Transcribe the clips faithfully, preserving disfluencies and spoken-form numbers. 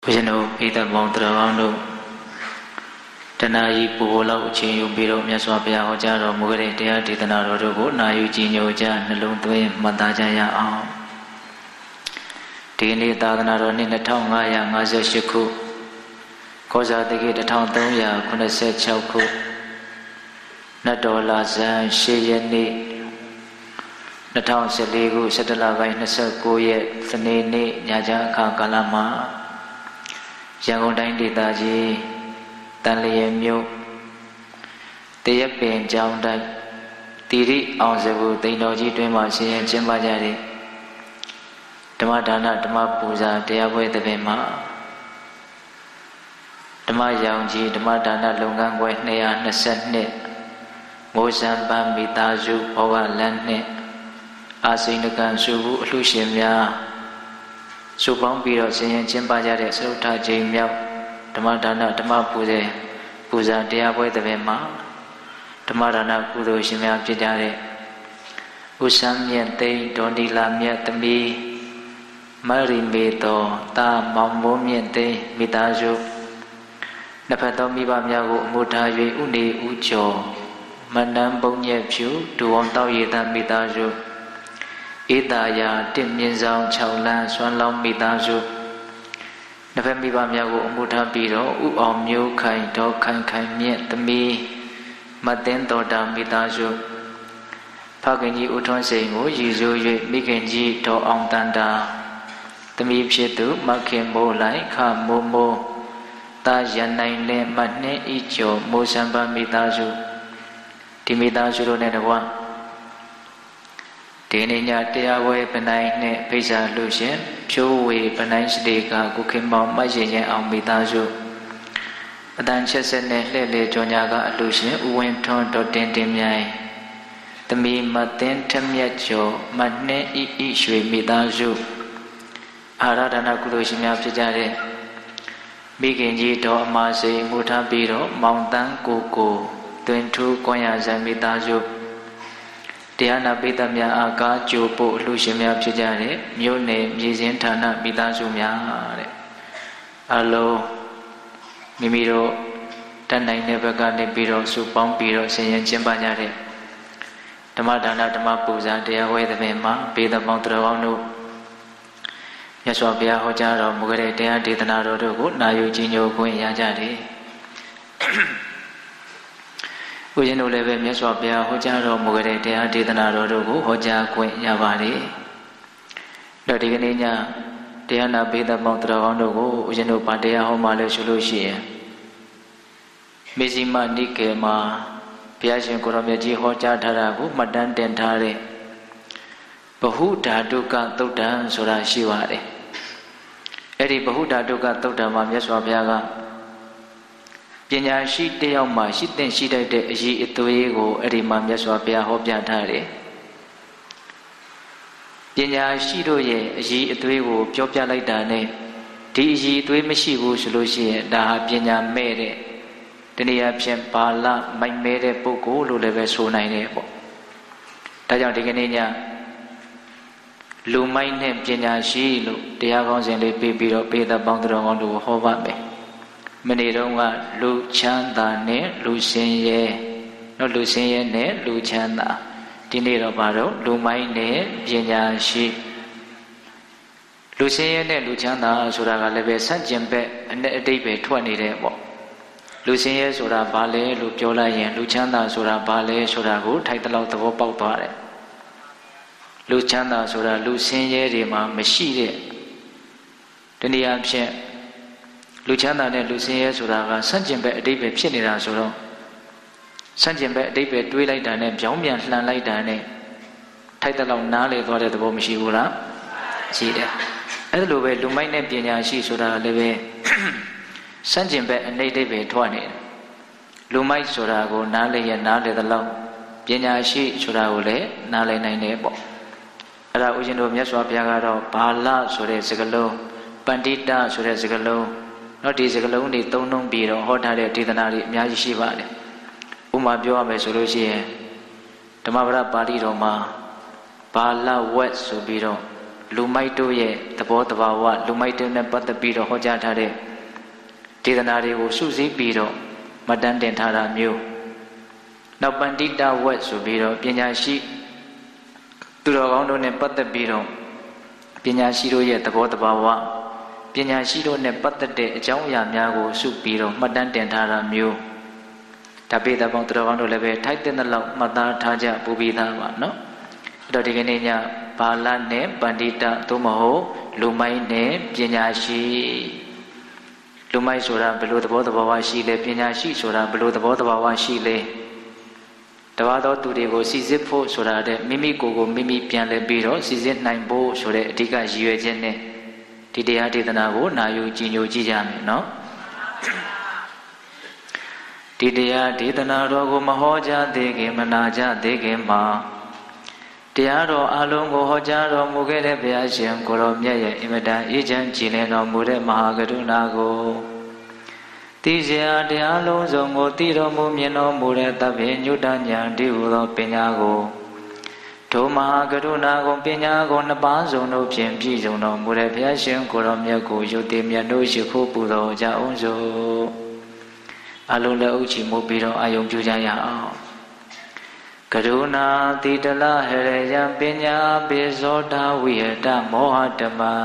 ဦးဇင်းတို့ဣဒမောင်တော်ကောင်းတို့တဏှာကြီးပူပေါ်လောက်အချိန်ယူပြီးတော့မြတ်စွာဘုရားဟောကြားတော်မူခဲ့တဲ့တရားဒေသနာတော်တို့ကိုနာယူကြည်ညိုကြနှလုံးသွင်းမှတ်သားကြရအောင်ဒီနေ့သာသနာတော်နှစ်နှစ်ထောင်ငါးရာငါးဆယ်ရှစ်ခုကောဇာတိကိတစ်ထောင်သုံးရာခုနှစ်ဆယ်ခြောက်ခုနတ်တော်လာဇန်ရှစ်ရက်နေ့နှစ်ထောင်ဆယ်လေးခုစက်တလပိုင်းနှစ်ဆယ်ကိုးရက်စနေနေ့ညချမ်းအခါကာလမှာရန်ကုန်တိုင်းဒေသကြီးတန်လျင်မြို့တရက်ပင်ကျောင်းတိုက်တိရိအောင်စဘူးတိန်တော်ကြီးတွင်မှဆင်းရဲကျင်းပကြတဲ့ဓမ္မဒါနဓမ္မပူဇာတရားပွဲတစ်ပင်မှာဓမ္မရောင်ကြီးဓမ္မဒါနလုပ်ငန်းပွဲနှစ်ရာနှစ်ဆယ်နှစ်မိုးစံပန်းမိသားစုဘောဂလန်းနှစ်အာစိန်ကံစုဘူးအလှရှင်များစုပေါင်းပြီးတော့ဆင်းရဲကျင်းပကြတဲ့သုဒ္ဓချိန်မြောက်ဓမ္မဒါနဓမ္မပူဇေပူဇာတရားပွဲတစ်ပင်မှာဓမ္မဒါနကုသိုလ်ရှင်များဖြစ်ကြတဲ့ဥစ္စာမြတ်သိန်းဒေါ်နီလာမြတ်သမီးမရိမေတော်တာမောင်မိုးမြင့်သိန်းမိသားစုနှစ်ဖက်သောမိဘများကိုအမှုထား၍ဥနေဥကျော်မန္တန်ပုံညက်ဖြူဒူအောင်တောက်ရည်သားမိသားစုဧတာယာတစ်မြင့်ဆောင်၆လမ်းဆွမ်းလောင်းမိသားစုနှစ်ဖက်မိဘများကိုအမှုထားပြီးတော့ဥအောင်မျိုးခိုင်ဒေါ်ခိုင်ခိုင်မြင့်သမီးမသိန်းတော်တာမိသားစုဖခင်ကြီးဦးထွန်းစိန်ကိုရည်စူး၍မိခင်ကြီးဒေါ်အောင်တန်တာသမီးဖြစ်သူမခင်မိုးလိုက်ခမိုးမိုးတာရနိုင်နဲ့မနှင်းဤကျော်မိုးစံပါမိသားစုဒီမိသားစုတို့နဲ့တကွာဒီနေ့ညတရားဝဲပနိုင်နဲ့ဖိစာလူရှင်ဖြိုးဝေပနိုင်စတေကကုခင်မောင်မတ်ရင်ရင်အောင်မိသားစုအတန်ချက်ဆက်နဲ့လှည့်လေကြောညာကအလူရှင်ဥဝင်းထွန်းတော်တင်တင်မြိုင်သမီးမသိန်းထမြတ်ကျော်မနှင်းဤဤရွှေမိသားစုအာရဒနာကုသိုလ်ရှင်များဖြစ်ကြတဲ့မိခင်ကြီးတော်အမစိန်မှုထားပြီးတော့မောင်တန်းကိုကိုတွင်ထူးကွန်ရဇံမိသားစုတရားနာပိဋကများအာကားကြိုပို့အလှရှင်များဖြစ်ကြတဲ့မြို့နယ်မြေစင်းဌာနမိသားစုများတဲ့အလုံးမိမိတို့တတ်နိုင်တဲ့ဘက်ကနေပြီးတော့စုပေါင်းပြီးတော့ဆင်ရင်ကျင်းပကြတဲ့ဓမ္မဒါနဓမ္မပူဇာတရားဝဲသဘင်မှာပေသပေါင်းတော်ကောင်းတို့မြတ်စွာဘုရားဟောကြားတော်မူခဲ့တဲ့တရားဒေသနာတော်တို့ကိုနာယူကြည်ညိုခွင့်ရကြတယ်ဦးဇင်းတို့လည်းပဲမြတ်စွာဘုရားဟောကြားတော်မူခဲ့တဲ့တရားဒေသနာတော်တို့ကိုဟောကြားခွင့်ရပါတယ်တော့ဒီကနေ့ညတရားနာပေသပေါင်းတော်ကောင်းတို့ကိုဦးဇင်းတို့ဗာတရားဟောမှလည်းဆိုလို့ရှိရင်မေဇိမနိကေမှာဘုရားရှင်ကိုရောမြတ်ကြီးဟောကြားထားတာကိုမှတ်တမ်းတင်ထားတဲ့ဘဟုဓာတုကသုတ်တံဆိုတာရှိပါတယ်အဲ့ဒီဘဟုဓာတုကသုတ်တံမှာမြတ်စွာဘုရားကပညာရှိတယောက်မှရှိတဲ့ရှိတတ်တဲ့အရေးအသွေးကိုအဲ့ဒီမှာမြတ်စွာဘုရားဟောပြထားတယ်ပညာရှိတို့ရဲ့အရေးအသွေးကိုပြောပြလိုက်တာနဲ့ဒီအရေးအသွေးမရှိဘူးဆိုလို့ရှိရင်ဒါဟာပညာမဲ့တဲ့တနည်းအားဖြင့်ပါဠမိုက်မဲတဲ့ပုဂ္ဂိုလ်လို့လည်းပဲဆိုနိုင်တယ်ပေါ့ဒါကြောင့်ဒီကနေ့ညလူမိုက်နဲ့ပညာရှိလို့တရားကောင်းစဉ်လေးပြီးပြီးတော့ပေသပေါင်းတော်ကောင်းတို့ဟောပါမယ်မနေ့တုန်းကလူချမ်းသာနဲ့လူစင်ရဲနော်လူစင်ရဲနဲ့လူချမ်းသာဒီနေ့တော့ဘာတော့လူမိုက်နဲ့ပညာရှိလူစင်ရဲနဲ့လူချမ်းသာဆိုတာကလည်းပဲဆန့်ကျင်ဘက်အနဲ့အတိတ်ပဲထွက်နေတယ်ပေါ့လူစင်ရဲဆိုတာဘာလဲလို့ပြောလိုက်ရင်လူချမ်းသာဆိုတာဘာလဲဆိုတာကိုထိုက်တလောက်သဘောပေါက်သွားတယ်လူချမ်းသာဆိုတာလူစင်ရဲတွေမှာမရှိတဲ့တနည်းအားဖြင့်လူချမ်းသာနဲ့လူစင်ရဲဆိုတာကဆန့်ကျင်ဘက်အတိတ်ပဲဖြစ်နေတာဆိုတော့ဆန့်ကျင်ဘက်အတိတ်ပဲတွေးလိုက်တာနဲ့ပြောင်းပြန်လှန်လိုက်တာနဲ့ထိုက်တလောက်နားလေသွားတဲ့သဘောမရှိဘူးလားရှိတယ်အဲ့လိုပဲလူမိုက်နဲ့ပညာရှိဆိုတာလည်းပဲဆန့်ကျင်ဘက်အနိဋ္ဌိပဲထွက်နေတယ်လူမိုက်ဆိုတာကိုနားလေရနားလေသလောက်ပညာရှိဆိုတာကိုလည်းနားလည်နိုင်တယ်ပေါ့အဲ့ဒါဦးဇင်းတို့မြတ်စွာဘုရားကတော့ဘာလဆိုတဲ့စကားလုံးပန္တိတဆိုတဲ့စကားလုံးတော့ဒီစကားလုံးတွေသုံးနှုံးပြီးတော့ဟောထားတဲ့ဒေသနာတွေအများကြီးရှိပါတယ်ဥပမာပြောရမယ်ဆိုလို့ရှိရင်ဓမ္မပဒပါဠိတော်မှာဘာလဝက်ဆိုပြီးတော့လူမိုက်တို့ရဲ့သဘောတဘာဝလူမိုက်တို့နဲ့ပတ်သက်ပြီးတော့ဟောကြားထားတဲ့ဒေသနာတွေကိုစုစည်းပြီးတော့မှတ်တမ်းတင်ထားတာမျိုးနောက်ပန္တိတဝက်ဆိုပြီးတော့ပညာရှိသူတော်ကောင်းတို့နဲ့ပတ်သက်ပြီးတော့ပညာရှိတို့ရဲ့သဘောတဘာဝပညာရှိတို့နဲ့ပတ်သက်တဲ့အကြောင်းအရာများကိုစုပြီးတော့မှတ်တမ်းတင်ထားတာမျိုးဒါပေတဲ့ပေါင်းသူတော်ကောင်းတို့လည်းပဲထိုက်တဲ့လောက်မှတ်သားထားကြပူပြီးသားပါနော်အဲ့တော့ဒီကနေ့ညဘာလနဲ့ပန္တိတသို့မဟုတ်လူမိုက်နဲ့ပညာရှိလူမိုက်ဆိုတာဘယ်လိုသဘောတဘာဝရှိလဲပညာရှိဆိုတာဘယ်လိုသဘောတဘာဝရှိလဲတပါးသောသူတွေကိုစီစစ်ဖို့ဆိုတာတဲ့မိမိကိုယ်ကိုမိမိပြန်လဲပြီးတော့စီစစ်နိုင်ဖို့ဆိုတဲ့အဓိကရည်ရွယ်ချက်နဲ့ဒီတရားဒေသနာကိုနာယူကြည်ညိုကြည့်ကြမယ်နော်ဒီတရားဒေသနာတော်ကိုမဟောကြားသေးခင်မနာကြသေးခင်မှာတရားတော်အလုံးကိုဟောကြားတော်မူခဲ့တဲ့ဘုရားရှင်ကိုရောမြတ်ရဲ့အင်မတန်အေးချမ်းကြည်လင်တော်မူတဲ့မဟာကရုဏာကိုသိစရာတရားလုံးစုံကိုသိတော်မူမြင်တော်မူတဲ့သဗ္ဗညုတဉာဏ်တည်းဟူသောပညာကိုထိုမဟာကရုဏာကိုပညာကိုနှစ်ပါးစုံတို့ဖြင့်ပြည့်စုံတော်မူတဲ့ဘုရားရှင်ကိုရောမြတ်ကိုယုတ်တိမြတ်တို့ရှိခိုးပူဇော်ကြအောင်စို့အလုံးလည်းဥချီမှုပြီးတော့အာယုံပြုကြရအောင်ကရုဏာတိတလဟရယံပညာပိဇောတာဝိဟတမောဟတမံ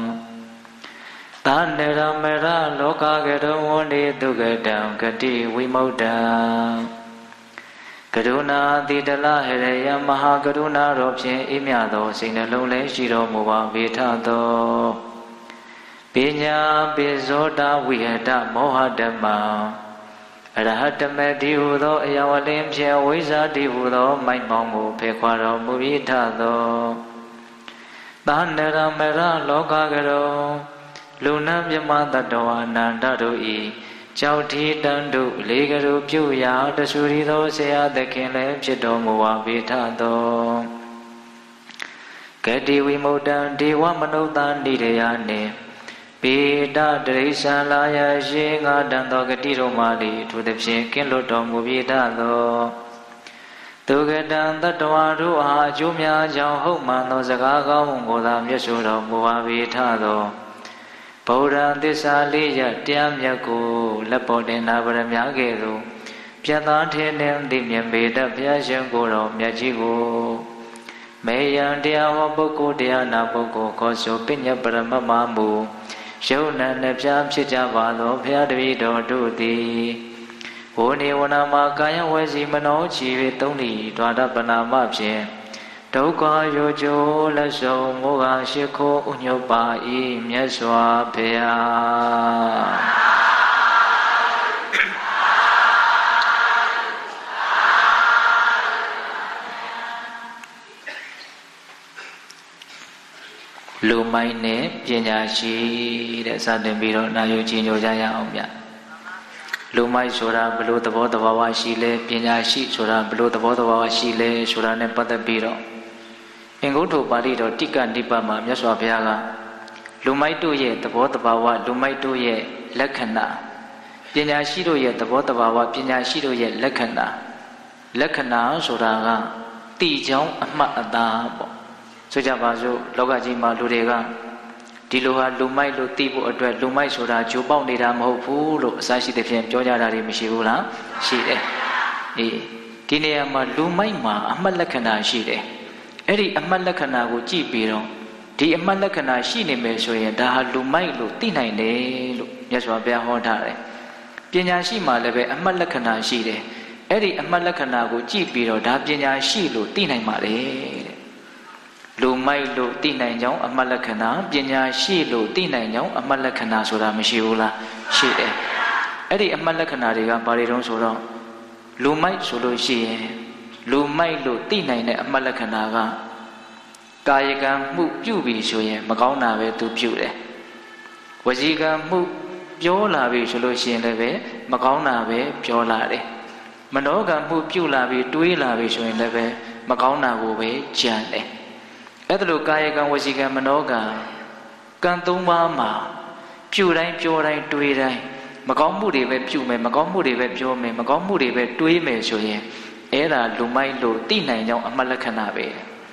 သာနရမရလောကကရုံဝန္တိဒုက္ကတံဂတိဝိမု क्त ံကရုဏာတိတလဟရယံမဟာကရုဏာတော်ဖြင့်အေးမြသောစိတ်နှလုံးလည်းရှိတော်မူပါပေထသောပညာပိဇောတာဝိဟတမောဟတမံအရဟတမေတိဟုသောအယဝလင်းဖြင့်ဝိဇ္ဇာတိဟုသောမိုက်မောင်ကိုဖေခွာတော်မူပြီးထသောသာနရမရလောကကရုံလူနံမြမတတဝအနန္တတို့ဤကြောက်ထီတန်တို့လေကရုပြုရာတဆူရီသောဆရာသခင်လည်းဖြစ်တော်မူပါပေထသောဂတိဝိမု क्त ံဒေဝမနုဿာနိရယနှင့်ပေတတရိစ္ဆာလာယရှိငါတန်သောဂတိတော်မာလီထိုသဖြင့်ကင်းလွတ်တော်မူပြီးတတ်သောဒုက္ကတံတတဝါတို့အားအကျိုးများကြောင့်ဟုတ်မှန်သောစကားကောင်းကိုသာမြတ်စွာတော်မူပါပြီးထသောဗုဒ္ဓံသစ္စာလေးရတရားမြတ်ကိုလက်ပေါ်တင်နာပရမကဲ့သို့ပြတ်သားထင်းနှင့်သိမြင်ပေတတ်ဘုရားရှင်ကိုယ်တော်မြတ်ကြီးကိုမေယံတရားဟောပုဂ္ဂိုလ်တရားနာပုဂ္ဂိုလ်ခေါ်ဆိုပညပရမမမူယုံနာနှပြဖြစ်ကြပါသောဘုရားတပည့်တော်တို့သည်ဝိနေဝနာမှာကာယဝစီမနောချီ၍သုံးလီဒွါရပနာမဖြင့်ဒုက္ခရောကျိုးလက်ဆုံးမောဟရှိခိုးဥညုပ်ပါ၏မြတ်စွာဘုရားလူမိုက်နဲ့ပညာရှိတဲ့စတင်ပြီးတော့နာယူကြည်ညိုကြရအောင်ဗျလူမိုက်ဆိုတာဘလို့သဘောတဘာဝရှိလဲပညာရှိဆိုတာဘလို့သဘောတဘာဝရှိလဲဆိုတာနဲ့ပတ်သက်ပြီးတော့အင်္ဂုတ္တပါဠိတော်တိကနိပါမှာမြတ်စွာဘုရားကလူမိုက်တို့ရဲ့သဘောတဘာဝလူမိုက်တို့ရဲ့လက္ခဏာပညာရှိတို့ရဲ့သဘောတဘာဝပညာရှိတို့ရဲ့လက္ခဏာလက္ခဏာဆိုတာကတိကြောင်းအမှတ်အသားပေါ့ဆိုကြပါစို့လောကကြီးမှာလူတွေကဒီလိုဟာလူမိုက်လို့သိဖို့အတွက်လူမိုက်ဆိုတာဂျိုပေါက်နေတာမဟုတ်ဘူးလို့အစရှိတဲ့ဖြင့်ပြောကြတာတွေမရှိဘူးလားရှိတယ်အေးဒီနေရာမှာလူမိုက်မှာအမှတ်လက္ခဏာရှိတယ်အဲ့ဒီအမှတ်လက္ခဏာကိုကြည့်ပြီးတော့ဒီအမှတ်လက္ခဏာရှိနေမယ်ဆိုရင်ဒါဟာလူမိုက်လို့သိနိုင်တယ်လို့မြတ်စွာဘုရားဟောထားတယ်ပညာရှိမှလည်းပဲအမှတ်လက္ခဏာရှိတယ်အဲ့ဒီအမှတ်လက္ခဏာကိုကြည့်ပြီးတော့ဒါပညာရှိလို့သိနိုင်ပါလေတဲ့လူမိုက်လို့သိနိုင်ကြောင်းအမှတ်လက္ခဏာပညာရှိလို့သိနိုင်ကြောင်းအမှတ်လက္ခဏာဆိုတာမရှိဘူးလားရှိတယ်အဲ့ဒီအမှတ်လက္ခဏာတွေကဘာတွေတုံးဆိုတော့လူမိုက်ဆိုလို့ရှိရင်လူမိုက်လို့သိနိုင်တဲ့အမှတ်လက္ခဏာကကာယကံမှုပြုပြီဆိုရင်မကောင်းတာပဲသူပြုတယ်ဝစီကံမှုပြောလာပြီဆိုလို့ရှိရင်လည်းပဲမကောင်းတာပဲပြောလာတယ်မနောကံမှုပြုလာပြီတွေးလာပြီဆိုရင်လည်းပဲမကောင်းတာကိုပဲကြံတယ်အဲ့ဒါလိုကာယကံဝစီကံမနောကံကံသုံးပါးမှာပြုတိုင်းပြောတိုင်းတွေးတိုင်းမကောင်းမှုတွေပဲပြုမယ်မကောင်းမှုတွေပဲပြောမယ်မကောင်းမှုတွေပဲတွေးမယ်ဆိုရင်အဲ့ဒါလူမိုက်လို့သိနိုင်ကြောင်းအမှတ်လက္ခဏာပဲ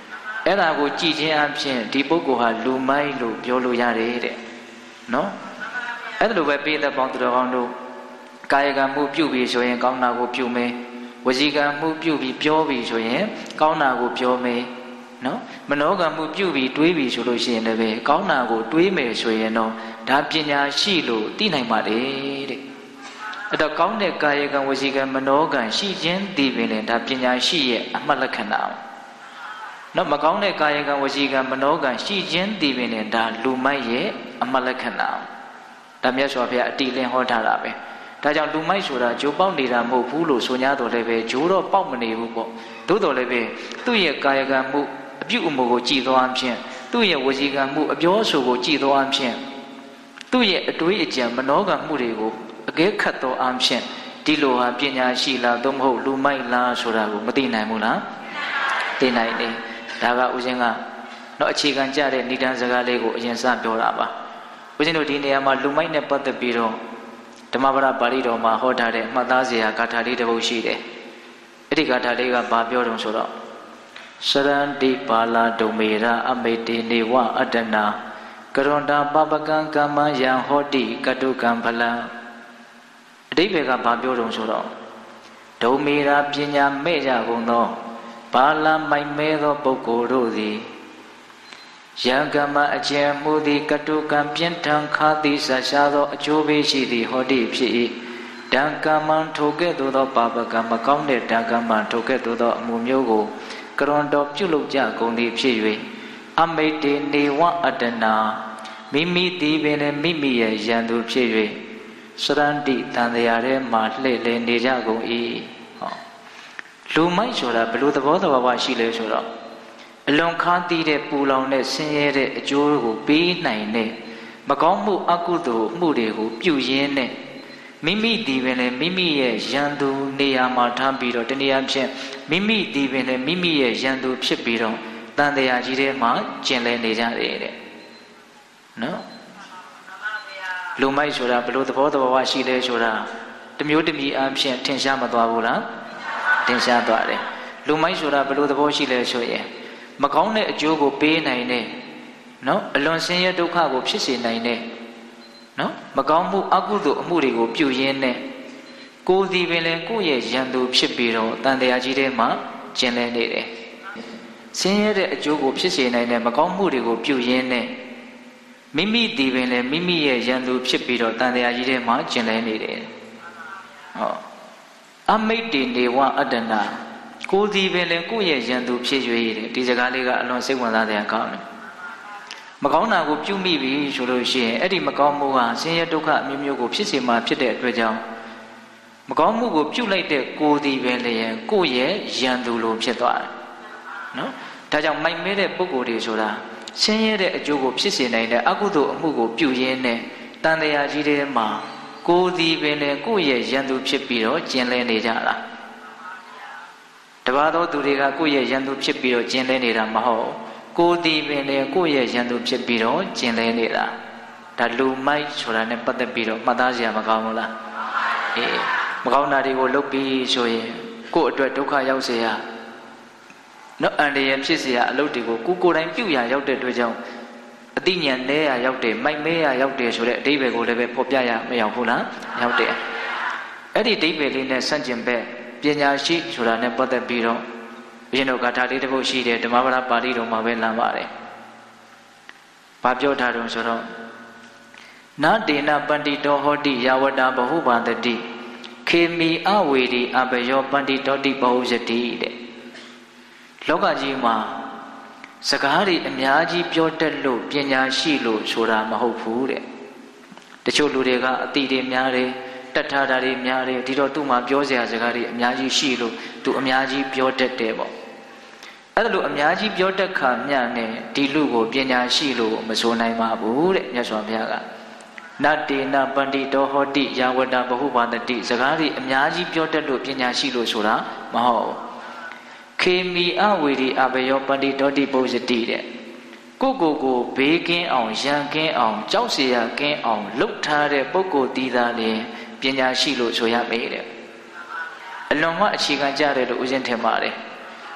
အဲ့ဒါကိုကြည်ချင်းအဖြစ်ဒီပုဂ္ဂိုလ်ဟာလူမိုက်လို့ပြောလို့ရတယ်တဲ့နော်အဲ့ဒါလိုပဲပိဋကပေါင်းသူတော်ကောင်းတို့ကာယကံမှုပြုပြီးဆိုရင်ကောင်းတာကိုပြုမယ်ဝစီကံမှုပြုပြီးပြောပြီးဆိုရင်ကောင်းတာကိုပြောမယ်နော်မနောကံမှုပြုပြီးတွေးပြီးဆိုလို့ရှိရင်လည်းပဲကောင်းတာကိုတွေးမယ်ဆိုရင်တော့ဒါပညာရှိလို့သိနိုင်ပါတယ်တဲ့အဲ့တော့ကောင်းတဲ့ကာယကံဝစီကံမနောကံရှိခြင်းသိပင်လေဒါပညာရှိရဲ့အမှတ်လက္ခဏာနော်မကောင်းတဲ့ကာယကံဝစီကံမနောကံရှိခြင်းသိပင်လေဒါလူမိုက်ရဲ့အမှတ်လက္ခဏာဒါမြတ်စွာဘုရားအတိလင်းဟောထားတာပဲဒါကြောင့်လူမိုက်ဆိုတာဂျိုးပေါက်နေတာမဟုတ်ဘူးလို့ဆို냐တော့လည်းပဲဂျိုးတော့ပေါက်မနေဘူးပေါ့သို့တော်လည်းပဲသူ့ရဲ့ကာယကံမှုအပြုအမူကိုကြည်သောအဖြစ်သူ့ရဲ့ဝစီကံမှုအပြောဆိုကိုကြည်သောအဖြစ်သူ့ရဲ့အတွေးအကြံမနောကံမှုတွေကိုအကဲခတ်သောအဖြစ်ဒီလိုဟာပညာရှိလားသို့မဟုတ်လူမိုက်လားဆိုတာကိုမသိနိုင်ဘူးလားသိနိုင်တယ်ဒါကဦးဇင်းကတော့အခြေခံကြတဲ့ဏိဒန်းစကားလေးကိုအရင်စပြောတာပါဦးဇင်းတို့ဒီနေရာမှာလူမိုက်နဲ့ပတ်သက်ပြီးတော့ဓမ္မပဒပါဠိတော်မှာဟောထားတဲ့မှတ်သားစရာဂါထာလေးတစ်ပုဒ်ရှိတယ်အဲ့ဒီဂါထာလေးကဘာပြောတုံဆိုတော့စရန္တိပါလာဒုမေရအမိတေနေဝအတ္တနာကရွန်တာပပကံကမ္မယံဟောတိကတုကံဖလံအတိပ္ပယ်ကဘာပြောတုံဆိုတော့ဒုမေရပညာမဲ့ကြကုန်သောပါလာမိုက်မဲသောပုဂ္ဂိုလ်တို့သည်ယံကမ္မအကျဉ်မှုသည်ကတုကံပြင်းထန်ခါသည်ဆရှားသောအကျိုးပေးရှိသည်ဟောတိဖြစ်၏ဒံကမ္မံထိုကဲ့သို့သောပါပကံမကောင်းတဲ့ဒံကမ္မံထိုကဲ့သို့သောအမှုမျိုးကိုကရွန်တော်ပြုလုပ်ကြကုန်သည်ဖြစ်၍အမိတေနေဝအတ္တနာမိမိသည်ပင်လည်းမိမိရဲ့ယံသူဖြစ်၍စရန္တိတန်တရားထဲမှာလှည့်လည်နေကြကုန်၏ဟောလူမိုက်ဆိုတာဘယ်လိုသဘောသဘာဝရှိလဲဆိုတော့အလွန်ခါးသီးတဲ့ပူလောင်တဲ့ဆင်းရဲတဲ့အကျိုးကိုပေးနိုင်တဲ့မကောင်းမှုအကုသိုလ်မှုတွေကိုပြုရင်းနဲ့မိမိဒီပင်လည်းမိမိရဲ့ယံသူနေရာမှာထားပြီးတော့တနည်းအားဖြင့်မိမိဒီပင်လည်းမိမိရဲ့ယံသူဖြစ်ပြီးတော့တန်တရားကြီးထဲမှာကျင်လည်နေကြတယ်တဲ့နော်လူမိုက်ဆိုတာဘယ်လိုသဘောသဘာဝရှိလဲဆိုတာတမျိုးတမီအားဖြင့်ထင်ရှားမသွားဘူးလားထင်ရှားသွားတယ်လူမိုက်ဆိုတာဘယ်လိုသဘောရှိလဲဆိုရင်မကောင်းတဲ့အကျိုးကိုပေးနိုင်တဲ့နော်အလွန်ဆင်းရဲဒုက္ခကိုဖြစ်စေနိုင်တဲ့နော်မကောင်းမှုအကုသိုလ်အမှုတွေကိုပြုရင်းနဲ့ကိုယ်စီပင်လည်းကိုယ့်ရဲ့ယံသူဖြစ်ပြီးတော့တန်တရားကြီးထဲမှာကျင်လည်နေတယ်ဆင်းရဲတဲ့အကျိုးကိုဖြစ်စေနိုင်တဲ့မကောင်းမှုတွေကိုပြုရင်းနဲ့မိမိဒီပင်လည်းမိမိရဲ့ယံသူဖြစ်ပြီးတော့တန်တရားကြီးထဲမှာကျင်လည်နေတယ်ဟောအမိတ်တေနေဝအတ္တနာကိုယ်ဒီပင်လည်းကိုယ့်ရဲ့ယံသူဖြစ်၍တဲ့ဒီစကားလေးကအလွန်စိတ်ဝင်စားတဲ့အကောင်းတယ်မကောင်းတာကိုပြုမိပြီဆိုလို့ရှိရင်အဲ့ဒီမကောင်းမှုဟာဆင်းရဲဒုက္ခအမျိုးမျိုးကိုဖြစ်စေမှာဖြစ်တဲ့အတွက်ကြောင့်မကောင်းမှုကိုပြုလိုက်တဲ့ကိုယ်ဒီပင်လည်းကိုယ့်ရဲ့ယံသူလိုဖြစ်သွားတယ်နော်ဒါကြောင့်မိုက်မဲတဲ့ပုဂ္ဂိုလ်တွေဆိုတာဆင်းရဲတဲ့အကျိုးကိုဖြစ်စေနိုင်တဲ့အကုသိုလ်အမှုကိုပြုရင်းနဲ့တန်တရားကြီးထဲမှာကိုယ်ဒီပင်လည်းကိုယ့်ရဲ့ယံသူဖြစ်ပြီးတော့ကျင်လည်နေကြတာတပါးသောသူတွေကကိုယ့်ရဲ့ယံသူဖြစ်ပြီးတော့ကျင်လည်နေတာမဟုတ်ကိုယ်ဒီပင်လည်းကိုယ့်ရဲ့ယံသူဖြစ်ပြီးတော့ကျင်လည်နေတာဒါလူမိုက်ဆိုတာနဲ့ပတ်သက်ပြီးတော့မှတ်သားစရာမကောင်းဘူးလားအေးမကောင်းတာတွေကိုလုပ်ပြီးဆိုရင်ကိုယ့်အတွက်ဒုက္ခရောက်စေရနော်အန္တရာယ်ဖြစ်เสียအလုပ်တွေကိုကိုကိုယ်တိုင်ပြုရရောက်တဲ့အတွက်ကြောင့်အသိဉာဏ်နည်းရရောက်တယ်မိုက်မဲရရောက်တယ်ဆိုတဲ့အဓိပ္ပာယ်ကိုလည်းပဲဖော်ပြရမရောက်ဘူးလားရောက်တယ်အဲ့ဒီအဓိပ္ပာယ်လေးနဲ့ဆန့်ကျင်ဘက်ပညာရှိဆိုတာနဲ့ပတ်သက်ပြီးတော့ဘုရင်တို့ဂါထာလေးတစ်ပုဒ်ရှိတယ်ဓမ္မပဒပါဠိတော်မှာပဲလမ်းပါတယ်ဘာပြောထားတုံးဆိုတော့နာတေနပန္တိတောဟောတိယဝတ္တဘဟုဘာတတိခေမီအဝေဒီအဘယောပန္တိတောတိဘဟုယတိတဲ့လောကကြီးမှာစကားတွေအများကြီးပြောတတ်လို့ပညာရှိလို့ဆိုတာမဟုတ်ဘူးတဲ့တချို့လူတွေကအတိတွေများတယ်တတ်ထားတာတွေများတယ်ဒီတော့သူ့မှာပြောစရာစကားတွေအများကြီးရှိလို့သူအများကြီးပြောတတ်တယ်ပေါ့အဲ့ဒါလို့အများကြီးပြောတတ်ခါမျှနဲ့ဒီလူကိုပညာရှိလို့မဆိုနိုင်ပါဘူးတဲ့မြတ်စွာဘုရားကနတ္တေနပန္တိတောဟောတိယဝတ္တဘဟုဘာတတိစကားတွေအများကြီးပြောတတ်လို့ပညာရှိလို့ဆိုတာမဟုတ်ဘူးခေမီအဝေဒီအဘယောပန္တိတောတိပုဇ္ဇတိတဲ့ကိုကိုကိုဘေးကင်းအောင်ရန်ကင်းအောင်ကြောက်เสียကင်းအောင်လှုပ်ထားတဲ့ပုဂ္ဂိုလ်တည်သားလင်ပညာရှိလို့ဆိုရမယ်တဲ့အလွန်မှအခြေခံကြတယ်လို့ဦးဇင်းထင်ပါတယ်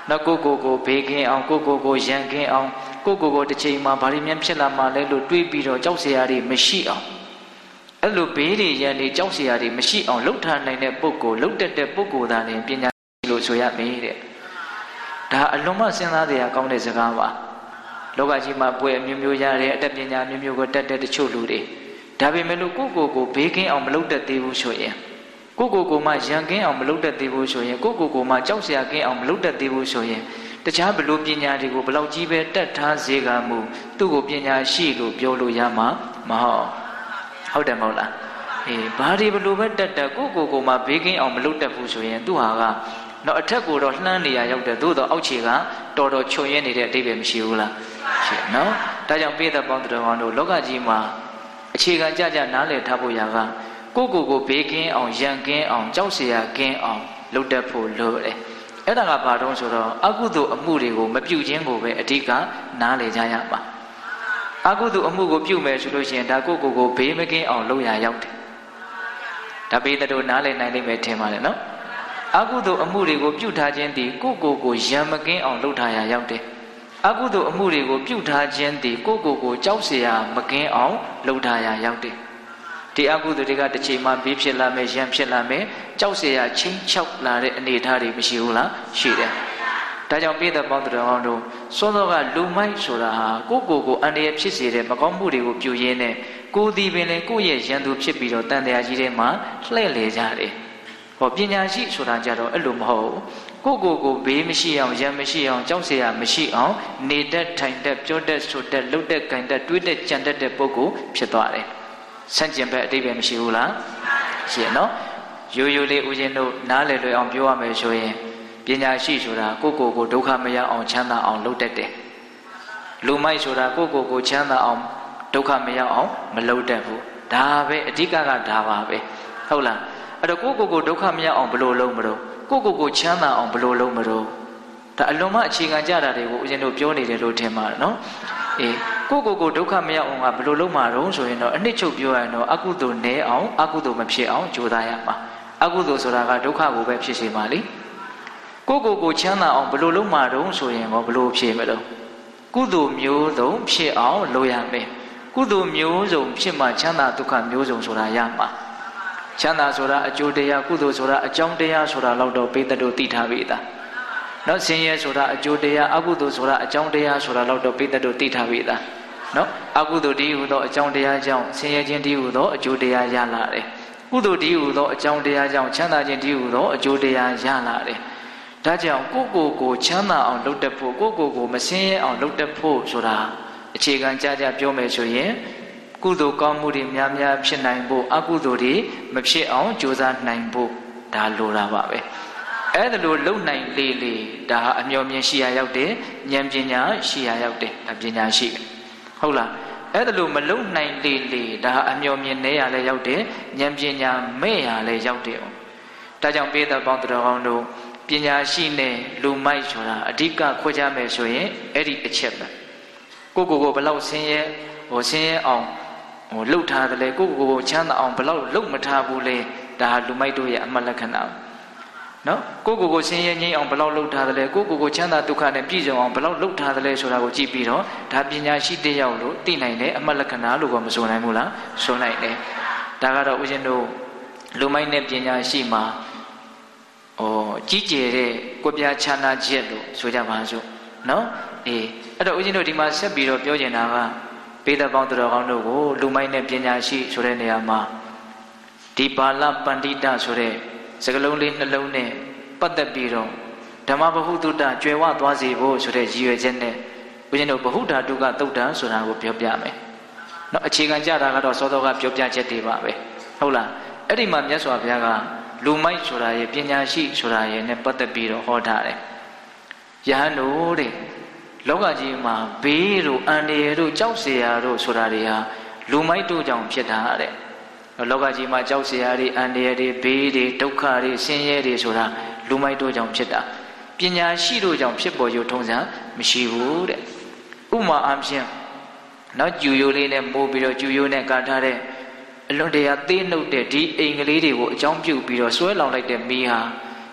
နောက်ကိုကိုကိုဘေးကင်းအောင်ကိုကိုကိုရန်ကင်းအောင်ကိုကိုကိုတစ်ချိန်မှာဘာလို့မြန်ဖြစ်လာမှလဲလို့တွေးပြီးတော့ကြောက်စရာတွေမရှိအောင်အဲ့လိုဘေးတွေရန်တွေကြောက်စရာတွေမရှိအောင်လှုပ်ထားနိုင်တဲ့ပုဂ္ဂိုလ်လှုပ်တတ်တဲ့ပုဂ္ဂိုလ်သားနဲ့ပညာရှိလို့ဆိုရမယ်တဲ့ဒါအလွန်မှစဉ်းစားစရာကောင်းတဲ့စကားပါလောကကြီးမှာပွဲအမျိုးမျိုးရတဲ့အတတ်ပညာမျိုးမျိုးကိုတတ်တဲ့တချို့လူတွေဒါပေမဲ့လို့ကိုကိုကိုဘေးကင်းအောင်မလုပ်တတ်သေးဘူးဆိုရင်ကိုကိုကိုမှရန်ကင်းအောင်မလုပ်တတ်သေးဘူးဆိုရင်ကိုကိုကိုမှကြောက်စရာကင်းအောင်မလုပ်တတ်သေးဘူးဆိုရင်တခြားဘလို့ပညာတွေကိုဘလောက်ကြီးပဲတတ်ထားစေကမူသူ့ကိုပညာရှိလို့ပြောလို့ရမှာမဟုတ်ဟုတ်တယ်မဟုတ်လားအေးဘာဒီဘလို့ပဲတတ်တတ်ကိုကိုကိုမှဘေးကင်းအောင်မလုပ်တတ်ဘူးဆိုရင်သူ့ဟာကတော့အထက်ကိုတော့လှမ်းနေရရောက်တယ်သို့တော့အောက်ခြေကတော်တော်ချုံရဲနေတဲ့အတိတ်ပဲမရှိဘူးလားရှိနော်ဒါကြောင့်ပိဋကပေါင်းတော်ကောင်တို့လောကကြီးမှာအခြေခံကြကြနားလည်ထားဖို့ရာကကိုကိုကိုဘေးကင်းအောင်ရန်ကင်းအောင်ကြောက်စရာကင်းအောင်လုပ်တတ်ဖို့လိုတယ်အဲ့ဒါကဘာတုံးဆိုတော့အကုသိုလ်အမှုတွေကိုမပြုခြင်းကိုပဲအဓိကနားလည်ကြရပါအကုသိုလ်အမှုကိုပြုမယ်ဆိုလို့ရှိရင်ဒါကိုကိုကိုဘေးမကင်းအောင်လုပ်ရရောက်တယ်ဒါပေတဲ့တို့နားလည်နိုင်လိမ့်မယ်ထင်ပါတယ်နော်အကုသိုလ်အမှုတွေကိုပြုထားခြင်းသည်ကိုကိုကိုရံမကင်းအောင်လုပ်ထားရရောက်တယ်အကုသိုလ်အမှုတွေကိုပြုထားခြင်းသည်ကိုကိုကိုကြောက်เสียမကင်းအောင်လုပ်ထားရရောက်တယ်ဒီအကုသိုလ်တွေကတစ်ချိန်မှဘေးဖြစ်လာမယ်ရံဖြစ်လာမယ်ကြောက်เสียချင်းချောက်လာတဲ့အနေအထားတွေမရှိဘူးလားရှိတယ်ဒါကြောင့်ပိဋကပေါင်းတော်အောင်တို့စောစောကလူမိုက်ဆိုတာဟာကိုကိုကိုအန္တရာယ်ဖြစ်စေတဲ့မကောင်းမှုတွေကိုပြုရင်းနဲ့ကိုယ်ဒီပင်လည်းကိုယ့်ရဲ့ရန်သူဖြစ်ပြီးတော့တန်တရားကြီးထဲမှာလှည့်လေကြတယ်ဟောပညာရှိဆိုတာကြတော့အဲ့လိုမဟုတ်ကိုကိုကိုဘေးမရှိအောင်ရံမရှိအောင်ကြောက်เสียမရှိအောင်နေတတ်ထိုင်တတ်ပြောတတ်ဆိုတတ်လှုပ်တတ်ကြင်တတ်တွေးတတ်ကြံတတ်တဲ့ပုဂ္ဂိုလ်ဖြစ်သွားတယ်ဆန့်ကျင်ဘက်အတိတ်ပဲမရှိဘူးလားရှိရနော်ရိုးရိုးလေးဦးဇင်းတို့နားလည်လွယ်အောင်ပြောရမယ်ဆိုရင်ပညာရှိဆိုတာကိုကိုကိုဒုက္ခမရအောင်ချမ်းသာအောင်လုပ်တတ်တယ်လူမိုက်ဆိုတာကိုကိုကိုချမ်းသာအောင်ဒုက္ခမရအောင်မလုပ်တတ်ဘူးဒါပဲအဓိကကဒါပါပဲဟုတ်လားအဲ့တော့ကိုကိုကိုဒုက္ခမရအောင်ဘယ်လိုလုပ်မလို့ကိုကိုကိုချမ်းသာအောင်ဘယ်လိုလုပ်မလို့ဒါအလွန်မှအခြေခံကြတာတွေကိုဦးဇင်းတို့ပြောနေတယ်လို့ထင်ပါတယ်နော်အေးကိုကိုကိုဒုက္ခမရအောင်ကဘယ်လိုလုပ်မှာတော့ဆိုရင်တော့အနှစ်ချုပ်ပြောရရင်တော့အကုသိုလ်နည်းအောင်အကုသိုလ်မဖြစ်အောင်ကြိုးစားရမှာအကုသိုလ်ဆိုတာကဒုက္ခကိုပဲဖြစ်စေမှာလေကိုကိုကိုချမ်းသာအောင်ဘယ်လိုလုပ်မှာတော့ဆိုရင်တော့ဘယ်လိုဖြစ်မလို့ကုသိုလ်မျိုးစုံဖြစ်အောင်လုပ်ရမယ်ကုသိုလ်မျိုးစုံဖြစ်မှချမ်းသာဒုက္ခမျိုးစုံဆိုတာရမှာချမ်းသာဆိုတာအကျိုးတရားကုသိုလ်ဆိုတာအကြောင်းတရားဆိုတာလောက်တော့ပိဋကတို့သိထားပြီသားနော်ဆင်းရဲဆိုတာအကျိုးတရားအကုသိုလ်ဆိုတာအကြောင်းတရားဆိုတာလောက်တော့ပိဋကတို့သိထားပြီသားနော်အကုသိုလ်တည်းဟူသောအကြောင်းတရားကြောင့်ဆင်းရဲခြင်းတည်းဟူသောအကျိုးတရားရလာတယ်ကုသိုလ်တည်းဟူသောအကြောင်းတရားကြောင့်ချမ်းသာခြင်းတည်းဟူသောအကျိုးတရားရလာတယ်ဒါကြောင့်ကိုကိုကိုချမ်းသာအောင်လုပ်တတ်ဖို့ကိုကိုကိုမဆင်းရဲအောင်လုပ်တတ်ဖို့ဆိုတာအခြေခံကြကြပြောမယ်ဆိုရင်ကုသိုလ်ကောင်းမှုတွေများများဖြစ်နိုင်ဖို့အကုသိုလ်တွေမဖြစ်အောင်ကြိုးစားနိုင်ဖို့ဒါလိုတာပါပဲအဲ့ဒါလိုလုံနိုင်လေလေဒါအမျှော်မြင်ရှိရရောက်တယ်ဉာဏ်ပညာရှိရရောက်တယ်ဒါပညာရှိဟုတ်လားအဲ့ဒါလိုမလုံနိုင်လေလေဒါအမျှော်မြင်နေရလဲရောက်တယ်ဉာဏ်ပညာမဲ့ရလဲရောက်တယ်ဒါကြောင့်ပိဋကပေါင်းတော်ကောင်းတို့ပညာရှိနဲ့လူမိုက်ဆိုတာအဓိကခွဲခြားမယ်ဆိုရင်အဲ့ဒီအချက်ပဲကိုကိုကိုဘလောက်ဆင်းရဲဟိုဆင်းရဲအောင်ဟိုလှုပ်ထားတယ်လေကိုကိုကိုချမ်းသာအောင်ဘလောက်လှုပ်မထားဘူးလေဒါလူမိုက်တို့ရဲ့အမှတ်လက္ခဏာနော်ကိုကိုကိုဆင်းရဲငြိမ်းအောင်ဘလောက်လှုပ်ထားတယ်လေကိုကိုကိုချမ်းသာဒုက္ခနဲ့ပြည့်စုံအောင်ဘလောက်လှုပ်ထားတယ်လေဆိုတာကိုကြည့်ပြီးတော့ဒါပညာရှိတဲ့ရောက်လို့သိနိုင်တယ်အမှတ်လက္ခဏာလို့ကမဆိုနိုင်ဘူးလားဆိုနိုင်တယ်ဒါကတော့ဦးဇင်းတို့လူမိုက်နဲ့ပညာရှိမှာဩကြီးကျယ်တဲ့ကိုပြချမ်းသာချက်လို့ဆိုကြပါစို့နော်အေးအဲ့တော့ဦးဇင်းတို့ဒီမှာဆက်ပြီးတော့ပြောချင်တာကပိဋကပေါင်းတော်ကောင်းတို့ကိုလူမိုက်နဲ့ပညာရှိဆိုတဲ့နေရာမှာဒီဘာလပန္တိတဆိုတဲ့စကားလုံးလေးနှလုံးနဲ့ပတ်သက်ပြီးတော့ဓမ္မဗဟုသုတကျွယ်ဝသွားစေဖို့ဆိုတဲ့ရည်ရွယ်ချက်နဲ့ဦးဇင်းတို့ဗဟုဓာတုကသုတ်တံဆိုတာကိုပြောပြမယ်။နော်အခြေခံကြတာကတော့စောစောကပြောပြချက်တွေပါပဲ။ဟုတ်လား။အဲ့ဒီမှာမြတ်စွာဘုရားကလူမိုက်ဆိုတာရဲ့ပညာရှိဆိုတာရဲ့နဲ့ပတ်သက်ပြီးတော့ဟောထားတယ်။ယဟန်တို့တဲ့လောကကြီးမှာဘေးတို့အန္တရာယ်တို့ကြောက်เสียတို့ဆိုတာတွေဟာလူမိုက်တို့ကြောင့်ဖြစ်တာတဲ့လောကကြီးမှာကြောက်เสียတွေအန္တရာယ်တွေဘေးတွေဒုက္ခတွေဆင်းရဲတွေဆိုတာလူမိုက်တို့ကြောင့်ဖြစ်တာပညာရှိတို့ကြောင့်ဖြစ်ပေါ်ရုံထုံးစံမရှိဘူးတဲ့ဥမာအားဖြင့်နောက်ကျူရိုးလေးနဲ့မိုးပြီးတော့ကျူရိုးနဲ့ကာထားတဲ့အလွန်တရာသေးနှုတ်တဲ့ဒီအိမ်ကလေးတွေကိုအကြောင်းပြုပြီးတော့ဆွဲလောင်လိုက်တဲ့မီးဟာ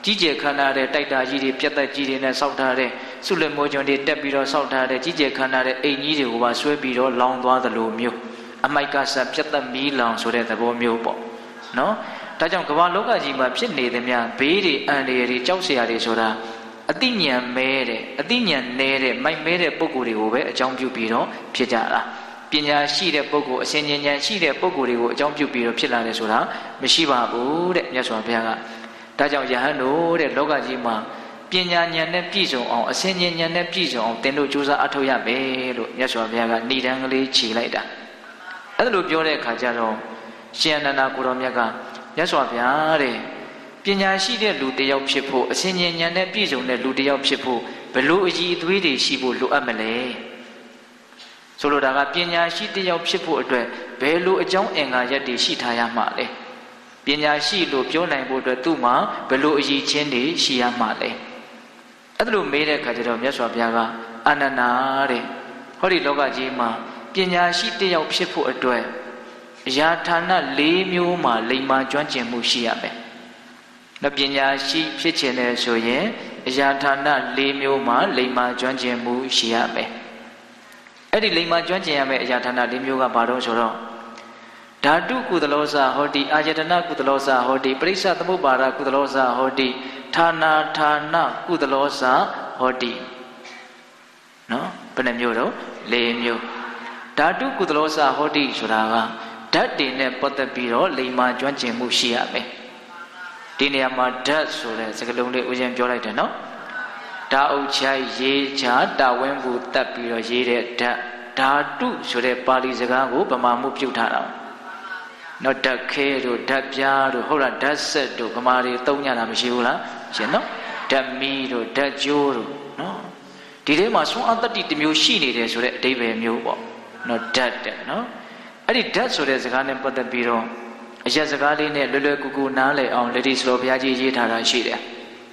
ကြီးကျယ်ခမ်းနားတဲ့တိုက်တာကြီးတွေပြတ်သက်ကြီးတွေနဲ့စောက်ထားတဲ့ဆုလက်မိုးကျွန်းတွေတက်ပြီးတော့စောက်ထားတဲ့ကြီးကျယ်ခမ်းနားတဲ့အိမ်ကြီးတွေကိုပါဆွဲပြီးတော့လောင်သွားသလိုမျိုးအမိုက်ကဆက်ပြတ်သက်မီးလောင်ဆိုတဲ့သဘောမျိုးပေါ့နော်ဒါကြောင့်ကမ္ဘာလောကကြီးမှာဖြစ်နေသမျှဘေးတွေအန္တရာယ်တွေကြောက်စရာတွေဆိုတာအတိညာမဲတဲ့အတိညာနဲတဲ့မိုက်မဲတဲ့ပုံကိုယ်တွေကိုပဲအကြောင်းပြုပြီးတော့ဖြစ်ကြတာပညာရှိတဲ့ပုဂ္ဂိုလ်အစဉ်ဉာဏ်ရှိတဲ့ပုဂ္ဂိုလ်တွေကိုအကြောင်းပြုပြီးတော့ဖြစ်လာတယ်ဆိုတာမရှိပါဘူးတဲ့မြတ်စွာဘုရားကဒါကြောင့်ယဟန်တို့တဲ့လောကကြီးမှာပညာဉာဏ်နဲ့ပြည့်စုံအောင်အစဉ်ဉာဏ်နဲ့ပြည့်စုံအောင်သင်တို့ကြိုးစားအထောက်ရမယ်လို့မြတ်စွာဘုရားကဏိဒံကလေးခြေလိုက်တာအဲ့လိုပြောတဲ့အခါကျတော့ရှင်အနန္ဒကိုရောမြတ်ကမြတ်စွာဘုရားတဲ့ပညာရှိတဲ့လူတစ်ယောက်ဖြစ်ဖို့အစဉ်ဉာဏ်နဲ့ပြည့်စုံတဲ့လူတစ်ယောက်ဖြစ်ဖို့ဘလို့အည်အသွေးတွေရှိဖို့လိုအပ်မလဲဆိုလိုတာကပညာရှိတစ်ယောက်ဖြစ်ဖို့အတွက်ဘယ်လိုအကြောင်းအင်္ဂါရက်တွေရှိထားရမှာလဲပညာရှိလို့ပြောနိုင်ဖို့အတွက်သူ့မှာဘယ်လိုအည်ချင်းတွေရှိရမှာလဲအဲ့ဒါလိုမေးတဲ့အခါကျတော့မြတ်စွာဘုရားကအနန္နာတဲ့ဟောဒီလောကကြီးမှာပညာရှိတစ်ယောက်ဖြစ်ဖို့အတွက်အရာဌာန၄မျိုးမှာလိမ္မာကျွမ်းကျင်မှုရှိရမယ်။နော်ပညာရှိဖြစ်ခြင်းနဲ့ဆိုရင်အရာဌာန၄မျိုးမှာလိမ္မာကျွမ်းကျင်မှုရှိရမယ်။အဲ့ဒီလိမ္မာကျွမ်းကျင်ရမယ့်အရာဌာန၄မျိုးကဘာလို့ဆိုတော့ဓာတုကုသလောစဟောတိအာယတနာကုသလောစဟောတိပရိစ္ဆသမုပ္ပါဒကုသလောစဟောတိဌာနာဌာနကုသလောစဟောတိနော်ဘယ်နှမျိုးတော့၄မျိုးဓာတုကုသလောစဟောတိဆိုတာကဓာတ်တွေနဲ့ပတ်သက်ပြီးတော့လိမ္မာကျွမ်းကျင်မှုရှိရမယ်ဒီနေရာမှာဓာတ်ဆိုတဲ့စကားလုံးလေးဦးဇင်းပြောလိုက်တယ်နော်ဓာအုပ်ချိုက်ရေးချတာဝင်းဘူးတက်ပြီးတော့ရေးတဲ့ဓာတ်ဓာတုဆိုတဲ့ပါဠိစကားကိုဗမာမှုပြုတ်ထားတာနော်ဓာတ်ခဲတို့ဓာတ်ပြားတို့ဟုတ်လားဓာတ်ဆက်တို့ဗမာတွေသုံးကြတာမရှိဘူးလားရှင်နော်ဓာတ်မီးတို့ဓာတ်ကြိုးတို့နော်ဒီထဲမှာဆွမ်းအတ္တိတစ်မျိုးရှိနေတယ်ဆိုတဲ့အဓိပ္ပာယ်မျိုးပေါ့နော်ဓာတ်တဲ့နော်အဲ့ဒီဓာတ်ဆိုတဲ့စကားနဲ့ပတ်သက်ပြီးတော့အရက်စကားလေးနဲ့လွယ်လွယ်ကူကူနားလည်အောင်လက်ဒီစတော်ဘုရားကြီးရေးထားတာရှိတယ်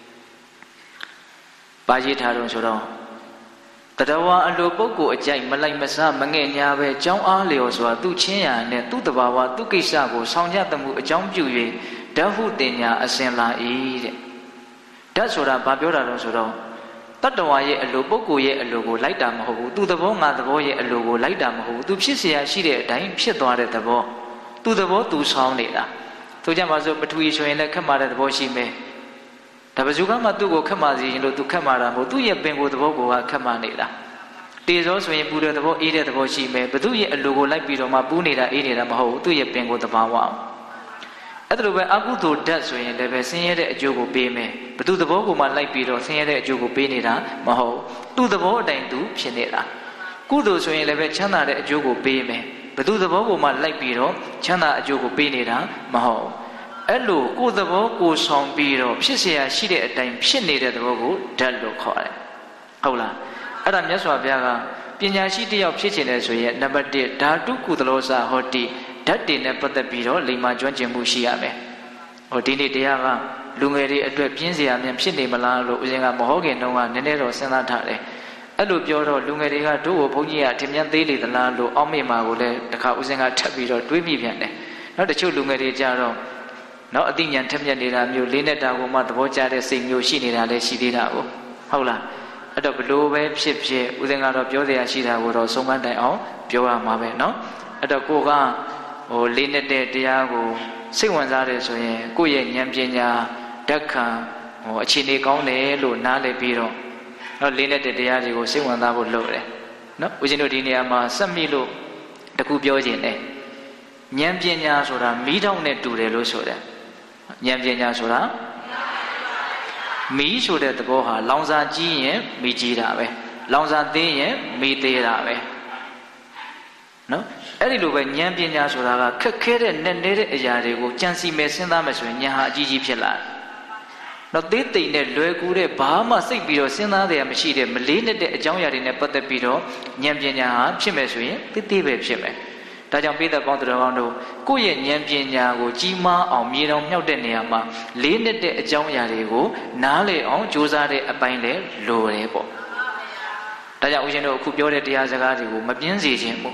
။ပါရေးထားတော့ဆိုတော့တတဝါအလိုပုဂ္ဂိုလ်အကြိုက်မလိုက်မစားမငဲ့ညာပဲကြောင်းအားလျော်စွာသူ့ချင်းရာနဲ့သူ့တဘာဝသူ့ကိစ္စကိုဆောင်ရသမှုအကြောင်းပြု၍ဓာဟုတင်ညာအစဉ်လာ၏တဲ့။ဓာတ်ဆိုတာဘာပြောတာလဲဆိုတော့တတ္တဝါရဲ့အလိုပုဂ္ဂိုလ်ရဲ့အလိုကိုလိုက်တာမဟုတ်ဘူးသူ့သဘောငါသဘောရဲ့အလိုကိုလိုက်တာမဟုတ်ဘူးသူဖြစ်เสียရှိတဲ့အတိုင်းဖြစ်သွားတဲ့သဘောသူ့သဘောသူဆောင်နေတာဆိုကြပါစို့ပထဝီဆိုရင်လည်းခက်မာတဲ့သဘောရှိမယ်ဒါဘယ်သူကမှသူ့ကိုခက်မာစီရင်လို့သူခက်မာတာမဟုတ်သူ့ရဲ့ပင်ကိုယ်သဘောကိုကခက်မာနေတာတေဇောဆိုရင်ပူတဲ့သဘောအေးတဲ့သဘောရှိမယ်ဘသူရဲ့အလိုကိုလိုက်ပြီးတော့မှပူနေတာအေးနေတာမဟုတ်ဘူးသူ့ရဲ့ပင်ကိုယ်သဘာဝအဲ့ဒါလိုပဲအကုသိုလ်ဓာတ်ဆိုရင်လည်းပဲဆင်းရဲတဲ့အကျိုးကိုပေးမယ်ဘသူသဘောကိုမှလိုက်ပြီးတော့ဆင်းရဲတဲ့အကျိုးကိုပေးနေတာမဟုတ်သူ့သဘောအတိုင်းသူဖြစ်နေတာကုသိုလ်ဆိုရင်လည်းပဲချမ်းသာတဲ့အကျိုးကိုပေးမယ်ဘသူသဘောကိုမှလိုက်ပြီးတော့ချမ်းသာအကျိုးကိုပေးနေတာမဟုတ်အဲ့လိုကိုယ်သဘောကိုဆောင်ပြီးတော့ဖြစ်เสียရှိတဲ့အတိုင်းဖြစ်နေတဲ့သဘောကိုဓာတ်လို့ခေါ်တယ်ဟုတ်လားအဲ့ဒါမြတ်စွာဘုရားကပညာရှိတစ်ယောက်ဖြစ်ချင်တယ်ဆိုရင်နံပါတ်၁ဓာတုကုသလောစဟောတိဓာတ်တွေနဲ့ပတ်သက်ပြီးတော့လိမ္မာကျွမ်းကျင်မှုရှိရမယ်ဟောဒီနေ့တရားကလူငယ်တွေအတွက်ပြင်းစရာမြန်ဖြစ်နေမလားလို့ဦးဇင်းကမဟုတ်ခင်တုန်းကနည်းနည်းတော့စဉ်းစားထားတယ်အဲ့လိုပြောတော့လူငယ်တွေကတို့ကိုဘုန်းကြီးကထင်မြင်သေးလေသလားလို့အောက်မေ့မှာကိုလည်းတခါဦးဇင်းကထပ်ပြီးတော့တွေးမိပြန်တယ်နောက်တချို့လူငယ်တွေကြတော့နောက်အသိဉာဏ်ထက်မြက်နေတာမျိုးလေးနဲ့တာကိုမှသဘောကျတဲ့စိတ်မျိုးရှိနေတာလည်းရှိသေးတာ哦ဟုတ်လားအဲ့တော့ဘလို့ပဲဖြစ်ဖြစ်ဦးဇင်းကတော့ပြောစရာရှိတာကိုတော့ဆုံးမတိုင်အောင်ပြောရမှာပဲเนาะအဲ့တော့ကိုကဟိုလေးနဲ့တဲ့တရားကိုစိတ်ဝင်စားတယ်ဆိုရင်ကိုယ့်ရဲ့ဉာဏ်ပညာဓာတ်ခံဟိုအခြေအနေကောင်းတယ်လို့နားလည်ပြီးတော့နော်လေးနဲ့တဲ့တရားတွေကိုစိတ်ဝင်စားဖို့လုပ်တယ်နော်ဦးဇင်းတို့ဒီနေရာမှာစက်မိလို့တခုပြောခြင်းတယ်ဉာဏ်ပညာဆိုတာမီးတောက်နဲ့တူတယ်လို့ဆိုတယ်ဉာဏ်ပညာဆိုတာမီးဆိုတဲ့သဘောဟာလောင်စာကြီးရင်မီးကြီးတာပဲလောင်စာသေးရင်မီးသေးတာပဲနော်အဲ့ဒီလိုပဲဉာဏ်ပညာဆိုတာကခက်ခဲတဲ့နဲ့နေတဲ့အရာတွေကိုကြံစီမယ်စဉ်းစားမယ်ဆိုရင်ဉာဏ်ဟာအကြီးကြီးဖြစ်လာတယ်နော်သေးသိမ့်နဲ့လွယ်ကူတဲ့ဘာမှစိတ်ပြီးတော့စဉ်းစားတယ်မရှိတဲ့မလေးနဲ့တဲ့အကြောင်းအရာတွေနဲ့ပတ်သက်ပြီးတော့ဉာဏ်ပညာဟာဖြစ်မယ်ဆိုရင်သေးသေးပဲဖြစ်မယ်ဒါကြောင့်ပိဿပေါင်းတော်ကောင်းတို့ကိုယ့်ရဲ့ဉာဏ်ပညာကိုကြီးမားအောင်မြေတော်မြောက်တဲ့နေရာမှာလေးနဲ့တဲ့အကြောင်းအရာတွေကိုနားလည်အောင်ကြိုးစားတဲ့အပိုင်းလည်းလိုတယ်ပေါ့ဒါကြောင့်ဦးဇင်းတို့အခုပြောတဲ့တရားစကားတွေကိုမပြင်းစေခြင်းဘူး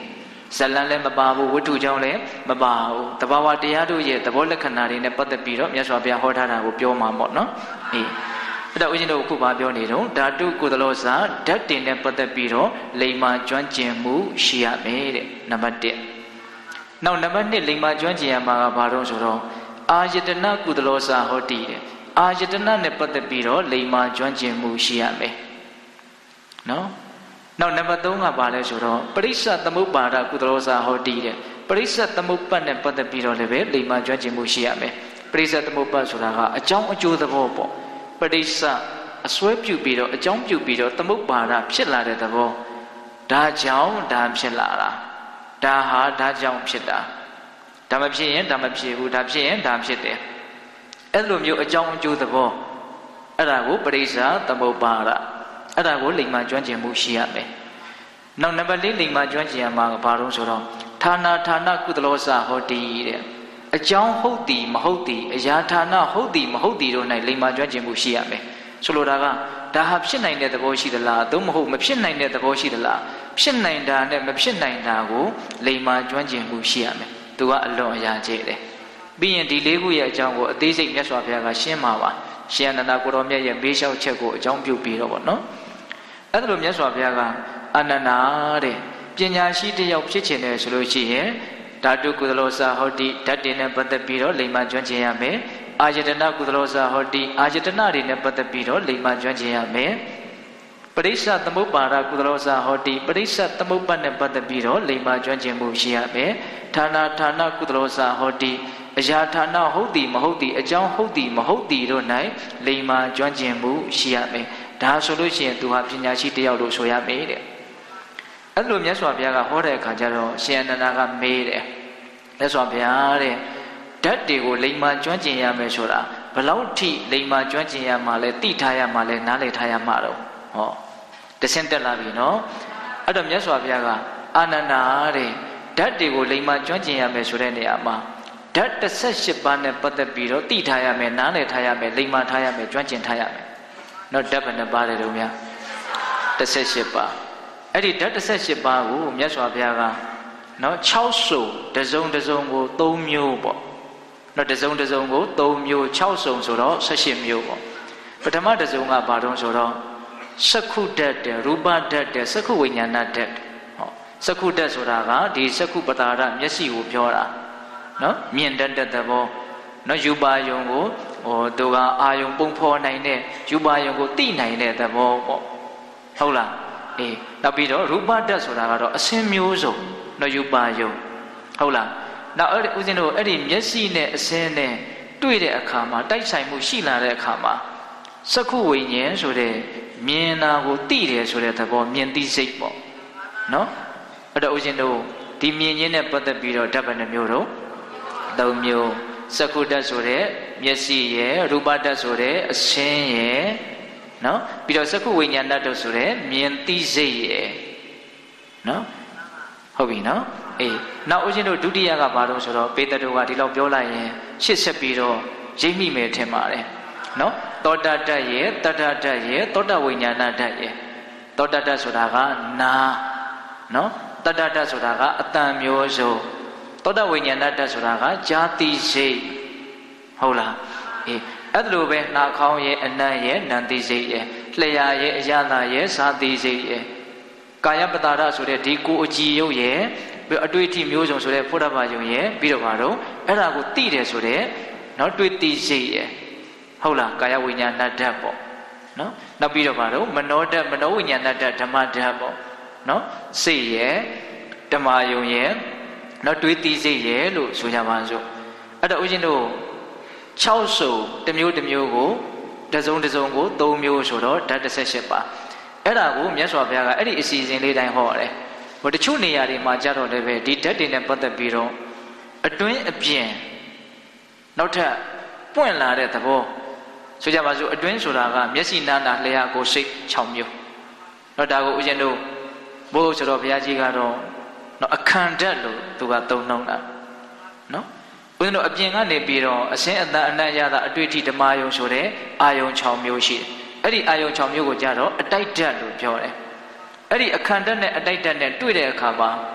ဇလံလည်းမပါဘူးဝတ္ထုကြောင့်လည်းမပါဘူးတဘာဝတရားတို့ရဲ့သဘောလက္ခဏာတွေနဲ့ပတ်သက်ပြီးတော့မြတ်စွာဘုရားဟောထားတာကိုပြောမှာပေါ့နော်အေးအဲ့တော့ဦးဇင်းတို့အခုဘာပြောနေတော့ဓာတုကုသလောစာဓာတ်တင်နဲ့ပတ်သက်ပြီးတော့လိမ္မာကျွမ်းကျင်မှုရှိရမယ်တဲ့နံပါတ်တစ်နောက်နံပါတ်နှစ်လိမ္မာကျွမ်းကျင်ရမှာကဘာလို့ဆိုတော့အာယတနာကုသလောစာဟောတည်တယ်အာယတနာနဲ့ပတ်သက်ပြီးတော့လိမ္မာကျွမ်းကျင်မှုရှိရမယ်နော်နောက်နံပါတ်သုံးကဘာလဲဆိုတော့ပရိစ္ဆသမုပ္ပါဒကုသလောစာဟောတည်တယ်ပရိစ္ဆသမုပ္ပတ်နဲ့ပတ်သက်ပြီးတော့လည်းပဲလိမ္မာကျွမ်းကျင်မှုရှိရမယ်ပရိစ္ဆသမုပ္ပတ်ဆိုတာကအကြောင်းအကျိုးသဘောပေါ့ပရိစ္ဆအစွဲပြုပြီးတော့အကြောင်းပြုပြီးတော့သမုပ္ပါဒဖြစ်လာတဲ့သဘောဒါကြောင့်ဒါဖြစ်လာတာဒါဟာဒါကြောင့်ဖြစ်တာဒါမဖြစ်ရင်ဒါမဖြစ်ဘူးဒါဖြစ်ရင်ဒါဖြစ်တယ်အဲ့လိုမျိုးအကြောင်းအကျိုးသဘောအဲ့ဒါကိုပရိစ္ဆသမုပ္ပါဒအဲ့ဒါကိုလိမ္မာကျွမ်းကျင်မှုရှိရမယ်နောက်နံပါတ်လေးလိမ္မာကျွမ်းကျင်ရမှာကဘာလို့ဆိုတော့ဌာနာဌာနကုသလောစာဟောတိတဲ့အကြောင်းဟုတ်သည်မဟုတ်သည်အရာဌာနဟုတ်သည်မဟုတ်သည်တို့၌လိမ္မာကျွမ်းကျင်မှုရှိရမယ်ဆိုလိုတာကဒါဟာဖြစ်နိုင်တဲ့သဘောရှိသလားသို့မဟုတ်မဖြစ်နိုင်တဲ့သဘောရှိသလားဖြစ်နိုင်တာနဲ့မဖြစ်နိုင်တာကိုလိမ္မာကျွမ်းကျင်မှုရှိရမယ်သူကအလွန်အရာကြီးတယ်ပြီးရင်ဒီလေးခုရဲ့အကြောင်းကိုအသေးစိတ်မြတ်စွာဘုရားကရှင်းမှာပါရှင်အနန္ဒကိုတော်မြတ်ရဲ့မေးလျှောက်ချက်ကိုအကြောင်းပြုပြီးတော့ဗောနော်အဲ့ဒါလိုမြတ်စွာဘုရားကအနန္ဒတဲ့ပညာရှိတစ်ယောက်ဖြစ်ချင်တယ်ဆိုလို့ရှိရင်ဓာတုကုသလောစာဟောတိဓာတ်တင်နဲ့ပတ်သက်ပြီးတော့လိမ္မာကျွမ်းကျင်ရမယ်အာယတနာကုသလောစာဟောတိအာယတနာတွေနဲ့ပတ်သက်ပြီးတော့လိမ္မာကျွမ်းကျင်ရမယ်ပရိစ္ဆသမုပ္ပါဒကုသလောစာဟောတိပရိစ္ဆသမုပ္ပါဒနဲ့ပတ်သက်ပြီးတော့လိမ္မာကျွမ်းကျင်မှုရှိရမယ်ဌာနာဌာနကုသလောစာဟောတိအရာဌာနဟုတ်သည်မဟုတ်သည်အကြောင်းဟုတ်သည်မဟုတ်သည်တို့၌လိမ္မာကျွမ်းကျင်မှုရှိရမယ်ဒါဆိုလို့ရှိရင်သူဟာပညာရှိတစ်ယောက်လို့ဆိုရမယ်တဲ့အဲ့လိုမြတ်စွာဘုရားကဟောတဲ့အခါကျတော့ရှင်အနန္ဒာကမေးတယ်မြတ်စွာဘုရားတဲ့ဓာတ်တွေကိုလိမ္မာကျွမ်းကျင်ရမယ်ဆိုတာဘလောက်ထိလိမ္မာကျွမ်းကျင်ရမှာလဲသိထားရမှာလဲနားလည်ထားရမှာတော့ဟောတဆင့်တက်လာပြီနော်အဲ့တော့မြတ်စွာဘုရားကအာနန္ဒာတဲ့ဓာတ်တွေကိုလိမ္မာကျွမ်းကျင်ရမယ်ဆိုတဲ့နေရာမှာဓာတ်တစ်ဆက်ရှစ်ပါးနဲ့ပတ်သက်ပြီးတော့သိထားရမယ်နားလည်ထားရမယ်လိမ္မာထားရမယ်ကျွမ်းကျင်ထားရမယ်နော်ဓာတ်ဘယ်နှပါးလဲတို့များတစ်ဆက်ရှစ်ပါးအဲ့ဒီဓာတ်တစ်ဆက်ရှစ်ပါးကိုမြတ်စွာဘုရားကနော်၆စုံတစ်စုံတစ်စုံကို၃မျိုးပေါ့နော်တစ်စုံတစ်စုံကို၃မျိုး၆စုံဆိုတော့၁၈မျိုးပေါ့ပထမတစ်စုံကဘာတုံးဆိုတော့စက္ခုဓာတ်တဲ့ရူပဓာတ်တဲ့စက္ခုဝိညာဏဓာတ်ဟောစက္ခုဓာတ်ဆိုတာကဒီစက္ခုပတာရမျက်စိကိုပြောတာနော်မြင်တတ်တဲ့သဘောနော်ယူပါယုံကိုဟိုသူကအာယုံပုံဖော်နိုင်တဲ့ယူပါယုံကိုသိနိုင်တဲ့သဘောပေါ့ဟုတ်လားအေးနောက်ပြီးတော့ရူပဓာတ်ဆိုတာကတော့အစင်းမျိုးစုံနော်ယူပါယုံဟုတ်လားနောက်အဲ့ဒီဦးဇင်းတို့အဲ့ဒီမျက်စိနဲ့အစင်းနဲ့တွေ့တဲ့အခါမှာတိုက်ဆိုင်မှုရှိလာတဲ့အခါမှာစက္ခုဝိညာဉ်ဆိုတဲ့မြင်တာကိုသိတယ်ဆိုတဲ့သဘောမြင်သိစိတ်ပေါ့နော်အဲ့တော့ဦးဇင်းတို့ဒီမြင်ခြင်းနဲ့ပတ်သက်ပြီးတော့ဓာတ်ဘယ်နှမျိုးတော့သုံးမျိုးစက္ခုဓာတ်ဆိုတဲ့မျက်စိရယ်ရူပဓာတ်ဆိုတဲ့အစင်းရယ်နော်ပြီးတော့စက္ခုဝိညာဏဓာတ်ဆိုတဲ့မြင်သိစိတ်ရယ်နော်ဟုတ်ပြီနော်အေးနောက်ဦးဇင်းတို့ဒုတိယကဘာလို့ဆိုတော့ပေတတုကဒီလောက်ပြောလိုက်ရင်ရှစ်ဆက်ပြီးတော့ရိပ်မိမယ်ထင်ပါတယ်နော်သောတတ္တရဲ့တတ္တတ္တရဲ့သောတဝိညာဏဓာတ်ရဲ့သောတတ္တဆိုတာကနာနော်တတ္တတ္တဆိုတာကအတန်မျိုးစုံသောတဝိညာဏဓာတ်ဆိုတာကဇာတိစိတ်ဟုတ်လားအေးအဲ့လိုပဲနှာခေါင်းရဲ့အနံ့ရဲ့နံတိစိတ်ရဲ့လျှာရဲ့အရသာရဲ့ဇာတိစိတ်ရဲ့ကာယပတာရဆိုတဲ့ဒီကိုအကြည်ရုပ်ရဲ့အတွေ့အထိမျိုးစုံဆိုတဲ့ဖုဒ္ဓဘာယုံရဲ့ပြီးတော့ဘာတော့အဲ့ဒါကိုသိတယ်ဆိုတဲ့နော်တွေ့သိစိတ်ရဲ့ဟုတ်လားကာယဝိညာဏဓာတ်ပေါ့နော်နောက်ပြီးတော့ဘာတော့မနောဓာတ်မနောဝိညာဏဓာတ်ဓမ္မဓာတ်ပေါ့နော်စိတ်ရဲ့ဓမ္မယုံရဲ့နော်တွေးသိစိတ်ရဲ့လို့ဆိုကြပါစို့အဲ့တော့ဦးဇင်းတို့၆စုံတစ်မျိုးတစ်မျိုးကိုတစ်စုံတစ်စုံကို၃မျိုးဆိုတော့ဓာတ်၁၈ပါအဲ့ဒါကိုမြတ်စွာဘုရားကအဲ့ဒီအစီအစဉ်လေးတိုင်းဟောတယ်ဟိုတချို့နေရာတွေမှာကြတော့လည်းပဲဒီဓာတ်တွေနဲ့ပတ်သက်ပြီးတော့အတွင်းအပြင်နောက်ထပ်ပွင့်လာတဲ့သဘောဆိုကြပါစို့အတွင်းဆိုတာကမျက်စိနာနာလျှာကိုယ်စိတ်၆မျိုးတော့ဒါကိုဦးဇင်းတို့ဘိုးဆိုတော့ဘုရားကြီးကတော့နော်အခန္ဓာလို့သူကသုံးနှုံးတာနော်ဦးဇင်းတို့အပြင်ကနေပြီးတော့အစင်းအတန်အနတ်ရတာအတွေ့အထိဓမ္မယုံဆိုတဲ့အာယုံ၆မျိုးရှိတယ်အဲ့ဒီအာယုံ၆မျိုးကိုကြတော့အတိုက်ဓာတ်လို့ပြောတယ်အဲ့ဒီအခန္ဓာနဲ့အတိုက်ဓာတ်နဲ့တွေ့တဲ့အခါမှာ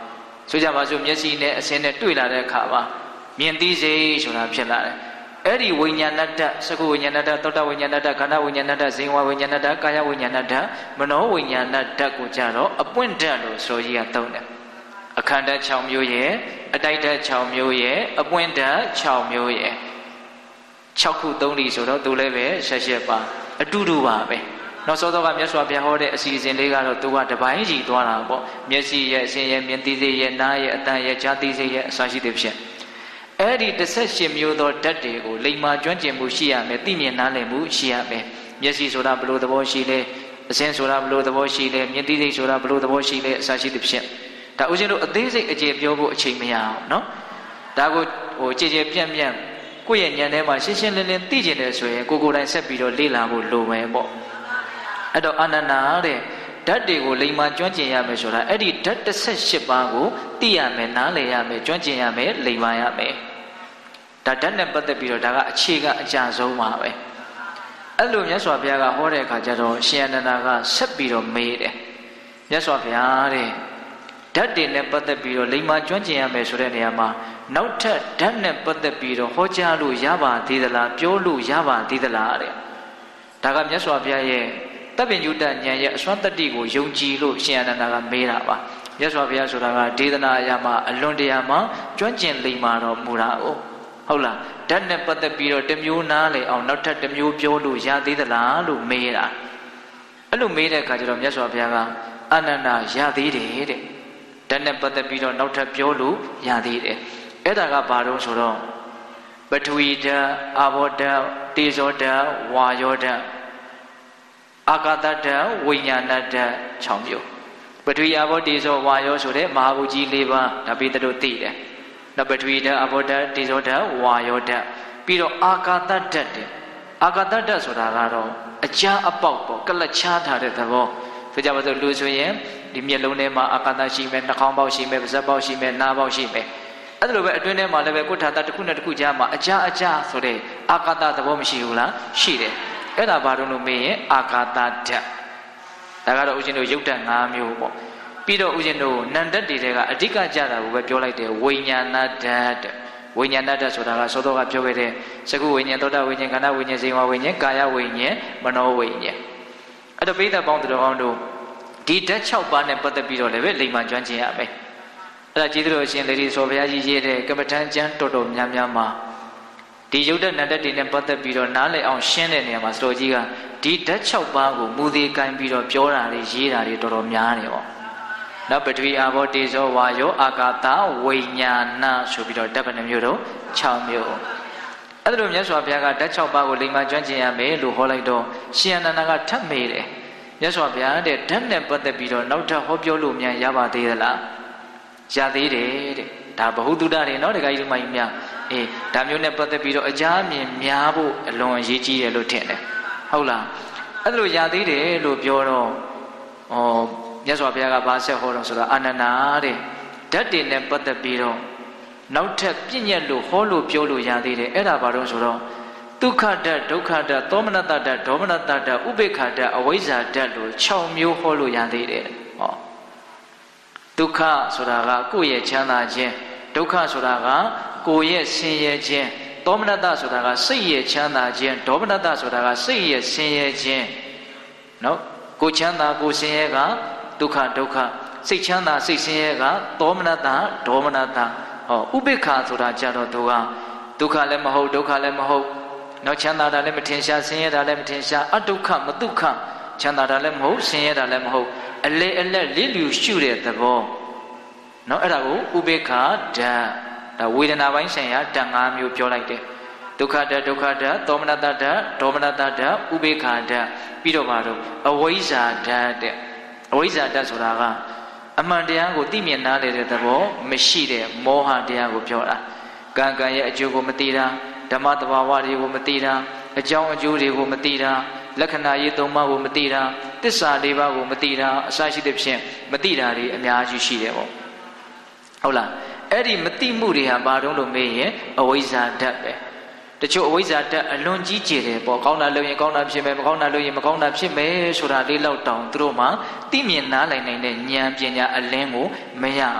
ဆိုကြပါစို့မျက်စိနဲ့အစင်းနဲ့တွေ့လာတဲ့အခါမှာမြင်သိစိတ်ဆိုတာဖြစ်လာတယ်အဲ့ဒီဝိညာဏတ္တသကုဝိညာဏတ္တသောတဝိညာဏတ္တခန္ဓာဝိညာဏတ္တဇင်ဝဝိညာဏတ္တကာယဝိညာဏတ္တမနောဝိညာဏတ္တကိုကြတော့အပွင့်ဓာတ်လို့ဆိုကြီးကသုံးတယ်အခန္ဓာ၆မျိုးရဲ့အတိုက်ဓာတ်၆မျိုးရဲ့အပွင့်ဓာတ်၆မျိုးရဲ့၆ခုသုံးလိဆိုတော့သူလည်းပဲရှက်ရှက်ပါအတူတူပါပဲနောက်စောတော့ကမြတ်စွာဘုရားဟောတဲ့အစီအစဉ်လေးကတော့သူကတပိုင်းကြီးသွားတာပေါ့မျက်စိရဲ့အရှင်ရဲ့မြင်သိစိတ်ရဲ့နားရဲ့အသံရဲ့ကြားသိစိတ်ရဲ့အစရှိတဲ့ဖြစ်အဲ့ဒီတစ်ဆက်ရှင်မျိုးသောဓာတ်တွေကိုလိမ္မာကျွမ်းကျင်မှုရှိရမယ်သိမြင်နားလည်မှုရှိရမယ်မျက်စိဆိုတာဘယ်လိုသဘောရှိလဲအရှင်ဆိုတာဘယ်လိုသဘောရှိလဲမြင်သိစိတ်ဆိုတာဘယ်လိုသဘောရှိလဲအစရှိတဲ့ဖြစ်ဒါဦးဇင်းတို့အသေးစိတ်အကျေပြောဖို့အချိန်မရအောင်နော်ဒါကိုဟိုကြည်ကြည်ပြန့်ပြန့်ကိုယ့်ရဲ့ဉာဏ်ထဲမှာရှင်းရှင်းလင်းလင်းသိကျင်တယ်ဆိုရင်ကိုကိုယ်တိုင်ဆက်ပြီးတော့လေ့လာဖို့လိုမယ်ပေါ့အဲ့တော့အာနန္ဒာတဲ့ဓာတ်တွေကိုလိမ္မာကျွမ်းကျင်ရမယ်ဆိုတာအဲ့ဒီဓာတ်တစ်ဆက်ရှစ်ပါးကိုသိရမယ်နားလည်ရမယ်ကျွမ်းကျင်ရမယ်လိမ္မာရမယ်ဒါဓာတ်နဲ့ပတ်သက်ပြီးတော့ဒါကအခြေခံအကျဆုံးပါပဲအဲ့လိုမြတ်စွာဘုရားကဟောတဲ့အခါကျတော့ရှင်အနန္ဒာကဆက်ပြီးတော့မေးတယ်မြတ်စွာဘုရားတဲ့ဓာတ်တွေနဲ့ပတ်သက်ပြီးတော့လိမ္မာကျွမ်းကျင်ရမယ်ဆိုတဲ့နေရာမှာနောက်ထပ်ဓာတ်နဲ့ပတ်သက်ပြီးတော့ဟောကြားလို့ရပါသေးသလားပြောလို့ရပါသေးသလားတဲ့ဒါကမြတ်စွာဘုရားရဲ့တပ်ပင်ညုတဉာဏ်ရဲ့အစွမ်းတတ္တိကိုယုံကြည်လို့ရှင်အနန္ဒာကမေးတာပါမြတ်စွာဘုရားဆိုတာကဒေသနာအရာမှာအလွန်တရာမှာကျွမ်းကျင်လိမ္မာတော်မူတာ哦ဟုတ်လားဓာတ်နဲ့ပတ်သက်ပြီးတော့တစ်မျိုးနားလေအောင်နောက်ထပ်တစ်မျိုးပြောလို့ရသေးသလားလို့မေးတာအဲ့လိုမေးတဲ့အခါကျတော့မြတ်စွာဘုရားကအနန္ဒာရသေးတယ်တဲ့ဓာတ်နဲ့ပတ်သက်ပြီးတော့နောက်ထပ်ပြောလို့ရသေးတယ်အဲ့ဒါကဘာလို့ဆိုတော့ပထဝီဓာတ်အာဘောဓာတ်တေဇောဓာတ်ဝါယောဓာတ်အာကာသဓာတ်ဝိညာဏဓာတ်၆မျိုးပထဝီအာဘောတေဇောဝါယောဆိုတဲ့မဟာဘူကြီး၄ပါးဒါပိတတို့သိတယ်နောက်ပထဝီဓာတ်အာဘောဓာတ်တေဇောဓာတ်ဝါယောဓာတ်ပြီးတော့အာကာသဓာတ်တဲ့အာကာသဓာတ်ဆိုတာကတော့အချားအပေါက်ပေါ့ကလချားထားတဲ့သဘောဆိုကြပါစို့လူဆိုရင်ဒီမျက်လုံးထဲမှာအာကာသရှိမယ်နှာခေါင်းပေါက်ရှိမယ်ပါးစပ်ပေါက်ရှိမယ်နားပေါက်ရှိမယ်အဲ့ဒါလိုပဲအတွင်းထဲမှာလည်းပဲကိုယ်ထာတာတစ်ခုနဲ့တစ်ခုကြားမှာအချားအချားဆိုတဲ့အာကာသသဘောမရှိဘူးလားရှိတယ်အဲ့ဒါဘာလို့လို့မေးရင်အာကာသဓာတ်ဒါကတော့ဦးဇင်းတို့ရုပ်ဓာတ်၅မျိုးပေါ့ပြီးတော့ဦးဇင်းတို့နန္တတ်တွေကအဓိကကြတာကိုပဲပြောလိုက်တယ်ဝိညာဏဓာတ်ဝိညာဏဓာတ်ဆိုတာကသောတော်ကပြောခဲ့တဲ့သကုဝိညာဉ်သောတာဝိညာဉ်ခန္ဓာဝိညာဉ်ဇေဝဝိညာဉ်ကာယဝိညာဉ်မနောဝိညာဉ်အဲ့တော့ပိဋကပေါင်းတော်အောင်တို့ဒီဓာတ်၆ပါးနဲ့ပတ်သက်ပြီးတော့လည်းပဲလိမ္မာကျွမ်းကျင်ရမယ်အဲ့ဒါကျေးဇူးတော်ရှင်လေဒီဆိုဘုရားကြီးရေးတဲ့ကမ္မထမ်းကျမ်းတော်တော်များများမှာဒီယုတ်တနန္တတွေနဲ့ပတ်သက်ပြီးတော့နားလည်အောင်ရှင်းတဲ့နေရာမှာစတော်ကြီးကဒီဓာတ်၆ပါးကိုမူသေးကင်ပြီးတော့ပြောတာတွေရေးတာတွေတော်တော်များတယ်ပေါ့နောက်ပထဝီအာဘောတေဇောဝါယောအာကာသဝိညာဏဆိုပြီးတော့ဓာတ်ဘယ်နှမျိုးတော့၆မျိုးအဲ့ဒါလိုမြတ်စွာဘုရားကဓာတ်၆ပါးကိုလိမ္မာကျွမ်းကျင်ရမယ်လို့ဟောလိုက်တော့ရှင်အနန္ဒာကထပ်မေးတယ်မြတ်စွာဘုရားတဲ့ဓာတ်နဲ့ပတ်သက်ပြီးတော့နောက်ထပ်ဟောပြောလို့မြန်ရပါသေးသလားရသေးတယ်တဲ့ဒါဘ ഹു တုဒ္ဒတွေနော်ဒကာကြီးတို့မကြီးများအေးဒါမျိုးနဲ့ပတ်သက်ပြီးတော့အကြအမြင်များဖို့အလွန်အရေးကြီးတယ်လို့ထင်တယ်ဟုတ်လားအဲ့ဒါလိုရသေးတယ်လို့ပြောတော့ဩမြတ်စွာဘုရားကဘာဆက်ဟောတော့ဆိုတော့အာနန္ဒာတဲ့ဓာတ်တွေနဲ့ပတ်သက်ပြီးတော့နောက်ထပ်ပြည့်ညက်လို့ဟောလို့ပြောလို့ရသေးတယ်အဲ့ဒါဘာလို့ဆိုတော့ဒုက္ခဓာတ်ဒုက္ခဓာတ်သောမနတဓာတ်ဒေါမနတဓာတ်ဥပေက္ခဓာတ်အဝိဇ္ဇာဓာတ်လို့၆မျိုးဟောလို့ရသေးတယ်ဟောဒုက္ခဆိုတာကကိုယ့်ရဲ့ချမ်းသာခြင်းဒုက္ခဆိုတာကကိုယ်ရဲ့ဆင်းရဲခြင်းသောမနတဆိုတာကစိတ်ရဲ့ချမ်းသာခြင်းဒေါမနတဆိုတာကစိတ်ရဲ့ဆင်းရဲခြင်းနော်ကိုယ်ချမ်းသာကိုယ်ဆင်းရဲကဒုက္ခဒုက္ခစိတ်ချမ်းသာစိတ်ဆင်းရဲကသောမနတဒေါမနတဟောဥပေက္ခဆိုတာကြတော့သူကဒုက္ခလည်းမဟုတ်ဒုက္ခလည်းမဟုတ်နောက်ချမ်းသာတာလည်းမထင်ရှားဆင်းရဲတာလည်းမထင်ရှားအဒုက္ခမဒုက္ခချမ်းသာတာလည်းမဟုတ်ဆင်းရဲတာလည်းမဟုတ်အလေအလက်လစ်လျူရှုတဲ့သဘောနော်အဲ့ဒါကိုဥပေက္ခဓာတ်ဒါဝေဒနာပိုင်းဆိုင်ရာဓာတ်၅မျိုးပြောလိုက်တယ်ဒုက္ခဓာတ်ဒုက္ခဓာတ်သောမနတဓာတ်ဒေါမနတဓာတ်ဥပေက္ခဓာတ်ပြီးတော့ပါတော့အဝိဇ္ဇာဓာတ်တဲ့အဝိဇ္ဇာဓာတ်ဆိုတာကအမှန်တရားကိုသိမြင်နားလည်တဲ့သဘောမရှိတဲ့မောဟတရားကိုပြောတာကံကံရဲ့အကျိုးကိုမသိတာဓမ္မတဘာဝတွေကိုမသိတာအကြောင်းအကျိုးတွေကိုမသိတာလက္ခဏာရေးသုံးပါးကိုမသိတာသစ္စာလေးပါးကိုမသိတာအစရှိတဲ့ဖြင့်မသိတာတွေအများကြီးရှိတယ်ပေါ့ဟုတ်လားအဲ့ဒီမသိမှုတွေဟာဘာတုံးလို့မေးရင်အဝိဇ္ဇာဓာတ်ပဲတချို့အဝိဇ္ဇာဓာတ်အလွန်ကြီးကျယ်တယ်ပေါ့ကောင်းတာလုပ်ရင်ကောင်းတာဖြစ်မယ်မကောင်းတာလုပ်ရင်မကောင်းတာဖြစ်မယ်ဆိုတာလေးလောက်တောင်သူတို့မှသိမြင်နားလည်နိုင်တဲ့ဉာဏ်ပညာအလင်းကိုမရဘူး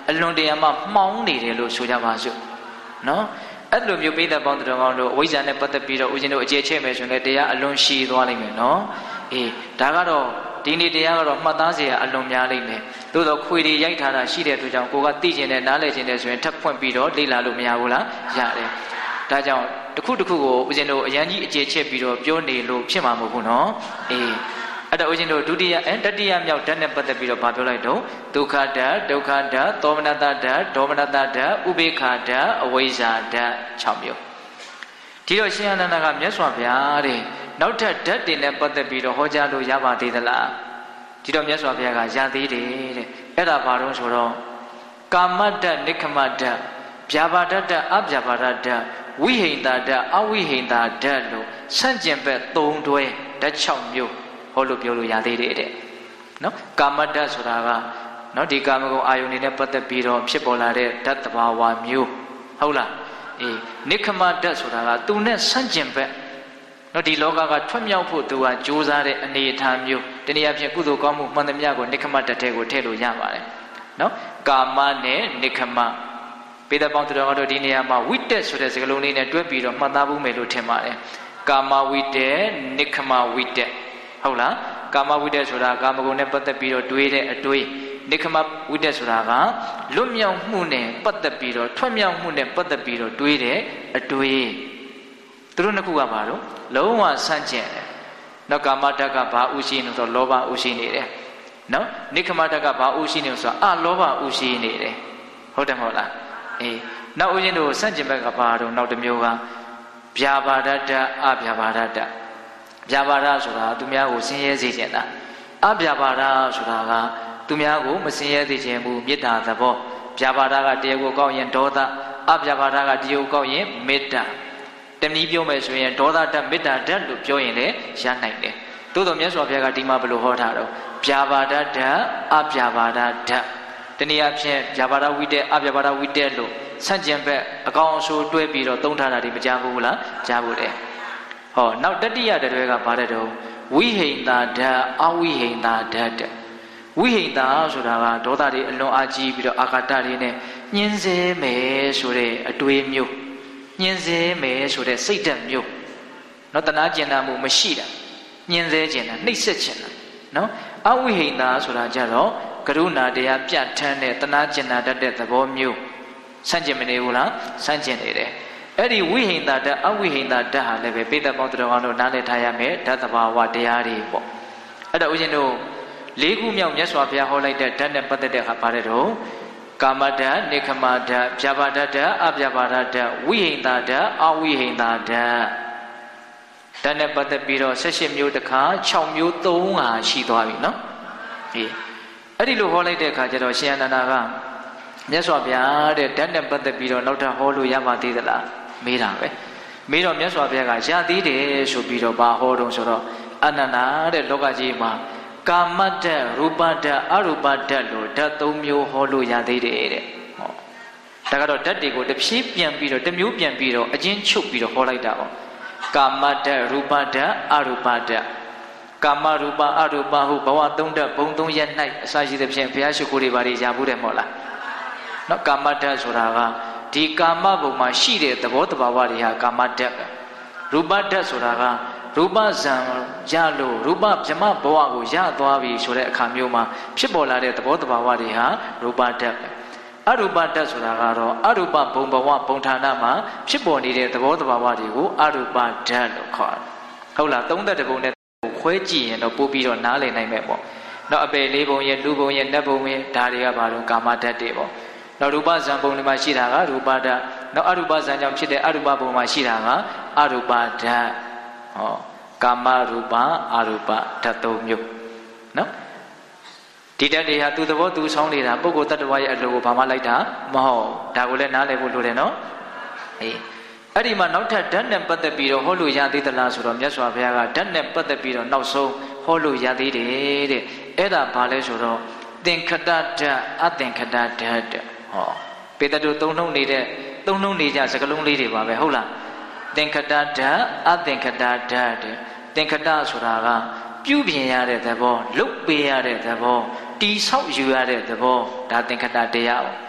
အလွန်တရာမှမှောင်နေတယ်လို့ဆိုကြပါစို့နော်အဲ့လိုမျိုးပိဋကပေါင်းတော်ကောင်းတို့အဝိဇ္ဇာနဲ့ပတ်သက်ပြီးတော့ဦးဇင်းတို့အခြေချဲ့မယ်ဆိုရင်လည်းတရားအလွန်ရှည်သွားလိမ့်မယ်နော်အေးဒါကတော့ဒီနေ့တရားကတော့မှတ်သားစရာအလွန်များလိမ့်မယ်သို့တော့ခွေတွေရိုက်ထားတာရှိတဲ့အတွက်ကြောင့်ကိုကသိကျင်တဲ့နားလည်ကျင်တဲ့ဆိုရင်ထပ်ဖွင့်ပြီးတော့လေ့လာလို့မရဘူးလားရတယ်ဒါကြောင့်တစ်ခုတစ်ခုကိုဦးဇင်းတို့အရန်ကြီးအခြေချဲ့ပြီးတော့ပြောနေလို့ဖြစ်မှာမဟုတ်ဘူးနော်အေးအဲ့တော့ဦးဇင်းတို့ဒုတိယအဲတတိယမြောက်ဓာတ်နဲ့ပတ်သက်ပြီးတော့ဗာပြောလိုက်တော့ဒုက္ခဓာတ်ဒုက္ခဓာတ်သောမနတဓာတ်ဒေါမနတဓာတ်ဥပေက္ခဓာတ်အဝိဇ္ဇာဓာတ်၆မျိုးဒီတော့ရှင်အနန္ဒကမြတ်စွာဘုရားတဲ့နောက်ထပ်ဓာတ်တွေနဲ့ပတ်သက်ပြီးတော့ဟောကြားလို့ရပါသေးသလားဒီတော့မြတ်စွာဘုရားကရသေးတယ်တဲ့အဲ့ဒါဘာလို့ဆိုတော့ကာမတ္တနိခမတ္တဗျာပါဒတ္တအဗျာပါဒတ္တဝိဟိန္တာဓာတ်အဝိဟိန္တာဓာတ်လို့ဆန့်ကျင်ဘက်၃တွဲဓာတ်၆မျိုးဟောလို့ပြောလို့ရသေးတယ်တဲ့နော်ကာမတ္တဆိုတာကနော်ဒီကာမဂုဏ်အာယုန်တွေနဲ့ပတ်သက်ပြီးတော့ဖြစ်ပေါ်လာတဲ့ဓာတ်တဘာဝမျိုးဟုတ်လားအေးနိခမတ္တဆိုတာကသူနဲ့ဆန့်ကျင်ဘက်နော်ဒီလောကကထွက်မြောက်ဖို့သူကကြိုးစားတဲ့အနေအထားမျိုးတနည်းအားဖြင့်ကုသိုလ်ကောင်းမှုမှန်သမျှကိုနိခမတ္တတဲ့ကိုထည့်လို့ရပါတယ်နော်ကာမနဲ့နိခမပေဒပေါင်းတော်တို့ဒီနေရာမှာဝိတက်ဆိုတဲ့စကားလုံးလေးနဲ့တွဲပြီးတော့မှတ်သားဖို့မယ်လို့ထင်ပါတယ်ကာမဝိတက်နိခမဝိတက်ဟုတ်လားကာမဝိတက်ဆိုတာကာမဂုဏ်နဲ့ပတ်သက်ပြီးတော့တွေးတဲ့အတွေးနိခမဝိတက်ဆိုတာကလွတ်မြောက်မှုနဲ့ပတ်သက်ပြီးတော့ထွက်မြောက်မှုနဲ့ပတ်သက်ပြီးတော့တွေးတဲ့အတွေးသူတို့နှစ်ခုကဘာလို့လုံးဝဆန့်ကျင်တယ်နော်ကာမတ္တကဘာဥရှိနေဆိုတော့လောဘဥရှိနေတယ်နော်နိခမတ္တကဘာဥရှိနေဆိုတော့အလောဘဥရှိနေတယ်ဟုတ်တယ်မဟုတ်လားအေးနောက်ဦးဇင်းတို့ဆန့်ကျင်ဘက်ကဘာတော့နောက်တစ်မျိုးကဗျာပါဒတ္တအဗျာပါဒတ္တဗျာပါဒဆိုတာသူများကိုဆင်းရဲစေခြင်းတာအဗျာပါဒဆိုတာကသူများကိုမဆင်းရဲစေခြင်းဘူးမေတ္တာသဘောဗျာပါဒကတရားကိုကောက်ရင်ဒေါသအဗျာပါဒကတရားကိုကောက်ရင်မေတ္တာတနည်းပြောမယ်ဆိုရင်ဒေါသဓာတ်မေတ္တာဓာတ်လို့ပြောရင်လည်းရနိုင်တယ်သို့တော်မြတ်စွာဘုရားကဒီမှာဘယ်လိုဟောထားတော့ဗျာပါဒဓာတ်အဗျာပါဒဓာတ်တနည်းအားဖြင့်ဗျာပါဒဝိတက်အဗျာပါဒဝိတက်လို့ဆန့်ကျင်ဘက်အကောင်အဆိုးတွဲပြီးတော့သုံးထားတာဒီမကြားဘူးလားကြားဘူးတယ်ဟောနောက်တတိယတွေကဘာတဲ့တော့ဝိဟိန္တာဓာတ်အဝိဟိန္တာဓာတ်ဝိဟိန္တာဆိုတာကဒေါသတွေအလွန်အားကြီးပြီးတော့အာဃာတတွေနဲ့ညှင်းဆဲမယ်ဆိုတဲ့အတွေးမျိုးညှင်းဆဲမယ်ဆိုတဲ့စိတ်ဓာတ်မျိုးနော်တနာကျင်နာမှုမရှိတာညှင်းဆဲကျင်တာနှိပ်စက်ကျင်တာနော်အဝိဟိန္တာဆိုတာကြတော့ကရုဏာတရားပြဋ္ဌာန်းတဲ့တနာကျင်နာတတ်တဲ့သဘောမျိုးဆန့်ကျင်မနေဘူးလားဆန့်ကျင်နေတယ်အဲ့ဒီဝိဟိန္တာဓာတ်အဝိဟိန္တာဓာတ်ဟာလည်းပဲပိဋကပေါင်းတော်ကောင်းတို့နားလည်ထားရမယ်ဓာတ်သဘာဝတရားတွေပေါ့အဲ့တော့ဦးဇင်းတို့လေးခုမြောက်မြတ်စွာဘုရားဟောလိုက်တဲ့ဓာတ်နဲ့ပတ်သက်တဲ့အခါပါတယ်တော့ကာမဓာတ်နိခမဓာတ်ဗျာပါဒဓာတ်အဗျာပါဒဓာတ်ဝိဟိန္တာဓာတ်အဝိဟိန္တာဓာတ်ဓာတ်နဲ့ပတ်သက်ပြီးတော့၁၈မျိုးတစ်ခါ၆မျိုးသုံးဟာရှိသွားပြီနော်အေးအဲ့ဒီလိုဟောလိုက်တဲ့အခါကျတော့ရှင်အနန္ဒာကမြတ်စွာဘုရားတဲ့ဓာတ်နဲ့ပတ်သက်ပြီးတော့နောက်ထပ်ဟောလို့ရပါသေးသလားမေးတာပဲမေးတော့မြတ်စွာဘုရားကရသေးတယ်ဆိုပြီးတော့ဘာဟောတော့ဆိုတော့အနန္ဒာတဲ့လောကကြီးမှာကာမတ္တရူပတ္တအရူပတ္တလို့ဓာတ်သုံးမျိုးဟောလို့ရသေးတယ်တဲ့ဟောဒါကတော့ဓာတ်တွေကိုတစ်ဖြည်းပြန်ပြီးတော့တစ်မျိုးပြန်ပြီးတော့အချင်းချုပ်ပြီးတော့ဟောလိုက်တာပေါ့ကာမတ္တရူပတ္တအရူပတ္တကာမရူပအရူပဟုဘဝသုံးဓာတ်ဘုံသုံးရက်၌အစရှိသဖြင့်ဘုရားရှိခိုးတွေဘာတွေရဘူးတယ်မဟုတ်လားနော်ကာမတ္တဆိုတာကဒီကာမဘုံမှာရှိတဲ့သဘောတဘာဝတွေဟာကာမတ္တပဲရူပတ္တဆိုတာကရူပဇံရလို့ရူပဗြဟ္မဘဝကိုရသွားပြီဆိုတဲ့အခါမျိုးမှာဖြစ်ပေါ်လာတဲ့သဘောတဘာဝတွေဟာရူပတ္တပဲအရူပတ္တဆိုတာကတော့အရူပဘုံဘဝဘုံဌာနမှာဖြစ်ပေါ်နေတဲ့သဘောတဘာဝတွေကိုအရူပတ္တလို့ခေါ်တယ်ဟုတ်လားသုံးသက်တဘုံနဲ့ခွဲကြည့်ရင်တော့ပို့ပြီးတော့နားလည်နိုင်မယ်ပေါ့နောက်အပယ်လေးဘုံရဲ့လူဘုံရဲ့နတ်ဘုံရဲ့ဒါတွေကဘာလို့ကာမတ္တတွေပေါ့နောက်ရူပဇံဘုံတွေမှာရှိတာကရူပဓာတ်နောက်အရူပဇံကြောင့်ဖြစ်တဲ့အရူပဘုံမှာရှိတာကအရူပဓာတ်ဟောကာမရူပအရူပဓာတ်သုံးမျိုးနော်ဒီဓာတ်တွေဟာသူ့သဘောသူဆောင်းနေတာပုဂ္ဂိုလ်တ attva ရဲ့အလိုကိုဘာမှလိုက်တာမဟုတ်ဒါကိုလည်းနားလည်ဖို့လိုတယ်နော်အေးအဲ့ဒီမှာနောက်ထပ်ဓာတ်နဲ့ပတ်သက်ပြီးတော့ဟောလို့ရသေးသလားဆိုတော့မြတ်စွာဘုရားကဓာတ်နဲ့ပတ်သက်ပြီးတော့နောက်ဆုံးဟောလို့ရသေးတယ်တဲ့အဲ့ဒါဘာလဲဆိုတော့သင်္ခတဓာတ်အသင်္ခတဓာတ်တဲ့ဟောပေတတို့သုံးနှုံနေတဲ့သုံးနှုံနေကြစကလုံးလေးတွေပါပဲဟုတ်လားသင်္ခတဓာတ်အသင်္ခတဓာတ်တဲ့သင်္ခတဆိုတာကပြုပြင်ရတဲ့သဘောလုတ်ပေးရတဲ့သဘောတိဆောက်ယူရတဲ့သဘောဒါသင်္ခတတရား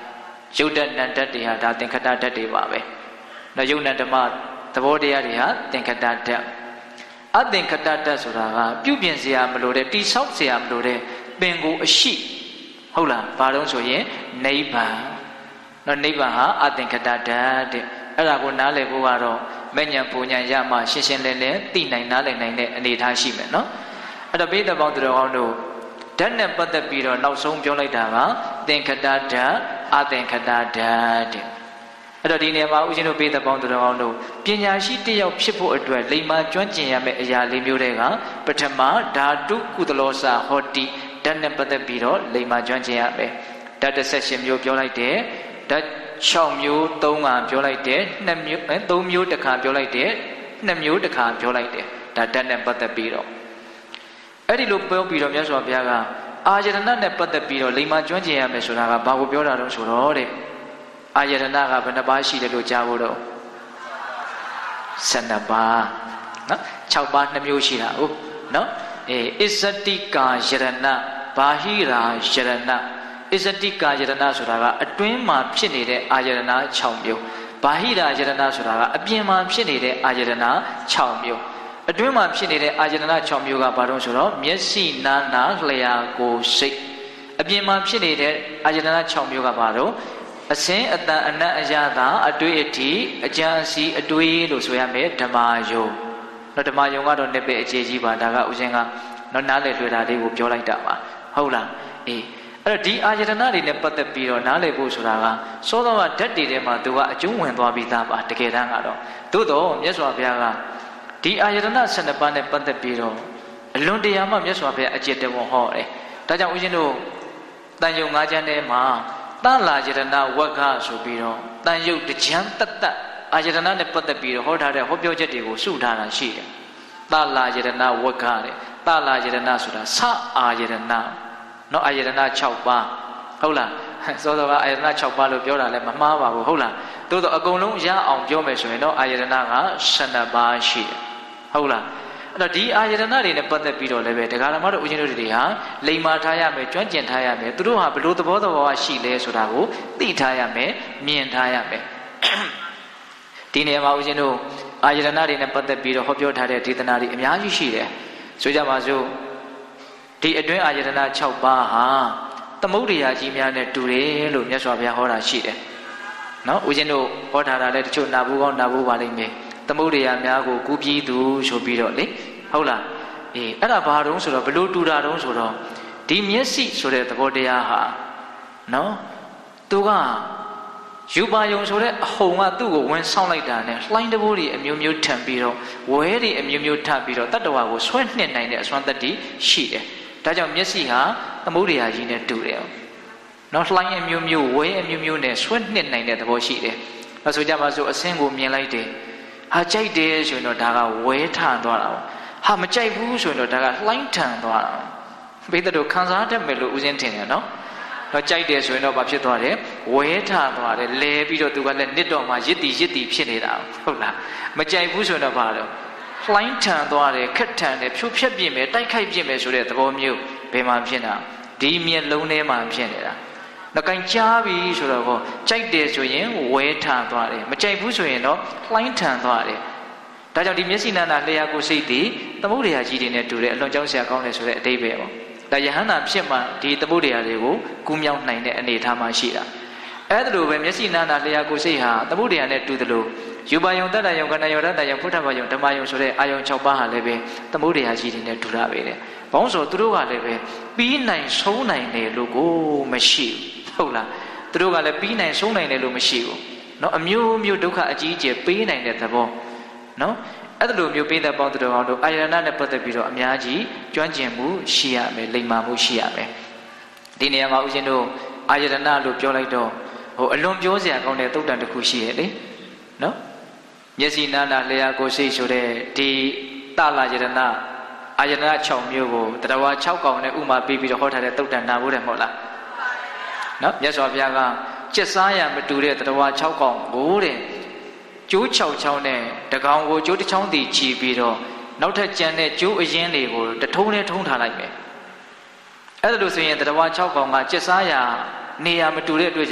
ယုတ်တနန္တတွေဟာဒါသင်္ခတဓာတ်တွေပါပဲနော်ယုတ်နံဓမ္မသဘောတရားတွေဟာသင်္ခတဓာတ်အသင်္ခတဓာတ်ဆိုတာကပြုပြင်เสียမလို့တဲ့တိဆောက်เสียမလို့တဲ့ပင်ကိုအရှိဟုတ်လားဘာလို့ဆိုရင်နိဗ္ဗာန်နော်နိဗ္ဗာန်ဟာအသင်္ခတဓာတ်တဲ့အဲ့ဒါကိုနားလည်ဖို့ကတော့မဉ္ဇဉ်ပူဉ္ဇဉ်ရမှရှင်းရှင်းလင်းလင်းသိနိုင်နားလည်နိုင်တဲ့အနေအထားရှိမယ်နော်အဲ့တော့ဘိဓဘောင်းသူတော်ကောင်းတို့ဓာတ်နဲ့ပတ်သက်ပြီးတော့နောက်ဆုံးပြောလိုက်တာကသင်္ခတဓာတ်အသင်္ခတဓာတ်တဲ့အဲ့တော့ဒီနေရာမှာဦးဇင်းတို့ဘိဓဘောင်းသူတော်ကောင်းတို့ပညာရှိတစ်ယောက်ဖြစ်ဖို့အတွက်လိမ္မာကျွမ်းကျင်ရမယ့်အရာလေးမျိုးတွေကပထမဓာတုကုသလောစာဟောတိဓာတ်နဲ့ပတ်သက်ပြီးတော့လိမ္မာကျွမ်းကျင်ရမယ်ဓာတ်တစ်ဆက်ရှင်မျိုးပြောလိုက်တယ်ဓာတ်၆မျိုး၃ခါပြောလိုက်တယ်၂မျိုးအဲ၃မျိုးတစ်ခါပြောလိုက်တယ်၂မျိုးတစ်ခါပြောလိုက်တယ်ဒါဓာတ်နဲ့ပတ်သက်ပြီးတော့အဲ့ဒီလိုပြောပြီးတော့မြတ်စွာဘုရားကအာယတနာနဲ့ပတ်သက်ပြီးတော့လိမ္မာကျွမ်းကျင်ရမယ်ဆိုတာကဘာကိုပြောတာတုံးဆိုတော့တဲ့အာယတနာကဘယ်နှပါးရှိတယ်လို့ကြားဖို့တော့၁၂ပါးနော်၆ပါး၂မျိုးရှိတာဟုတ်နော်အေးအစ္စတိကာယရဏဘာဟိရာယရဏအစ္စတိကာယရဏဆိုတာကအတွင်းမှာဖြစ်နေတဲ့အာယတနာ၆မျိုးဘာဟိရာယရဏဆိုတာကအပြင်မှာဖြစ်နေတဲ့အာယတနာ၆မျိုးအတွင်းမှာဖြစ်နေတဲ့အာယတနာ၆မျိုးကဘာလို့ဆိုတော့မျက်စိနားနာလျှာကိုယ်စိတ်အပြင်မှာဖြစ်နေတဲ့အာယတနာ၆မျိုးကဘာလို့အစင်းအတန်အနတ်အရသာအတွေ့အထိအကြံအစီအတွေးလို့ဆိုရမယ်ဓမ္မယုံတော့ဓမ္မယုံကတော့နှစ်ပဲအခြေကြီးပါဒါကဥစဉ်ကတော့နားလည်တွေ့တာလေးကိုပြောလိုက်တာပါဟုတ်လားအေးအဲ့တော့ဒီအာယတနာတွေနဲ့ပတ်သက်ပြီးတော့နားလည်ဖို့ဆိုတာကစောစောကဓာတ်တွေထဲမှာသူကအကျုံးဝင်သွားပြီးသားပါတကယ်တမ်းကတော့သို့တော့မြတ်စွာဘုရားကဒီအာယတနာ၁၂ပါးနဲ့ပတ်သက်ပြီးတော့အလွန်တရာမှမြတ်စွာဘုရားအကျင့်တော်ဟောတယ်ဒါကြောင့်ဦးဇင်းတို့တန်ယုံ၅ကျမ်းထဲမှာတန်လာယတနာဝက္ခဆိုပြီးတော့တန်ယုတ်တကြံတတ်တတ်အာယတနာနဲ့ပတ်သက်ပြီးတော့ဟောထားတဲ့ဟောပြောချက်တွေကိုစုထားတာရှိတယ်တလာယတနာဝက္ခတဲ့တလာယတနာဆိုတာစအာယတနာနော်အာယတနာ၆ပါးဟုတ်လားစောစောကအာယတနာ၆ပါးလို့ပြောတာလည်းမမှားပါဘူးဟုတ်လားသို့တော့အကုန်လုံးရအောင်ပြောမယ်ဆိုရင်တော့အာယတနာက၁၂ပါးရှိတယ်ဟုတ်လားအဲ့တော့ဒီအာယတနာတွေနဲ့ပတ်သက်ပြီးတော့လည်းပဲတရားဓမ္မတို့ဦးဇင်းတို့တွေဟာလိမ္မာထားရမယ်ကျွမ်းကျင်ထားရမယ်သူတို့ဟာဘယ်လိုသဘောသဘောရှိလဲဆိုတာကိုသိထားရမယ်မြင်ထားရမယ်ဒီနေရာမှာဦးဇင်းတို့အာယတနာတွေနဲ့ပတ်သက်ပြီးတော့ဟောပြောထားတဲ့ဒေသနာတွေအများကြီးရှိတယ်ဆိုကြပါစို့ဒီအတွင်းအာယတနာ၆ပါးဟာသမုဒ္ဒရာကြီးများနဲ့တူတယ်လို့မြတ်စွာဘုရားဟောတာရှိတယ်နော်ဦးဇင်းတို့ဟောထားတာလည်းတချို့နာဘူးကောင်းနာဘူးပါလိမ့်မယ်သမုဒ္ဒရာများကိုကူးပြီးသူဆိုပြီးတော့လေဟုတ်လားအေးအဲ့ဒါဘာတုံးဆိုတော့ဘလို့တူတာတုံးဆိုတော့ဒီမျက်စိဆိုတဲ့သဘောတရားဟာနော်သူကယူပါယုံဆိုတဲ့အဟုန်ကသူ့ကိုဝင်ဆောင်လိုက်တာနဲ့လှိုင်းတဘိုးတွေအမျိုးမျိုးထန်ပြီးတော့ဝဲတွေအမျိုးမျိုးထပ်ပြီးတော့တတ္တဝါကိုဆွဲနှစ်နိုင်တဲ့အစွမ်းတတ္တိရှိတယ်ဒါကြောင့်မျက်စိဟာသမုဒ္ဒရာကြီးနဲ့တူတယ်နော်လှိုင်းအမျိုးမျိုးဝဲအမျိုးမျိုးနဲ့ဆွဲနှစ်နိုင်တဲ့သဘောရှိတယ်အဲဆိုကြပါစို့အစင်းကိုမြင်လိုက်တယ်ဟာကြိုက်တယ်ဆိုရင်တော့ဒါကဝဲထန်သွားတာဟာမကြိုက်ဘူးဆိုရင်တော့ဒါကလှိုင်းထန်သွားတာဘိသတို့ခံစားတတ်မယ်လို့ဦးဇင်းထင်တယ်နော်တော့ကြိုက်တယ်ဆိုရင်တော့ဘာဖြစ်သွားတယ်ဝဲထသွားတယ်လဲပြီးတော့သူကလည်းနစ်တော့မှရစ်တီရစ်တီဖြစ်နေတာဟုတ်လားမကြိုက်ဘူးဆိုရင်တော့ဘာလို့လှိုင်းထန်သွားတယ်ခက်ထန်တယ်ဖြိုဖျက်ပြစ်မယ်တိုက်ခိုက်ပြစ်မယ်ဆိုတဲ့သဘောမျိုးဘယ်မှာဖြစ်တာဒီမျက်လုံးထဲမှာဖြစ်နေတာငကင်ကြားပြီဆိုတော့ကိုကြိုက်တယ်ဆိုရင်ဝဲထန်သွားတယ်မကြိုက်ဘူးဆိုရင်တော့လှိုင်းထန်သွားတယ်ဒါကြောင့်ဒီမျက်စိနာနာလျှာကိုစိတ်တည်သမုဒ္ဒရာကြီးတွေနဲ့တူတဲ့အလွန်ကြောက်စရာကောင်းတယ်ဆိုတဲ့အဓိပ္ပာယ်ပေါ့ဒါယဟန္တာဖြစ်မှဒီသမုဒ္ဒရာတွေကိုကူးမြောက်နိုင်တဲ့အနေအထားမှာရှိတာအဲ့ဒါလိုပဲမျက်စိနာနာလျှာကိုစိတ်ဟာသမုဒ္ဒရာနဲ့တူတယ်လို့ယူပါယုံတတ္တယုံကဏယုံရတ္တယုံဖုထဘယုံဓမ္မယုံဆိုတဲ့အာယုံ၆ပါးဟာလည်းပဲသမုဒ္ဒရာကြီးတွေနဲ့တူတာပဲတဲ့။ဘောင်းဆိုသူတို့ကလည်းပဲပြီးနိုင်ဆုံးနိုင်တယ်လို့ကိုမရှိဘူးဟုတ်လား။သူတို့ကလည်းပြီးနိုင်ဆုံးနိုင်တယ်လို့မရှိဘူး။နော်အမျိုးမျိုးဒုက္ခအကြီးအကျယ်ပေးနိုင်တဲ့သဘောနော်အဲ့လိုမျိုးပေးတဲ့ပေါင်းသူတော်ကောင်းတို့အာယတနာနဲ့ပတ်သက်ပြီးတော့အများကြီးကျွမ်းကျင်မှုရှိရမယ်လိမ္မာမှုရှိရမယ်။ဒီနေရာမှာဦးဇင်းတို့အာယတနာလို့ပြောလိုက်တော့ဟိုအလွန်ပြောစရာကောင်းတဲ့သုတ်တန်တစ်ခုရှိရဲ့လေနော်မျက်စိနာနာလျှာကိုယ်စိတ်ဆိုတဲ့ဒီတလာယတနာအာယတနာ၆မျိုးကိုတရဝါ၆កောင်နဲ့ဥမာပေးပြီးတော့ဟောထားတဲ့သုတ်တန်နာဖို့တယ်မဟုတ်လားနော်မြတ်စွာဘုရားကကျက်စားရမတူတဲ့တရဝါ၆កောင်ကိုတဲ့ကျိုး၆ချောင်းနဲ့တကောင်ကိုကျိုးတစ်ချောင်းတည်ချီပြီးတော့နောက်ထပ်ကြံတဲ့ကျိုးအရင်တွေကိုတထုံးနဲ့ထုံးထားလိုက်မယ်အဲ့ဒါလို့ဆိုရင်တရဝါ၆កောင်ကကျက်စားရနေရာမတူတဲ့အတွက်ကြောင့်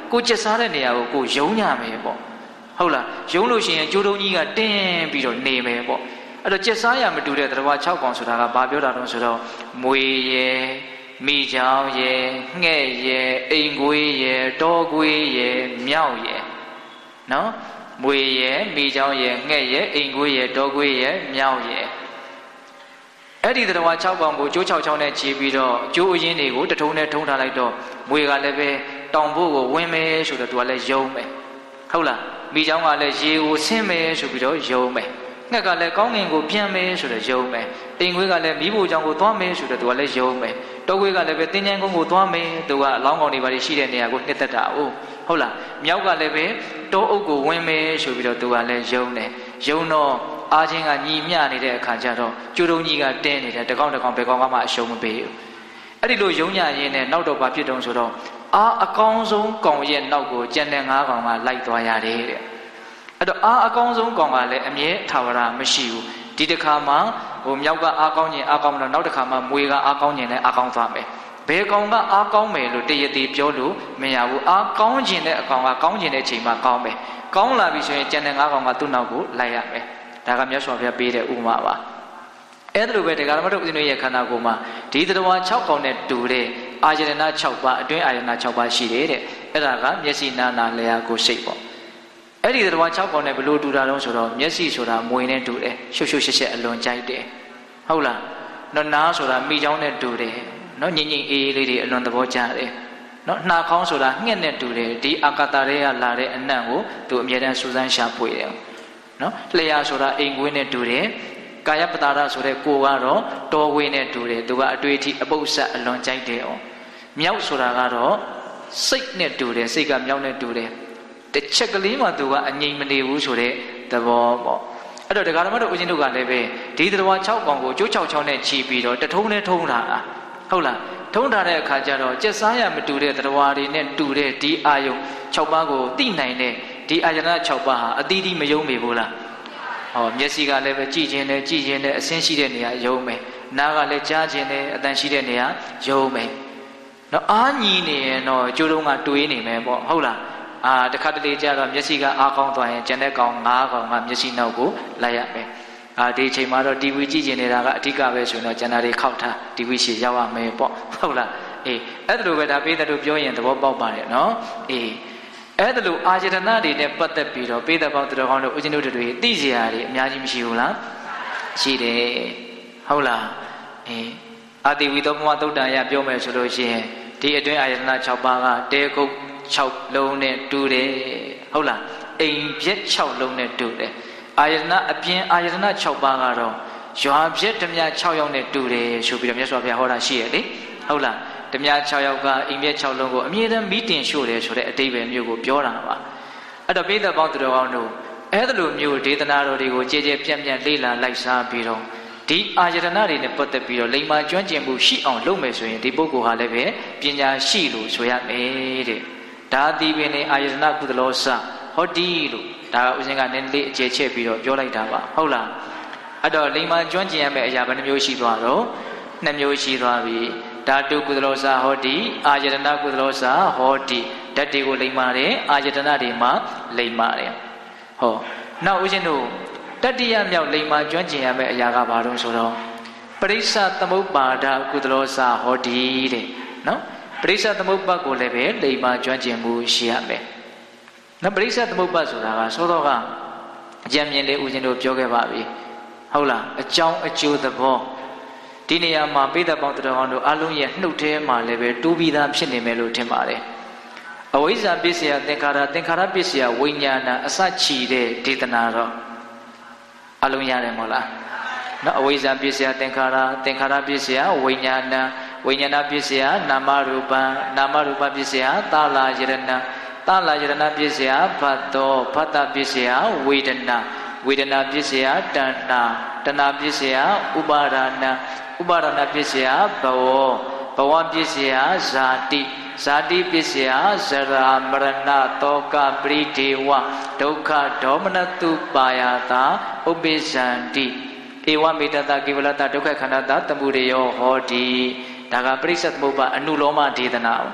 ကိုကျက်စားတဲ့နေရာကိုကိုယုံညမယ်ပေါ့ဟုတ်လားယုံလို့ရှိရင်ကျိုးတုံးကြီးကတင်းပြီးတော့နေမယ်ပေါ့အဲ့တော့ကျက်စားရမတူတဲ့တရား၆ကောင်ဆိုတာကဘာပြောတာတုံးဆိုတော့မွေရယ်မိချောင်းရယ်ငှဲ့ရယ်အိမ်ကွေးရယ်တောကွေးရယ်မြောက်ရယ်နော်မွေရယ်မိချောင်းရယ်ငှဲ့ရယ်အိမ်ကွေးရယ်တောကွေးရယ်မြောက်ရယ်အဲ့ဒီတရား၆ကောင်ကိုကျိုး၆ချောင်းနဲ့ခြေပြီးတော့ကျိုးအရင်းတွေကိုတထုံးနဲ့ထုံးထားလိုက်တော့မွေကလည်းပဲတောင်ဖို့ကိုဝင်မယ်ဆိုတော့သူကလည်းယုံမယ်ဟုတ်လားမိချောင်းကလည်းရေကိုဆင်းမယ်ဆိုပြီးတော့ယုံမယ်ငှက်ကလည်းကောင်းငင်ကိုပြန်မယ်ဆိုတော့ယုံမယ်အိမ်ခွေးကလည်းမိဖို့ကြောင့်ကိုသွားမယ်ဆိုတော့သူကလည်းယုံမယ်တောခွေးကလည်းပဲတင်းချမ်းကုန်းကိုသွားမယ်သူကအလောင်းကောင်တွေပါရှိတဲ့နေရာကိုနှစ်သက်တာ哦ဟုတ်လားမြောက်ကလည်းပဲတောအုပ်ကိုဝင်မယ်ဆိုပြီးတော့သူကလည်းယုံတယ်ယုံတော့အားချင်းကညီမျှနေတဲ့အခါကျတော့ကျိုးတုံးကြီးကတင်းနေတယ်တကောင်တကောင်ဘယ်ကောင်မှအရှုံးမပေးဘူးအဲ့ဒီလိုယုံညရင်းနဲ့နောက်တော့ဘာဖြစ်တုံးဆိုတော့အားအကောင်းဆုံးကောင်ရဲ့နောက်ကိုကျန်တဲ့ငါးကောင်ကလိုက်သွားရတယ်တဲ့အဲ့တော့အားအကောင်းဆုံးကောင်ကလည်းအမြဲထာဝရမရှိဘူးဒီတစ်ခါမှဟိုမြောက်ကအားကောင်းခြင်းအားကောင်းတော့နောက်တစ်ခါမှမွေကအားကောင်းခြင်းနဲ့အားကောင်းသွားမယ်ဘယ်ကောင်ကအားကောင်းမယ်လို့တရသေးပြောလို့မရဘူးအားကောင်းခြင်းတဲ့အကောင်ကကောင်းခြင်းတဲ့အချိန်မှာကောင်းမယ်ကောင်းလာပြီဆိုရင်ကျန်တဲ့ငါးကောင်ကသူ့နောက်ကိုလိုက်ရမယ်ဒါကမြတ်စွာဘုရားပေးတဲ့ဥပမာပါအဲ့ဒါလိုပဲတရားဓမ္မတို့ဦးဇင်းတို့ရဲ့ခန္ဓာကိုယ်မှာဒီသတ္တဝါ၆ကောင်နဲ့တူတဲ့အာယတနာ၆ပါးအတွင်းအာယတနာ၆ပါးရှိတယ်တဲ့အဲ့ဒါကမျက်စိနာနာလျှာကိုယ်စိတ်ပေါ့အဲ့ဒီသတ္တဝါ၆ကောင်နဲ့ဘယ်လိုတူတာတုံးဆိုတော့မျက်စိဆိုတာမွေနဲ့တူတယ်ရှုပ်ရှုပ်ရှက်ရှက်အလွန်ကြိုက်တယ်ဟုတ်လားနော်နားဆိုတာမိချောင်းနဲ့တူတယ်နော်ငြိမ့်ငြိမ့်အေးအေးလေးတွေအလွန်သဘောကျတယ်နော်နှာခေါင်းဆိုတာငှက်နဲ့တူတယ်ဒီအာကာသတွေကလာတဲ့အနံ့ကိုသူအမြဲတမ်းစူးစမ်းရှာဖွေတယ်နော်လျှာဆိုတာအိမ်ကွေးနဲ့တူတယ်ကာယပတာရဆိုတဲ့ကိုကတော့တောဝေးနဲ့တူတယ်သူကအတွေ့အထိအပုပ်ဆက်အလွန်ကြိုက်တယ်အောင်မြောက်ဆိုတာကတော့စိတ်နဲ့တူတယ်စိတ်ကမြောက်နဲ့တူတယ်တစ်ချက်ကလေးမှသူကအငြိမ်မနေဘူးဆိုတဲ့သဘောပေါ့အဲ့တော့တရားဓမ္မတို့ဦးဇင်းတို့ကလည်းပဲဒီသတ္တဝါ၆ကောင်ကိုကျိုး၆ချောင်းနဲ့ခြီးပြီးတော့တထုံးနဲ့ထုံးတာဟုတ်လားထုံးထားတဲ့အခါကျတော့ကျက်စားရမတူတဲ့သတ္တဝါတွေနဲ့တူတဲ့ဒီအာယုံ၆ပါးကိုသိနိုင်တဲ့ဒီအာယတနာ၆ပါးဟာအသီးသီးမယုံမေဘူးလားဟောမျက်စိကလည်းပဲကြည့်ခြင်းနဲ့ကြည့်ခြင်းနဲ့အဆင်းရှိတဲ့နေရာယုံမယ်နားကလည်းကြားခြင်းနဲ့အတန်ရှိတဲ့နေရာယုံမယ်နော်အားညီနေရင်တော့ကျိုးတုံးကတွေးနေမယ်ပေါ့ဟုတ်လားအာတခါတလေကျတော့မျက်စိကအားကောင်းသွားရင်ကျန်တဲ့ကောင်၅ကောင်ကမျက်စိနောက်ကိုလိုက်ရမယ်အာဒီအချိန်မှာတော့ တီဗီ ကြည့်ကျင်နေတာကအဓိကပဲဆိုရင်တော့ကျန်တာတွေခောက်ထား တီဗီ ရှေ့ရောက်ရမယ်ပေါ့ဟုတ်လားအေးအဲ့ဒါလိုပဲဒါပေးတဲ့တို့ပြောရင်သဘောပေါက်ပါတယ်နော်အေးအဲ့ဒါလိုအာယတနာတွေနဲ့ပတ်သက်ပြီးတော့ပေးတဲ့ပေါက်တော်ကောင်းတို့ဦးဇင်းတို့တွေသိစရာတွေအများကြီးမရှိဘူးလားရှိတယ်ဟုတ်လားအေးအာတိဝိသောပမသုတ်တန်ရပြောမယ်ဆိုလို့ရှိရင်ဒီအတွင်းအာယတနာ၆ပါးကတဲကုတ်၆လုံးနဲ့တူတယ်ဟုတ်လားအိမ်ပြက်၆လုံးနဲ့တူတယ်အာယတနာအပြင်အာယတနာ၆ပါးကတော့ရွာပြက်ဓမြ၆ယောက်နဲ့တူတယ်ဆိုပြီးတော့မြတ်စွာဘုရားဟောတာရှိရလေဟုတ်လားဓမြ၆ယောက်ကအိမ်ပြက်၆လုံးကိုအမြဲတမ်းမီးတင်ရှို့တယ်ဆိုတဲ့အတိပ္ပယ်မျိုးကိုပြောတာပါအဲ့တော့ပိဿပေါင်းသူတော်ကောင်းတို့အဲ့ဒါလိုမျိုးဒေသနာတော်တွေကိုကြည်ကြဲပြန့်ပြန့်လေ့လာလိုက်စားပြီးတော့ဒီအာယတနာတွေနဲ့ပတ်သက်ပြီးတော့လိမ္မာကျွမ်းကျင်မှုရှိအောင်လုပ်မယ်ဆိုရင်ဒီပုဂ္ဂိုလ်ဟာလည်းပဲပညာရှိလို့ဆိုရမယ်တဲ့ဒါဒီပင်နေအာယတနာကုသလောစဟောဒီလို့ဒါကဥစဉ်ကနည်းနည်းလေးအကျယ်ချက်ပြီးတော့ပြောလိုက်တာပါဟုတ်လားအဲ့တော့လိမ္မာကျွမ်းကျင်ရမယ့်အရာဘယ်နှမျိုးရှိသွားတော့နှစ်မျိုးရှိသွားပြီဓာတုကုသလောစဟောဒီအာယတနာကုသလောစဟောဒီဓာတ်တွေကိုလိမ္မာတယ်အာယတနာတွေမှာလိမ္မာတယ်ဟောနောက်ဦးဇင်းတို့တတိယမြောက်လိမ္မာကျွမ်းကျင်ရမယ့်အရာကဘာလို့ဆိုတော့ပရိစ္ဆသမုပ္ပါဒကုသလောစဟောဒီတဲ့နော်ပရိစ္ဆသမုပ္ပါကိုလည်းပဲလိမ္မာကျွမ်းကျင်မှုရှိရမယ်နော်ပရိစ္ဆသမုပ္ပါဆိုတာကသောတော်ကအကြံမြင်လေးဦးဇင်းတို့ပြောခဲ့ပါပြီဟုတ်လားအကြောင်းအကျိုးသဘောဒီနေရာမှာပိဿပေါင်းတော်ကောင်းတို့အလုံးရဲ့နှုတ်ထဲမှာလည်းပဲတူးပြီးသားဖြစ်နေမယ်လို့ထင်ပါတယ်အဝိဇ္ဇာပစ္စယသင်္ခါရသင်္ခါရပစ္စယဝိညာဏအစချီတဲ့ဒေသနာတော့အလုံးရတယ်မဟုတ်လားနော်အဝိဇ္ဇာပစ္စယသင်္ခါရသင်္ခါရပစ္စယဝိညာဏဝိညာဏပစ္စယနာမရူပံနာမရူပပစ္စယသာလာယရဏသာလာယရဏပစ္စယဘတ်တောဘတ်တပစ္စယဝေဒနာဝေဒနာပစ္စယတဏ္ဏတဏ္ဏပစ္စယဥပါဒနာဥပါဒနာပစ္စယဘဝဘဝပစ္စယဇာတိဇာတိပစ္စယဇရာမရဏတောကပရိဒေဝဒုက္ခဒေါမနတုပါယတာဥပိစ္ဆန္တိဧဝမေတ္တကိဝလတဒုက္ခခန္ဓာတသမုဒယောဟောတိဒါကပရိစ္ဆသမုပ္ပါအနုလောမဒေသနာ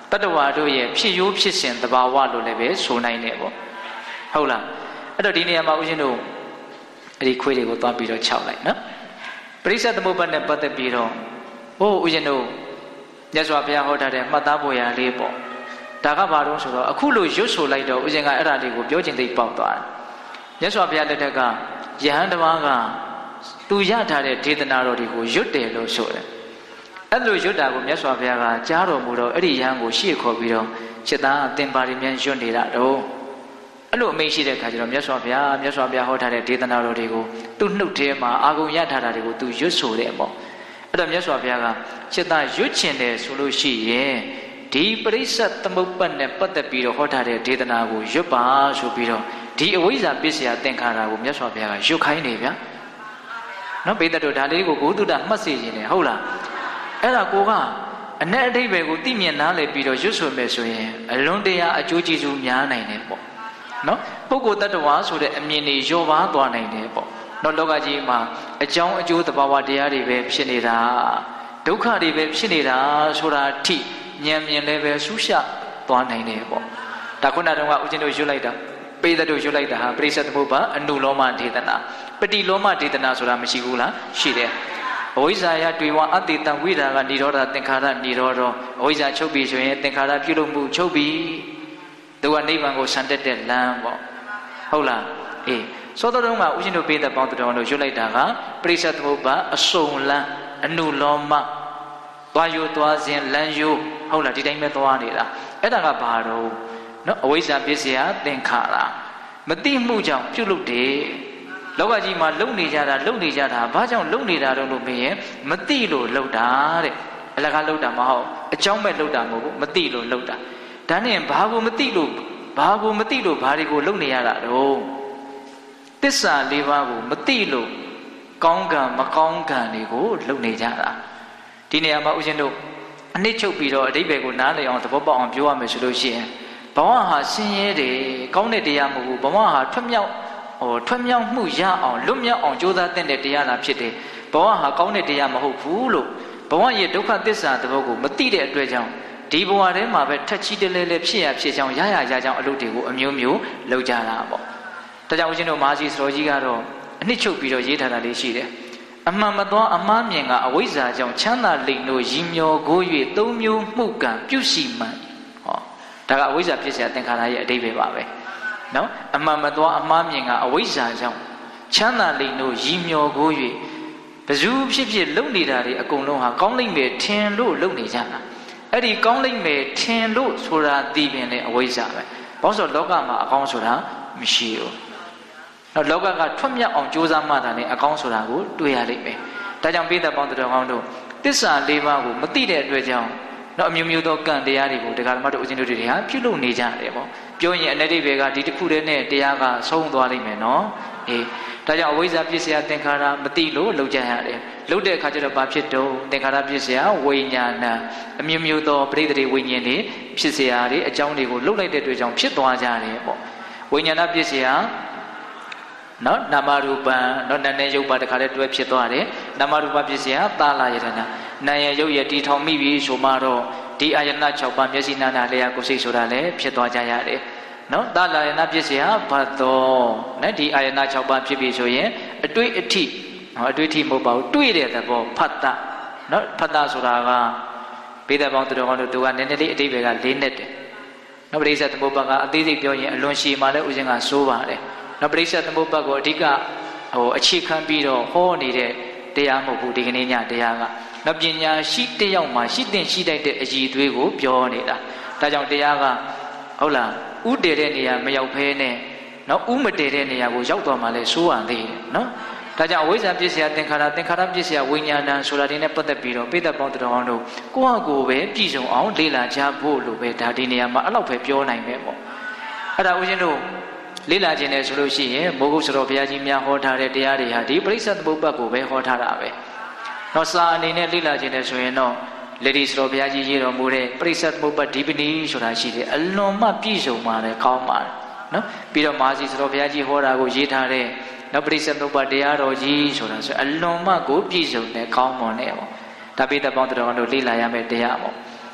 တတ္တဝါတို့ရဲ့ဖြစ်ရိုးဖြစ်စဉ်သဘာဝလို့လည်းပဲဆိုနိုင်တယ်ပေါ့ဟုတ်လားအဲ့တော့ဒီနေရာမှာဦးဇင်းတို့အဲ့ဒီခွေးတွေကိုသွားပြီးတော့ခြောက်လိုက်နော်ပရိစ္ဆေသမုပ္ပါဒ်နဲ့ပတ်သက်ပြီးတော့ဟိုဦးဇင်းတို့မြတ်စွာဘုရားဟောထားတဲ့မှတ်သားဖို့ရာလေးပေါ့ဒါကဘာလို့ဆိုတော့အခုလိုရွတ်ဆိုလိုက်တော့ဦးဇင်းကအဲ့ဒါလေးကိုပြောချင်သိပေါက်သွားတယ်မြတ်စွာဘုရားလက်ထက်ကယဟန်တစ်ပါးကသူရထားတဲ့ဒေသနာတော်တွေကိုရွတ်တယ်လို့ဆိုတယ်အဲ့လိုရွတ်တာကိုမြတ်စွာဘုရားကကြားတော်မူတော့အဲ့ဒီယဟန်ကိုရှေ့ခေါ်ပြီးတော့จิตသားအသင်ပါရီမြန်ရွတ်နေတာတော့အဲ့လိုအမိန့်ရှိတဲ့အခါကျတော့မြတ်စွာဘုရားမြတ်စွာဘုရားဟောထားတဲ့ဒေသနာတော်တွေကိုသူ့နှုတ်ထဲမှာအာဂုံရထားတာတွေကိုသူရွတ်ဆိုတယ်ပေါ့အဲ့တော့မြတ်စွာဘုရားကจิตသားရွတ်ချင်တယ်ဆိုလို့ရှိရင်ဒီပရိစ္ဆေသမုပ္ပါဒ်နဲ့ပတ်သက်ပြီးတော့ဟောထားတဲ့ဒေသနာကိုရွတ်ပါဆိုပြီးတော့ဒီအဝိဇ္ဇာပစ္စယသင်္ခါရကိုမြတ်စွာဘုရားကရွတ်ခိုင်းနေဗျာနော်ဘိသတို့ဒါလေးကိုဘုဒ္ဓတာမှတ်စေခြင်းတယ်ဟုတ်လားအဲ့ဒါကိုကအ내အဓိပ္ပာယ်ကိုသိမြင်နားလည်ပြီးတော့ရွတ်ဆိုမယ်ဆိုရင်အလွန်တရာအကျိုးကျေးဇူးများနိုင်တယ်ပေါ့နော်ပုဂ္ဂိုလ်တ attva ဆိုတဲ့အမြင်တွေလျော့ပါသွားနိုင်တယ်ပေါ့နော်လောကကြီးမှာအကြောင်းအကျိုးသဘာဝတရားတွေပဲဖြစ်နေတာဒုက္ခတွေပဲဖြစ်နေတာဆိုတာအထိဉာဏ်မြင်လည်းပဲဆူးရှသွားနိုင်တယ်ပေါ့ဒါခုနတုန်းကဦးဇင်းတို့ရွတ်လိုက်တာပိသတို့ရွတ်လိုက်တာဟာပရိစ္ဆေသမုပ္ပါအနုလောမဒေသနာပတိလောမဒေသနာဆိုတာမရှိဘူးလားရှိတယ်အဝိဇ္ဇာယတွေ့ဝအတ္တိတံဝိဒါကនិရောဓသင်္ခါရនិရောဓအဝိဇ္ဇာချုပ်ပြီဆိုရင်သင်္ခါရပြုလုပ်မှုချုပ်ပြီသူကနိဗ္ဗာန်ကိုဆန်တက်တဲ့လမ်းပေါ့ဟုတ်လားအေးသောတော်တုန်းကဦးဇင်းတို့ပိသပေါင်းတော်တို့ရွတ်လိုက်တာကပရိစ္ဆေသမုပ္ပါအစုံလမ်းအနုလောမသွားယူသွားခြင်းလမ်းယူဟုတ်လားဒီတိုင်းပဲသွားနေတာအဲ့ဒါကဘာတော့နော်အဝိဇ္ဇာပစ္စယသင်္ခါရမသိမှုကြောင့်ပြုလုပ်တယ်လောကကြီးမှာလုံနေကြတာလုံနေကြတာဘာကြောင့်လုံနေတာတော့လို့မင်းရဲ့မသိလို့လုံတာတဲ့အလကားလုံတာမဟုတ်အကြောင်းမဲ့လုံတာမဟုတ်ဘူးမသိလို့လုံတာဒါနဲ့ဘာကိုမသိလို့ဘာကိုမသိလို့ဘာတွေကိုလုံနေရတာတော့သစ္စာလေးပါးကိုမသိလို့ကောင်းကံမကောင်းကံတွေကိုလုံနေကြတာဒီနေရာမှာဦးဇင်းတို့အနစ်ချုပ်ပြီးတော့အဓိပ္ပာယ်ကိုနားလည်အောင်သဘောပေါက်အောင်ပြောရမယ်ဆိုလို့ရှိရင်ဘဝဟာဆင်းရဲတယ်ကောင်းတဲ့တရားမဟုတ်ဘူးဘဝဟာထွတ်မြောက်ဟိုထွတ်မြောက်မှုရအောင်လွတ်မြောက်အောင်ကြိုးစားတဲ့တရားသာဖြစ်တယ်ဘဝဟာကောင်းတဲ့တရားမဟုတ်ဘူးလို့ဘဝရဲ့ဒုက္ခသစ္စာသဘောကိုမသိတဲ့အတွက်ကြောင့်ဒီဘဝထဲမှာပဲထက်ချီတလဲလဲဖြစ်ရဖြစ်ချောင်းရရရချောင်းအလုပ်တွေကိုအမျိုးမျိုးလုပ်ကြတာပေါ့ဒါကြောင့်ဦးဇင်းတို့မဟာစီစတော်ကြီးကတော့အနှစ်ချုပ်ပြီးတော့ရေးထားတာလေးရှိတယ်အမှန်မသောအမှားမြင်ကအဝိဇ္ဇာကြောင့်ချမ်းသာလိမ်လို့ရည်မျောကို၍သုံးမျိုးမှုကံပြုစီမှန်ဟောဒါကအဝိဇ္ဇာဖြစ်เสียသင်္ခါရရဲ့အဓိပ္ပာယ်ပါပဲနော်အမှန်မသောအမှားမြင်ကအဝိဇ္ဇာကြောင့်ချမ်းသာလိမ်လို့ရည်မျောကို၍ဘဇူဖြစ်ဖြစ်လုံနေတာတွေအကုန်လုံးဟာကောင်းလိမ့်မယ်ထင်လို့လုံနေကြတာအဲ့ဒီကောင်းလိမ့်မယ်ထင်လို့ဆိုတာသိပင်လေအဝိဇ္ဇာပဲဘာလို့ဆိုတော့လောကမှာအကောင်းဆိုတာမရှိဘူးနော်လောကကထွတ်မြောက်အောင်ကြိုးစားမှသာလေအကောင်းဆိုတာကိုတွေ့ရလိမ့်မယ်ဒါကြောင့်ပိဿပေါင်းတော်ကောင်းတို့သစ္စာလေးပါးကိုမသိတဲ့အတွက်ကြောင့်နော်အမျိုးမျိုးသောကံတရားတွေကိုတရားဓမ္မတို့ဦးဇင်းတို့တွေဟာပြုလုပ်နေကြတယ်ပေါ့ပြောရင်အ내တိဘေကဒီတစ်ခုတည်းနဲ့တရားကဆုံးသွားလိမ့်မယ်နော်အေးဒါကြောင့်အဝိဇ္ဇာပစ္စယသင်္ခါရမသိလို့လှုပ်ကြရတယ်လှုပ်တဲ့အခါကျတော့ဘာဖြစ်တော့သင်္ခါရပစ္စယဝိညာဏအမျိုးမျိုးသောပရိသေဝိညာဉ်တွေဖြစ်เสียရတွေအကြောင်းတွေကိုလှုပ်လိုက်တဲ့အတွက်ကြောင့်ဖြစ်သွားကြတယ်ပေါ့ဝိညာဏပစ္စယနော်နာမရူပံနော်နာနဲ့ရုပ်ပါတခါတည်းတွဲဖြစ်သွားတယ်နာမရူပပစ္စယသာလယတနာနာယရုပ်ရဲ့တီထောင်မိပြီဆိုမှတော့ဒီအာယတနာ၆ပါးမျက်စိနာနာလျာကိုယ်စိတ်ဆိုတာလည်းဖြစ်သွားကြရတယ်နော်သာလယနာပစ္စယဘတ်တော်နော်ဒီအာယတနာ၆ပါးဖြစ်ပြီဆိုရင်အတွေ့အထိဟောအတွေ့အထိမဟုတ်ပါဘူးတွေ့တဲ့သဘောဖတ်တာနော်ဖတ်တာဆိုတာကဘေးသက်ပေါင်းတော်ကောင်းတို့သူကနည်းနည်းလေးအတိပ္ပယ်ကလေးနဲ့တယ်နော်ပရိစ္ဆေသမုပ္ပါကအသေးစိတ်ပြောရင်အလွန်ရှည်မှလည်းဥစဉ်ကစိုးပါတယ်နော်ပရိစ္ဆေသမုပ္ပါကိုအဓိကဟိုအခြေခံပြီးတော့ဟောနေတဲ့တရားမဟုတ်ဘူးဒီကနေ့ညတရားကနော်ပညာရှိတယောက်မှာရှိတဲ့ရှိတတ်တဲ့အည်အသွေးကိုပြောနေတာဒါကြောင့်တရားကဟုတ်လားဥတည်တဲ့နေရာမရောက်ဖဲနဲ့နော်ဥမတည်တဲ့နေရာကိုရောက်သွားမှလည်းစိုးရသေးတယ်နော်ဒါကြောင့်အဝိဇ္ဇာပစ္စယသင်္ခါရသင်္ခါရပစ္စယဝိညာဏဆိုတာဒီနဲ့ပတ်သက်ပြီးတော့ပိဿပေါင်းတော်အောင်တို့ကိုယ့်ဟာကိုယ်ပဲပြည့်စုံအောင်လေ့လာကြဖို့လို့ပဲဒါဒီနေရာမှာအဲ့လောက်ပဲပြောနိုင်မယ်ပေါ့အဲ့ဒါဦးဇင်းတို့လေ့လာခြင်းနဲ့ဆိုလို့ရှိရင်မိုးကုတ်စတော်ဘုရားကြီးများဟောထားတဲ့တရားတွေဟာဒီပရိစ္ဆေသမုပ္ပါကိုပဲဟောထားတာပဲတော့စာအနေနဲ့လေ့လာခြင်းနဲ့ဆိုရင်တော့လေဒီစတော်ဘုရားကြီးရေးတော်မူတဲ့ပရိစ္ဆေသမုပ္ပါဒီပဏီဆိုတာရှိတယ်အလွန်မှပြည့်စုံပါတယ်ကောင်းပါတယ်နော်ပြီးတော့မာစီစတော်ဘုရားကြီးဟောတာကိုရေးထားတဲ့နော်ပရိစ္ဆေသမုပ္ပါတရားတော်ကြီးဆိုတာဆိုအလွန်မှကိုပြည့်စုံတဲ့ကောင်းမွန်တဲ့ပေါ့ဒါပိဿပေါင်းတော်တို့လေ့လာရမယ့်တရားပေါ့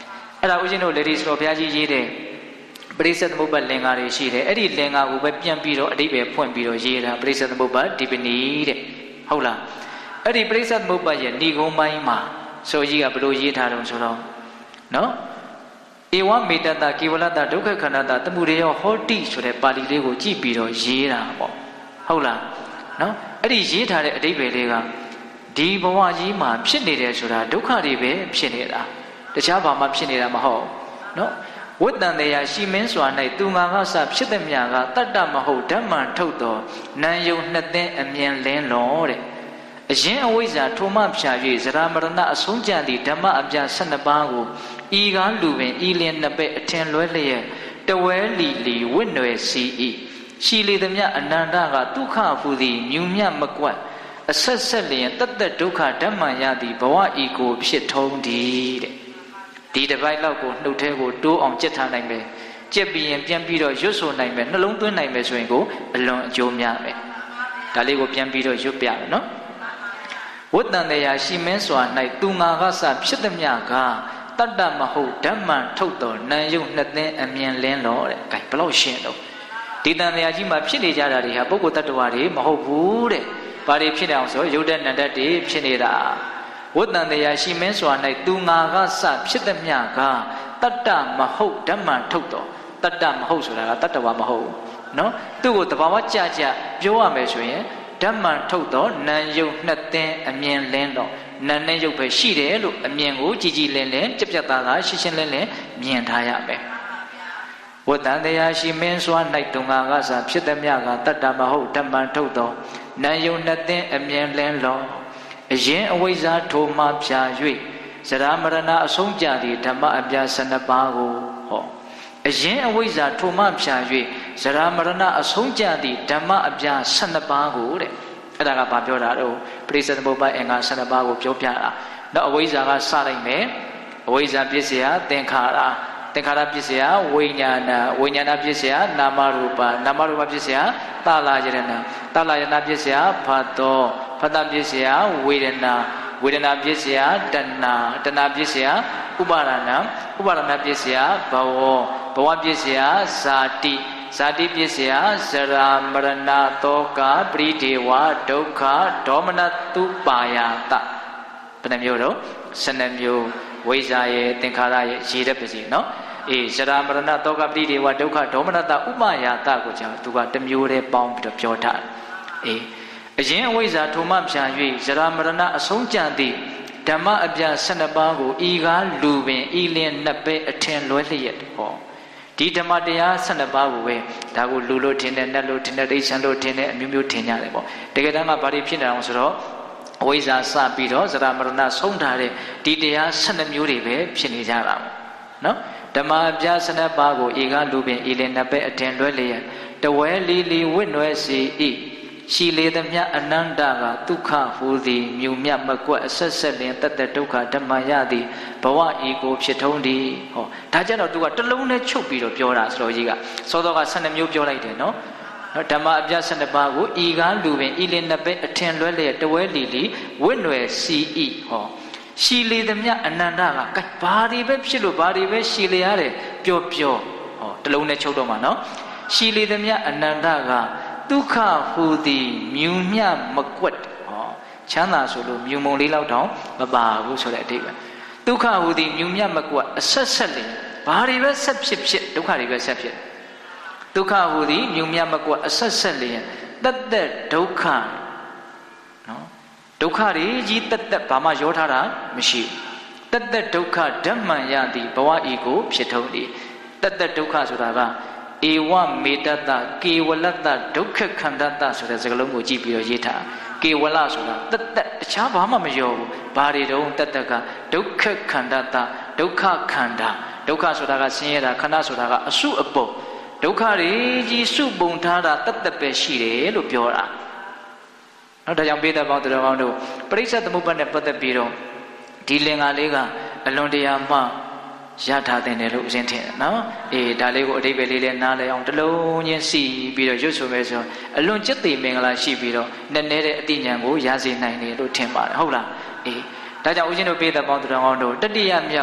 အဲ့ဒါဦးဇင်းတို့လေဒီစတော်ဘုရားကြီးရေးတဲ့ပရိစ္ဆေသမုပ္ပါလင်္ကာတွေရှိတယ်အဲ့ဒီလင်္ကာကိုပဲပြန်ပြီးတော့အဓိပ္ပာယ်ဖွင့်ပြီးတော့ရေးတာပရိစ္ဆေသမုပ္ပါဒီပနီတဲ့ဟုတ်လားအဲ့ဒီပရိစ္ဆေသမုပ္ပါရဲ့ဏိဂုံးပိုင်းမှာဆိုကြီးကဘယ်လိုရေးထားတုံးဆိုတော့နော်ဧဝမေတ္တကေဝလတ္တဒုက္ခခန္ဓတသမှုရိယောဟောတိဆိုတဲ့ပါဠိလေးကိုကြည့်ပြီးတော့ရေးတာပေါ့ဟုတ်လားနော်အဲ့ဒီရေးထားတဲ့အဓိပ္ပာယ်လေးကဒီဘဝကြီးမှာဖြစ်နေတယ်ဆိုတာဒုက္ခတွေပဲဖြစ်နေတာတခြားဘာမှဖြစ်နေတာမဟုတ်နော်ဝတ္တန်တရားရှိမင်းစွာ၌သူငါကစဖြစ်သည်မြကတတ္တမဟုတ်ဓမ္မထုတ်တော်နံယုံနှစ်သိန်းအမြင်လင်းတော်တဲ့အရင်အဝိဇ္ဇာထိုမှဖြာ၍ဇရာမရဏအဆုံးကြသည့်ဓမ္မအပြဆယ်နှစ်ပါးကိုဤကားလူပင်ဤလင်းနှစ်ပဲ့အထင်လွဲလျက်တဝဲလီလီဝိနွယ်စီဤရှိလေသည်မြအနန္တကဒုက္ခဟူသည်မြူမြတ်မကွက်အဆက်ဆက်လျင်တတ်တဒုက္ခဓမ္မရသည်ဘဝဤကိုဖြစ်ထုံးသည်တဲ့ဒီတစ်ပိုက်လောက်ကိုနှုတ်ထဲကိုတိုးအောင်ကြက်ထားနိုင်မယ်ကြက်ပြီးရင်ပြန်ပြီးတော့ရွတ်ဆိုနိုင်မယ်နှလုံးသွင်းနိုင်မယ်ဆိုရင်ကိုအလွန်အကျိုးများမယ်ဒါလေးကိုပြန်ပြီးတော့ရွတ်ပြမယ်နော်ဝတ္တန်တရားရှိမင်းစွာ၌သူငါကစဖြစ်သည်မြကတတ္တမဟုတ်ဓမ္မထုတ်တော်နံယုံနှစ်သိန်းအမြင်လင်းတော်တဲ့အဲဘယ်လောက်ရှင်းတော့ဒီတန်တရားကြီးမှာဖြစ်နေကြတာတွေဟာပုဂ္ဂိုလ်တ attva တွေမဟုတ်ဘူးတဲ့ဘာတွေဖြစ်နေအောင်ဆိုရုပ်တဏ္ဍတ်တွေဖြစ်နေတာဝတ္တန်တရားရှိမင်းစွာ၌သူငါကစဖြစ်သည်မြကတတ္တမဟုတ်ဓမ္မထုတ်တော်တတ္တမဟုတ်ဆိုတာကတ attva မဟုတ်ဘူးနော်သူ့ကိုတဘာဝကြကြပြောရမယ်ဆိုရင်ဓမ္မထုတ်တော်နံယုံနှစ်သိန်းအမြင်လင်းတော်နံနဲ့ယုတ်ပဲရှိတယ်လို့အမြင်ကိုကြည်ကြည်လင်းလင်းကြက်ပြတ်သားသားရှင်းရှင်းလင်းလင်းမြင်ထားရမယ်ဝတ္တန်တရားရှိမင်းစွာ၌တုံငါကစားဖြစ်သည်မြကတတ္တမဟုတ်ဓမ္မထုတ်တော်နံယုံနှစ်သိန်းအမြင်လင်းတော်အရင်အဝိဇ္ဇာထိုမှဖြာ၍ဇရာမရဏအဆုံးကြသည့်ဓမ္မအပြဆယ်နှစ်ပါးကိုဟောအရင်အဝိဇ္ဇာထိုမှဖြာ၍ဇရာမရဏအဆုံးကြသည့်ဓမ္မအပြဆယ်နှစ်ပါးကိုတဲ့အဲ့ဒါကဘာပြောတာတော့ပရိစ္ဆေသမုပ္ပါအင်္ဂါဆယ်နှစ်ပါးကိုပြောပြတာတော့အဝိဇ္ဇာကစလိုက်မယ်အဝိဇ္ဇာပစ္စယသင်္ခါရသင်္ခါရပစ္စယဝိညာဏဝိညာဏပစ္စယနာမရူပနာမရူပပစ္စယသာလယရဏသာလယရဏပစ္စယဖတ်တော်ဖတ်တပစ္စယဝေဒနာဝေဒနာပစ္စယတဏတဏပစ္စယဥပါဒနာဥပါဒနာပစ္စယဘဝဘဝပစ္စယဇာတိဇာတိပစ္စယဇရာမရဏတောကပရိဒေဝဒုက္ခဒေါမနတုပါယတဘယ်နှမျိုးတော့ဆယ်နှစ်မျိုးဝိဇ္ဇာရဲ့သင်္ခါရရဲ့ရေးတဲ့ပစ္စည်းနော်အေးဇရာမရဏတောကပရိဒေဝဒုက္ခဒေါမနတဥပါယတကိုကြောင့်သူကတစ်မျိုးတည်းပေါင်းပြီးတော့ပြောထားတယ်အေးအရင်အဝိဇ္ဇာထိုမှဖြာ၍ဇရာမရဏအဆုံးကြသည့်ဓမ္မအပြဆယ်နှစ်ပါးကိုဤကားလူပင်ဤလင်းနှစ်ပဲအထင်လွဲလျက်ဟောဒီဓမ္မတရားဆယ်နှစ်ပါးကိုပဲဒါကိုလူလို့ထင်တယ်နတ်လို့ထင်တယ်ဒိဋ္ဌံလို့ထင်တယ်အမျိုးမျိုးထင်ကြတယ်ပေါ့တကယ်တမ်းကဘာတွေဖြစ်နေအောင်ဆိုတော့အဝိဇ္ဇာစပြီးတော့ဇရာမရဏဆုံးထားတဲ့ဒီတရားဆယ်နှစ်မျိုးတွေပဲဖြစ်နေကြတာနော်ဓမ္မအပြဆယ်နှစ်ပါးကိုဤကားလူပင်ဤလင်းနှစ်ပဲအထင်လွဲလျက်တဝဲလီလီဝိနွယ်စီဤရှိလေသည်မြအနန္တကဒုက္ခဟူသည်မြူမြတ်မကွက်အဆက်ဆက်လင်တတ်တဲ့ဒုက္ခဓမ္မရသည်ဘဝဤကိုဖြစ်ထုံးသည်ဟောဒါကြတော့သူကတလုံးနဲ့ချုပ်ပြီးတော့ပြောတာဆိုတော့ကြီးကစောစောကဆယ်နှစ်မျိုးပြောလိုက်တယ်နော်ဓမ္မအပြဆယ်နှစ်ပါးကိုဤကားလူပင်ဤလင်နှစ်ပဲအထင်လွဲလျက်တဝဲလီလီဝိနွယ်စီဤဟောရှိလေသည်မြအနန္တကကဲဘာတွေပဲဖြစ်လို့ဘာတွေပဲရှိလေရတယ်ပြောပြောဟောတလုံးနဲ့ချုပ်တော့မှာနော်ရှိလေသည်မြအနန္တကဒုက္ခဟူသည်မြူမြတ်မကွက်ဟောချမ်းသာဆိုလို့မြူမုံလေးလောက်တောင်မပါဘူးဆိုတဲ့အဓိပ္ပာယ်ဒုက္ခဟူသည်မြူမြတ်မကွက်အဆက်ဆက်လင်ဘာတွေပဲဆက်ဖြစ်ဖြစ်ဒုက္ခတွေပဲဆက်ဖြစ်ဒုက္ခဟူသည်မြူမြတ်မကွက်အဆက်ဆက်လင်တတ်တဲ့ဒုက္ခနော်ဒုက္ခတွေကြီးတတ်တဲ့ဘာမှရောထားတာမရှိဘူးတတ်တဲ့ဒုက္ခဓမ္မရသည်ဘဝဤကိုဖြစ်ထုံးသည်တတ်တဲ့ဒုက္ခဆိုတာကဧဝမေတ္တကေဝလတ္တဒုက္ခခန္ဓတဆိုတဲ့စကားလုံးကိုကြည့်ပြီးတော့ရေးထားကေဝလဆိုတာတတ်တတခြားဘာမှမရောဘူးဘာတွေတုံးတတ်တကဒုက္ခခန္ဓတဒုက္ခခန္ဓာဒုက္ခဆိုတာကဆင်းရဲတာခန္ဓာဆိုတာကအစုအပုပ်ဒုက္ခတွေကြီးစုပုံထားတာတတ်တပဲရှိတယ်လို့ပြောတာနော်ဒါကြောင့်ပိဋကပေါင်းတော်ကောင်းတို့ပရိစ္ဆေသမုပ္ပါနဲ့ပတ်သက်ပြီးတော့ဒီလင်္ကာလေးကအလွန်တရာမှရထားတဲ့တယ်လို့အရင်ထင်တယ်နော်အေးဒါလေးကိုအဓိပ္ပာယ်လေးလည်းနားလည်အောင်တစ်လုံးချင်းစီပြီးတော့ရွတ်ဆိုမယ်ဆိုအလွန်จิตသိမင်္ဂလာရှိပြီးတော့နည်းနည်းတဲ့အတိညာကိုရစေနိုင်တယ်လို့ထင်ပါတယ်ဟုတ်လားအေးဒါကြောင့်ဦးဇင်းတို့ပိဋကပေါင်းတော်ကောင်းတို့တတိယမြောက်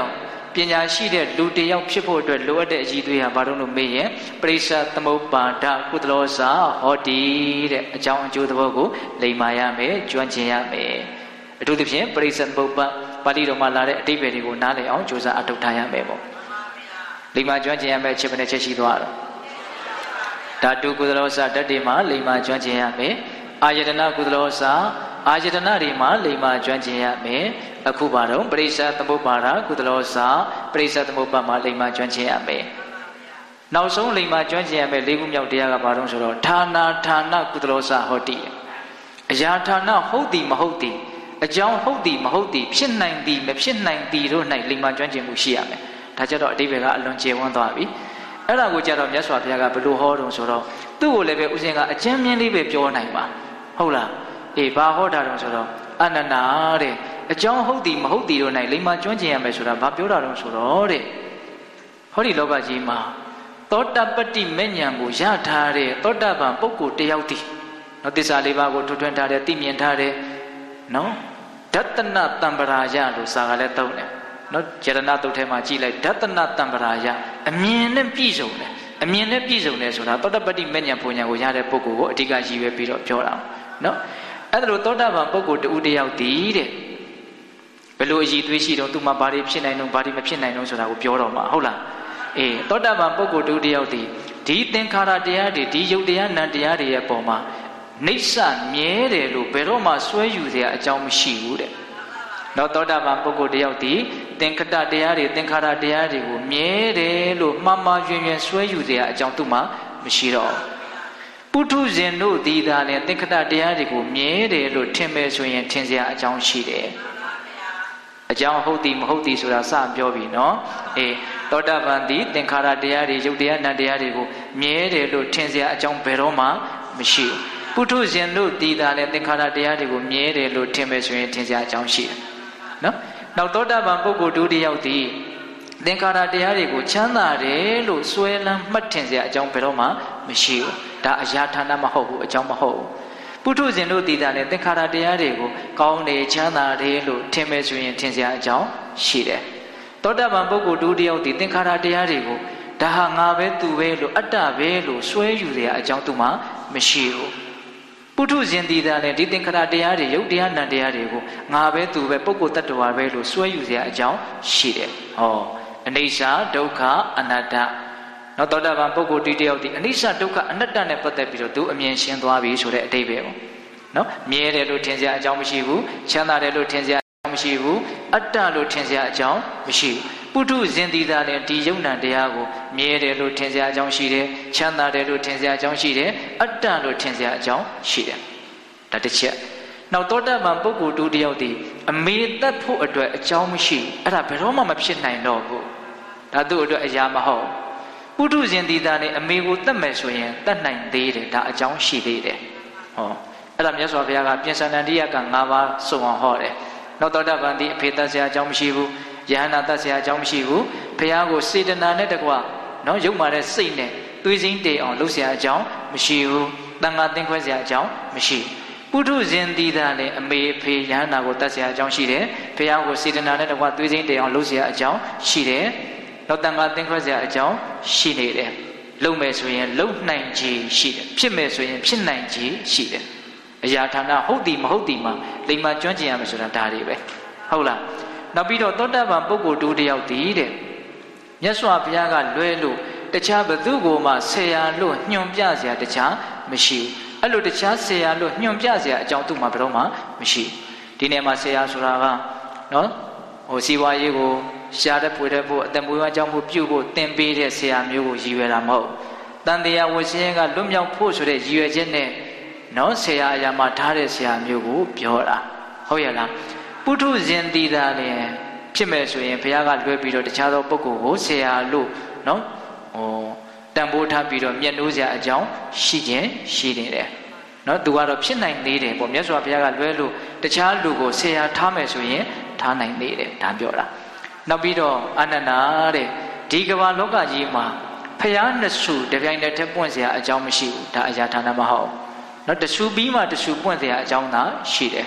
ပညာရှိတဲ့လူတစ်ယောက်ဖြစ်ဖို့အတွက်လိုအပ်တဲ့အရည်အသွေးဟာဘာလို့လို့မေးရင်ပရိစ္ဆသမုပ္ပါဒကုသလောစာဟောတိတဲ့အကြောင်းအကျိုးသဘောကိုလိမ္မာရမယ်ကျွမ်းကျင်ရမယ်အထူးသဖြင့်ပရိစ္ဆသမုပ္ပါပါဠိတော်မှာလာတဲ့အဓိပ္ပာယ်တွေကိုနားလည်အောင်ကြိုးစားအထောက်ထားရမယ်ပေါ့လိမ္မာကျွမ်းကျင်ရမယ်အချက်ပဲချက်ရှိသွားတော့ဓာတုကုသလောစာဓာတ်တွေမှာလိမ္မာကျွမ်းကျင်ရမယ်အာယတနာကုသလောစာအာယတနာတွေမှာလိမ္မာကျွမ်းကျင်ရမယ်အခုပါတော့ပရိစ္ဆသမုပ္ပါဒကုသလောစာပရိစ္ဆသမုပ္ပါမှာလိမ္မာကျွမ်းကျင်ရမယ်နောက်ဆုံးလိမ္မာကျွမ်းကျင်ရမယ်လေးခုမြောက်တရားကဘာလို့ဆိုတော့ဌာနာဌာနကုသလောစာဟောတိအရာဌာနဟုတ်သည်မဟုတ်သည်အကြောင်းဟုတ်သည်မဟုတ်သည်ဖြစ်နိုင်သည်မဖြစ်နိုင်သည်တို့၌လိမ္မာကျွမ်းကျင်မှုရှိရမယ်ဒါကြတော့အတိပ္ပယ်ကအလွန်ကျေဝန်းသွားပြီအဲ့ဒါကိုကြတော့မြတ်စွာဘုရားကဘယ်လိုဟောတုံးဆိုတော့သူ့ကိုလည်းပဲဥစဉ်ကအကျဉ်းမြင့်လေးပဲပြောနိုင်ပါဟုတ်လားအေးဘာဟောတာတုံးဆိုတော့အနန္နာတဲ့အကြောင်းဟုတ်သည်မဟုတ်သည်တို့၌လိမ္မာကျွမ်းကျင်ရမယ်ဆိုတာဘာပြောတာတုံးဆိုတော့တဲ့ဟောဒီလောကကြီးမှာသောတပတ္တိမေညာကိုရထားတဲ့သောတပန်ပုဂ္ဂိုလ်တယောက်တည်းနော်သစ္စာလေးပါးကိုထွန်းထွန်းထားတဲ့သိမြင်ထားတဲ့နော်ဒတ္တနတံပရာယလို့စာကလည်းသုံးတယ်နော်ယရဏတုတ်ထဲမှာကြည့်လိုက်ဒတ္တနတံပရာယအမြင်နဲ့ပြည့်စုံတယ်အမြင်နဲ့ပြည့်စုံတယ်ဆိုတာသောတပတ္တိမေညာပူညာကိုရတဲ့ပုဂ္ဂိုလ်ကိုအဓိကရည်ရွယ်ပြီးတော့ပြောတာနော်အဲ့ဒါလိုသောတပန်ပုဂ္ဂိုလ်တူတယောက်တည်းတဲ့ဘယ်လိုအည်သွေးရှိတော့သူမှဘာတွေဖြစ်နိုင်တော့ဘာတွေမဖြစ်နိုင်တော့ဆိုတာကိုပြောတော့မှာဟုတ်လားအေးသောတပန်ပုဂ္ဂိုလ်တူတယောက်တည်းဒီသင်္ခါရတရားတွေဒီယုတ်တရားနံတရားတွေရဲ့ပုံမှာနိစ္စမြဲတယ်လို့ဘယ်တော့မှစွဲယူစရာအကြောင်းမရှိဘူးတဲ့နော်သောတာပန်ပုဂ္ဂိုလ်တယောက်ဒီသင်္ခတတရားတွေသင်္ခါရတရားတွေကိုမြဲတယ်လို့မှားမှားယွင်းယွင်းစွဲယူစရာအကြောင်းသူ့မှာမရှိတော့ပုထုဇဉ်တို့ဒီသာနဲ့သင်္ခတတရားတွေကိုမြဲတယ်လို့ထင်မယ်ဆိုရင်ထင်စရာအကြောင်းရှိတယ်အကြောင်းဟုတ်သည်မဟုတ်သည်ဆိုတာစပြောပြီနော်အေးသောတာပန်ဒီသင်္ခါရတရားတွေယုတ်တရားနံတရားတွေကိုမြဲတယ်လို့ထင်စရာအကြောင်းဘယ်တော့မှမရှိဘူးပုထုဇဉ်တို့ဒီသာနဲ့သင်္ခါရတရားတွေကိုမြဲတယ်လို့ထင်မယ်ဆိုရင်ထင်စရာအကြောင်းရှိတယ်နော်နောက်သောတာပန်ပုဂ္ဂိုလ်ဒုတိယတည်းသင်္ခါရတရားတွေကိုချမ်းသာတယ်လို့စွဲလန်းမှတ်ထင်စရာအကြောင်းဘယ်တော့မှမရှိဘူးဒါအရာဌာနမဟုတ်ဘူးအကြောင်းမဟုတ်ဘူးပုထုဇဉ်တို့ဒီသာနဲ့သင်္ခါရတရားတွေကိုကောင်းတယ်ချမ်းသာတယ်လို့ထင်မယ်ဆိုရင်ထင်စရာအကြောင်းရှိတယ်သောတာပန်ပုဂ္ဂိုလ်ဒုတိယတည်းသင်္ခါရတရားတွေကိုဒါဟာငါပဲသူပဲလို့အတ္တပဲလို့စွဲယူစရာအကြောင်းသူမှမရှိဘူးပုထုဇဉ်ဒီသာနဲ့ဒီသင်္ခါရတရားတွေယုတ်တရားနံတရားတွေကိုငါပဲသူပဲပုဂ္ဂိုလ်တ attva ပဲလို့စွဲယူစရာအကြောင်းရှိတယ်ဟောအနိစ္စဒုက္ခအနတ္တနောက်သောတာပန်ပုဂ္ဂိုလ်တယောက်ဒီအနိစ္စဒုက္ခအနတ္တနဲ့ပတ်သက်ပြီးတော့သူအမြင်ရှင်းသွားပြီဆိုတဲ့အတိတ်ပဲပေါ့နော်မြဲတယ်လို့ထင်စရာအကြောင်းမရှိဘူးချမ်းသာတယ်လို့ထင်စရာအကြောင်းမရှိဘူးအတ္တလို့ထင်စရာအကြောင်းမရှိဘူးပုထုဇဉ်ဒီသာနဲ့ဒီယုံ nant တရားကိုမြဲတယ်လို့ထင်စရာအကြောင်းရှိတယ်ချမ်းသာတယ်လို့ထင်စရာအကြောင်းရှိတယ်အတ္တလို့ထင်စရာအကြောင်းရှိတယ်ဒါတစ်ချက်နောက်သောတာပန်ပုဂ္ဂိုလ်တူတယောက်ဒီအမေတတ်ဖို့အတွက်အကြောင်းမရှိအဲ့ဒါဘယ်တော့မှမဖြစ်နိုင်တော့ဘူးဒါသူ့အတွက်အရာမဟုတ်ပုထုဇဉ်ဒီသာနဲ့အမေကိုတတ်မယ်ဆိုရင်တတ်နိုင်သေးတယ်ဒါအကြောင်းရှိသေးတယ်ဟောအဲ့ဒါမြတ်စွာဘုရားကပြင်စန္ဒတိယက၅ပါးစုံအောင်ဟောတယ်နောက်သောတာပန်ဒီအဖေတတ်စရာအကြောင်းမရှိဘူးယဟနာတတ်စရာအကြောင်းမရှိဘူးဘုရားကိုစေတနာနဲ့တကွနော်ရုပ်မာတဲ့စိတ်နဲ့သွေးစင်းတေအောင်လုပ်စရာအကြောင်းမရှိဘူးတန်ခါသင်ခွဲစရာအကြောင်းမရှိပုထုဇဉ်ဒီသာနဲ့အမေအဖေယဟနာကိုတတ်စရာအကြောင်းရှိတယ်ဘုရားကိုစေတနာနဲ့တကွသွေးစင်းတေအောင်လုပ်စရာအကြောင်းရှိတယ်နောက်တန်ခါသင်ခွဲစရာအကြောင်းရှိနေတယ်လုပ်မယ်ဆိုရင်လုပ်နိုင်ခြင်းရှိတယ်ဖြစ်မယ်ဆိုရင်ဖြစ်နိုင်ခြင်းရှိတယ်အရာဌာနဟုတ်သည်မဟုတ်သည်မှာလိမ္မာကျွမ်းကျင်ရမယ်ဆိုတာဒါတွေပဲဟုတ်လားနောက်ပြီးတော့သောတာပန်ပုဂ္ဂိုလ်တူတယောက်တည်းတဲ့မြတ်စွာဘုရားကလွဲလို့တခြားဘသူကိုမှဆရာလို့ညွှန်ပြစရာတခြားမရှိဘူးအဲ့လိုတခြားဆရာလို့ညွှန်ပြစရာအကြောင်းသူ့မှာဘယ်တော့မှမရှိဒီနေ့မှာဆရာဆိုတာကနော်ဟိုစီဝါရေးကိုရှားတဲ့ဖွေတဲ့ဖို့အတမွေးဝါကြောင့်ဖို့ပြုတ်ဖို့သင်ပေးတဲ့ဆရာမျိုးကိုရည်ရွယ်တာမဟုတ်တန်တရားဝဆင်းကလွတ်မြောက်ဖို့ဆိုတဲ့ရည်ရွယ်ချက်နဲ့နော်ဆရာအရာမှာထားတဲ့ဆရာမျိုးကိုပြောတာဟုတ်ရဲ့လားပုထုဇဉ်ဒီသာနဲ့ဖြစ်မဲ့ဆိုရင်ဘုရားကလွှဲပြီးတော့တခြားသောပုဂ္ဂိုလ်ကိုဆရာလို့နော်ဟိုတန်ဖိုးထားပြီးတော့မျက်နှိုးစရာအကြောင်းရှိခြင်းရှိနေတယ်နော်သူကတော့ဖြစ်နိုင်နေတယ်ပေါ့မြတ်စွာဘုရားကလွှဲလို့တခြားလူကိုဆရာထားမယ်ဆိုရင်ထားနိုင်နေတယ်ဒါပြောတာနောက်ပြီးတော့အနန္နာတဲ့ဒီကမ္ဘာလောကကြီးမှာဘုရားနှစ်ဆူတပြိုင်တည်းထက်ပွင့်စရာအကြောင်းမရှိဘူးဒါအရာဌာနမဟုတ်နော်တဆူပြီးမှတဆူပွင့်စရာအကြောင်းသာရှိတယ်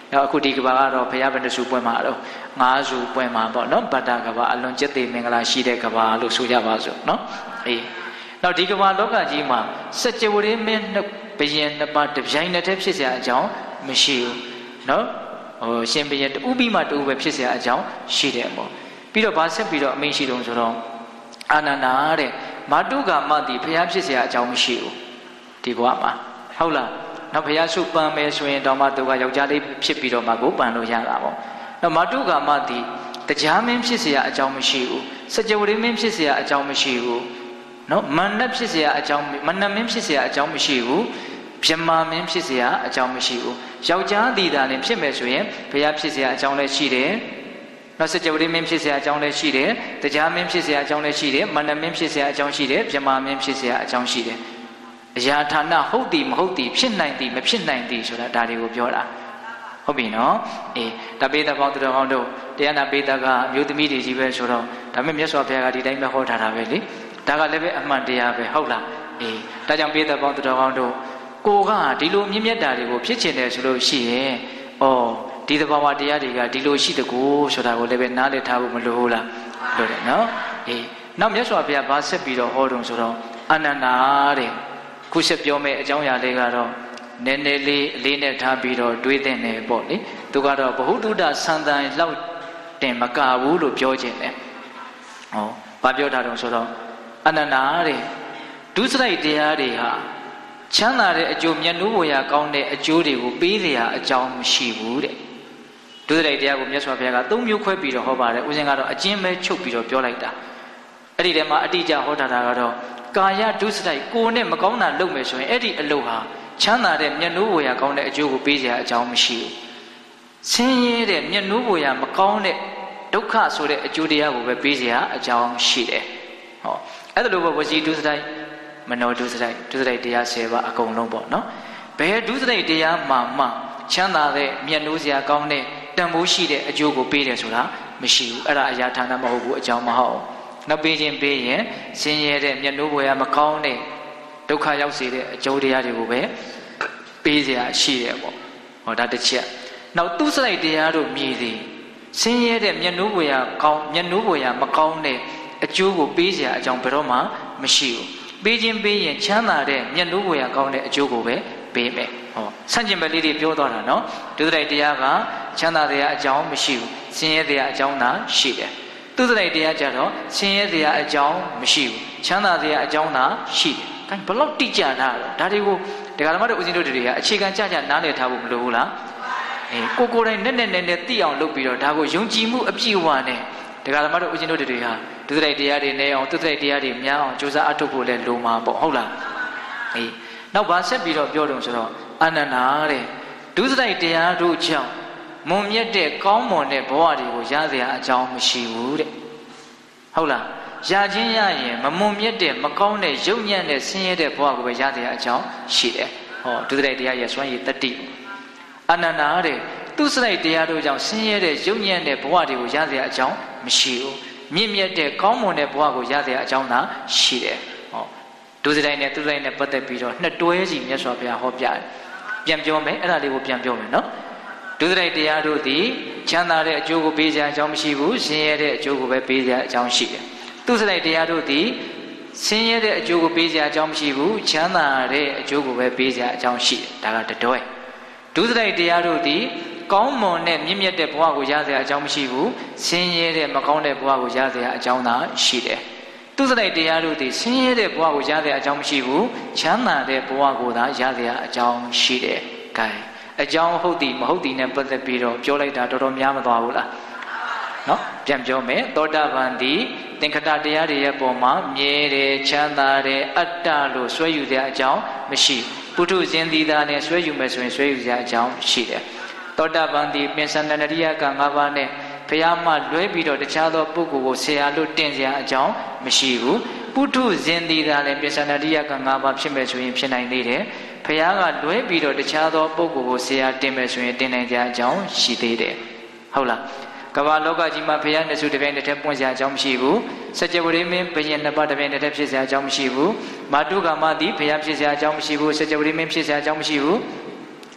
နောက်အခုဒီကဘာကတော့ဘုရားဘယ်နှစုပွင့်မှာတော့ငါးစုပွင့်မှာပေါ့နော်ဗတ္တကဘာအလွန်ကျက်သေးမင်္ဂလာရှိတဲ့ကဘာလို့ဆိုကြပါစို့နော်အေးနောက်ဒီကဘာလောကကြီးမှာစัจ java ရင်းမင်းဘယင်နှစ်ပါးတပြိုင်တည်းဖြစ်เสียအကြောင်းမရှိဘူးနော်ဟိုရှင်ဘယင်တူပြီးမှတူပဲဖြစ်เสียအကြောင်းရှိတယ်ပေါ့ပြီးတော့ဗာဆက်ပြီးတော့အမိန့်ရှိတုံးဆိုတော့အာနန္ဒာတဲ့မာတုကာမတိဘုရားဖြစ်เสียအကြောင်းမရှိဘူးဒီဘဝမှာဟုတ်လားနောက်ဘုရားစုပန်မယ်ဆိုရင်တော့မှသူကယောက်ျားလေးဖြစ်ပြီးတော့မှကိုပန်လို့ရတာပေါ့နောက်မာတုကာမတိတရားမင်းဖြစ်เสียအကြောင်းမရှိဘူးစัจ java ရင်းမင်းဖြစ်เสียအကြောင်းမရှိဘူးနော်မဏ္ဍဖြစ်เสียအကြောင်းမဏ္ဍမင်းဖြစ်เสียအကြောင်းမရှိဘူးဗြဟ္မာမင်းဖြစ်เสียအကြောင်းမရှိဘူးယောက်ျားသည်သာလည်းဖြစ်မယ်ဆိုရင်ဘုရားဖြစ်เสียအကြောင်းလည်းရှိတယ်နောက်စัจ java ရင်းမင်းဖြစ်เสียအကြောင်းလည်းရှိတယ်တရားမင်းဖြစ်เสียအကြောင်းလည်းရှိတယ်မဏ္ဍမင်းဖြစ်เสียအကြောင်းရှိတယ်ဗြဟ္မာမင်းဖြစ်เสียအကြောင်းရှိတယ်အရာဌာနဟုတ်သည်မဟုတ်သည်ဖြစ်နိုင်သည်မဖြစ်နိုင်သည်ဆိုတာဒါတွေကိုပြောတာဟုတ်ပြီနော်အေးတပိသပေါင်းသူတော်ကောင်းတို့တရားနာပိသကအမျိုးသမီးတွေကြီးပဲဆိုတော့ဒါပေမဲ့မြတ်စွာဘုရားကဒီတိုင်းပဲဟောထားတာပဲလေဒါကလည်းပဲအမှန်တရားပဲဟုတ်လားအေးဒါကြောင့်ပိသပေါင်းသူတော်ကောင်းတို့ကိုကဒီလိုမြင့်မြတ်တာတွေကိုဖြစ်ချင်တယ်ဆိုလို့ရှိရင်ဩဒီသဘာဝတရားတွေကဒီလိုရှိတကူဆိုတာကိုလည်းပဲနားလည်ထားဖို့မလိုဘူးလားလို့တယ်နော်အေးနောက်မြတ်စွာဘုရားဗာဆက်ပြီးတော့ဟောတုံဆိုတော့အာနန္ဒာတဲ့ခုဆက်ပြောမယ့်အကြောင်းအရာလေးကတော့နည်းနည်းလေးအလေးနဲ့ထားပြီးတော့တွေးတဲ့နယ်ပေါ့လေသူကတော့ဘ ഹു တုဒ္ဒဆန္ဒန်လောက်တင်မကဘူးလို့ပြောခြင်းတယ်ဟောဘာပြောတာတုံဆိုတော့အနန္ဒာတဲ့ဒုစရိုက်တရားတွေဟာချမ်းသာတဲ့အကျိုးမြတ်နိုးပေါ်ရာကောင်းတဲ့အကျိုးတွေကိုပေးစရာအကြောင်းမရှိဘူးတဲ့ဒုစရိုက်တရားကိုမြတ်စွာဘုရားကသုံးမျိုးခွဲပြီးတော့ဟောပါတယ်ဦးဇင်းကတော့အကျဉ်းပဲချုပ်ပြီးတော့ပြောလိုက်တာအဲ့ဒီထဲမှာအတိအကျဟောတာကတော့ကာယဒုစရိုက်ကိုယ်နဲ့မကောင်းတာလုပ်မယ်ဆိုရင်အဲ့ဒီအလုပ်ဟာချမ်းသာတဲ့မျက်နှိုးပေါ်ရာကောင်းတဲ့အကျိုးကိုပေးစရာအကြောင်းမရှိဘူးဆင်းရဲတဲ့မျက်နှိုးပေါ်ရာမကောင်းတဲ့ဒုက္ခဆိုတဲ့အကျိုးတရားကိုပဲပေးစရာအကြောင်းရှိတယ်ဟောအဲ့ဒါလိုပဲဝစီဒုစရိုက်မနောဒုစရိုက်ဒုစရိုက်တရား၁၀ပါးအကုန်လုံးပေါ့နော်ဘယ်ဒုစရိုက်တရားမှမှချမ်းသာတဲ့မျက်နှိုးစရာကောင်းတဲ့တန်ဖိုးရှိတဲ့အကျိုးကိုပေးတယ်ဆိုတာမရှိဘူးအဲ့ဒါအရာဌာနမဟုတ်ဘူးအကြောင်းမဟုတ်နောက်ပေးခြင်းပေးရင်ဆင်းရဲတဲ့မျက်နှိုးပေါ်ရာမကောင်းတဲ့ဒုက္ခရောက်စေတဲ့အကျိုးတရားတွေကိုပဲပေးစရာရှိတယ်ပေါ့ဟောဒါတစ်ချက်နောက်သူစရိုက်တရားတို့မြည်သည်ဆင်းရဲတဲ့မျက်နှိုးပေါ်ရာကောင်းမျက်နှိုးပေါ်ရာမကောင်းတဲ့အကျိုးကိုပေးစရာအကြောင်းဘယ်တော့မှမရှိဘူးပေးခြင်းပေးရင်ချမ်းသာတဲ့မျက်နှိုးပေါ်ရာကောင်းတဲ့အကျိုးကိုပဲပေးမယ်ဟောဆန့်ကျင်ဘက်လေးတွေပြောသွားတာနော်ဒုစရိုက်တရားကချမ်းသာတဲ့အကြောင်းမရှိဘူးဆင်းရဲတဲ့အကြောင်းသာရှိတယ်သူစရိုက်တရားကြတော့ဆင်းရဲတဲ့အကြောင်းမရှိဘူးချမ်းသာတဲ့အကြောင်းသာရှိတယ်ဒါဘယ်လောက်တိကျတာတော့ဒါတွေကိုဒကာဓမ္မတို့ဦးဇင်းတို့တွေကအခြေခံကြကြနားလည်ထားဖို့မလိုဘူးလားအေးကိုကိုယ်တိုင်နဲ့နဲ့နဲ့နဲ့သိအောင်လုပ်ပြီးတော့ဒါကိုယုံကြည်မှုအပြည့်အဝနဲ့ဒကာဓမ္မတို့ဦးဇင်းတို့တွေဟာဒုစရိုက်တရားတွေနဲ့အောင်သူစရိုက်တရားတွေများအောင်ကြိုးစားအထောက်ဖို့လဲလိုမှာပေါ့ဟုတ်လားအေးနောက်ဗာဆက်ပြီးတော့ပြောတော့ဆိုတော့အာနန္ဒာတဲ့ဒုစရိုက်တရားတို့ကြောင့်မွန်မြတ်တဲ့ကောင်းမွန်တဲ့ဘဝတွေကိုရစရာအကြောင်းမရှိဘူးတဲ့ဟုတ်လားရခြင်းရရင်မမွန်မြတ်တဲ့မကောင်းတဲ့ယုံညံ့တဲ့ဆင်းရဲတဲ့ဘဝကိုပဲရစရာအကြောင်းရှိတယ်ဟောဒုစရိုက်တရားရဲ့စွမ်းရည်တတိအာနန္ဒာတဲ့သူစရိုက်တရားတို့ကြောင့်ဆင်းရဲတဲ့ယုံညံ့တဲ့ဘဝတွေကိုရစရာအကြောင်းမရှိဘူးမြင့်မြတ်တဲ့ကောင်းမွန်တဲ့ဘဝကိုရစရာအကြောင်းသာရှိတယ်ဟောဒုစရိုက်နဲ့သူစရိုက်နဲ့ပတ်သက်ပြီးတော့နှစ်တွဲစီမြတ်စွာဘုရားဟောပြတယ်ပြန်ပြောမယ်အဲ့ဒါလေးကိုပြန်ပြောမယ်နော်ဒုစရိုက်တရားတို့သည်ချမ်းသာတဲ့အကျိုးကိုပေးစရာအကြောင်းမရှိဘူးဆင်းရဲတဲ့အကျိုးကိုပဲပေးစရာအကြောင်းရှိတယ်သူစရိုက်တရားတို့သည်ဆင်းရဲတဲ့အကျိုးကိုပေးစရာအကြောင်းမရှိဘူးချမ်းသာတဲ့အကျိုးကိုပဲပေးစရာအကြောင်းရှိတယ်ဒါကတတွဲဒုစရိုက်တရားတို့သည်ကောင်းမွန်တဲ့မြင့်မြတ်တဲ့ဘဝကိုရစရာအကြောင်းမရှိဘူးဆင်းရဲတဲ့မကောင်းတဲ့ဘဝကိုရစရာအကြောင်းသာရှိတယ်သူစရိုက်တရားတို့သည်ဆင်းရဲတဲ့ဘဝကိုရစရာအကြောင်းမရှိဘူးချမ်းသာတဲ့ဘဝကိုသာရစရာအကြောင်းရှိတယ်ကဲအကြောင်းဟုတ်သည်မဟုတ်သည်နဲ့ပတ်သက်ပြီးတော့ပြောလိုက်တာတော်တော်များမသွားဘူးလားနော်ပြန်ပြောမယ်သောတာပန်သည်သင်္ခတတရားတွေရဲ့ပုံမှာမြဲတယ်ချမ်းသာတယ်အတ္တလို့ဆွဲယူတဲ့အကြောင်းမရှိပုထုဇဉ်သီးသားနဲ့ဆွဲယူမယ်ဆိုရင်ဆွဲယူစရာအကြောင်းရှိတယ်သောတာပန်သည်ပင်စန္ဒနရိယက၅ပါးနဲ့ဘုရားမှလွဲပြီးတော့တခြားသောပုဂ္ဂိုလ်ကိုဆရာလို့တင်စရာအကြောင်းမရှိဘူးပုထုဇဉ်သီးသားနဲ့ပင်စန္ဒနရိယက၅ပါးဖြစ်မယ်ဆိုရင်ဖြစ်နိုင်သေးတယ်ဘုရားကလွဲပြီးတော့တခြားသောပုဂ္ဂိုလ်ကိုဆရာတင်မယ်ဆိုရင်တင်နိုင်ကြအကြောင်းရှိသေးတယ်ဟုတ်လားကမ္ဘာလောကကြီးမှာဘုရားနှစ်စုတစ်ပြိုင်တည်းပွင့်စရာအကြောင်းမရှိဘူးစัจ java ရင်းမင်းဘယင်နှစ်ပါးတစ်ပြိုင်တည်းဖြစ်စရာအကြောင်းမရှိဘူးမာတုကာမသည်ဘုရားဖြစ်စရာအကြောင်းမရှိဘူးစัจ java ရင်းမင်းဖြစ်စရာအကြောင်းမရှိဘူး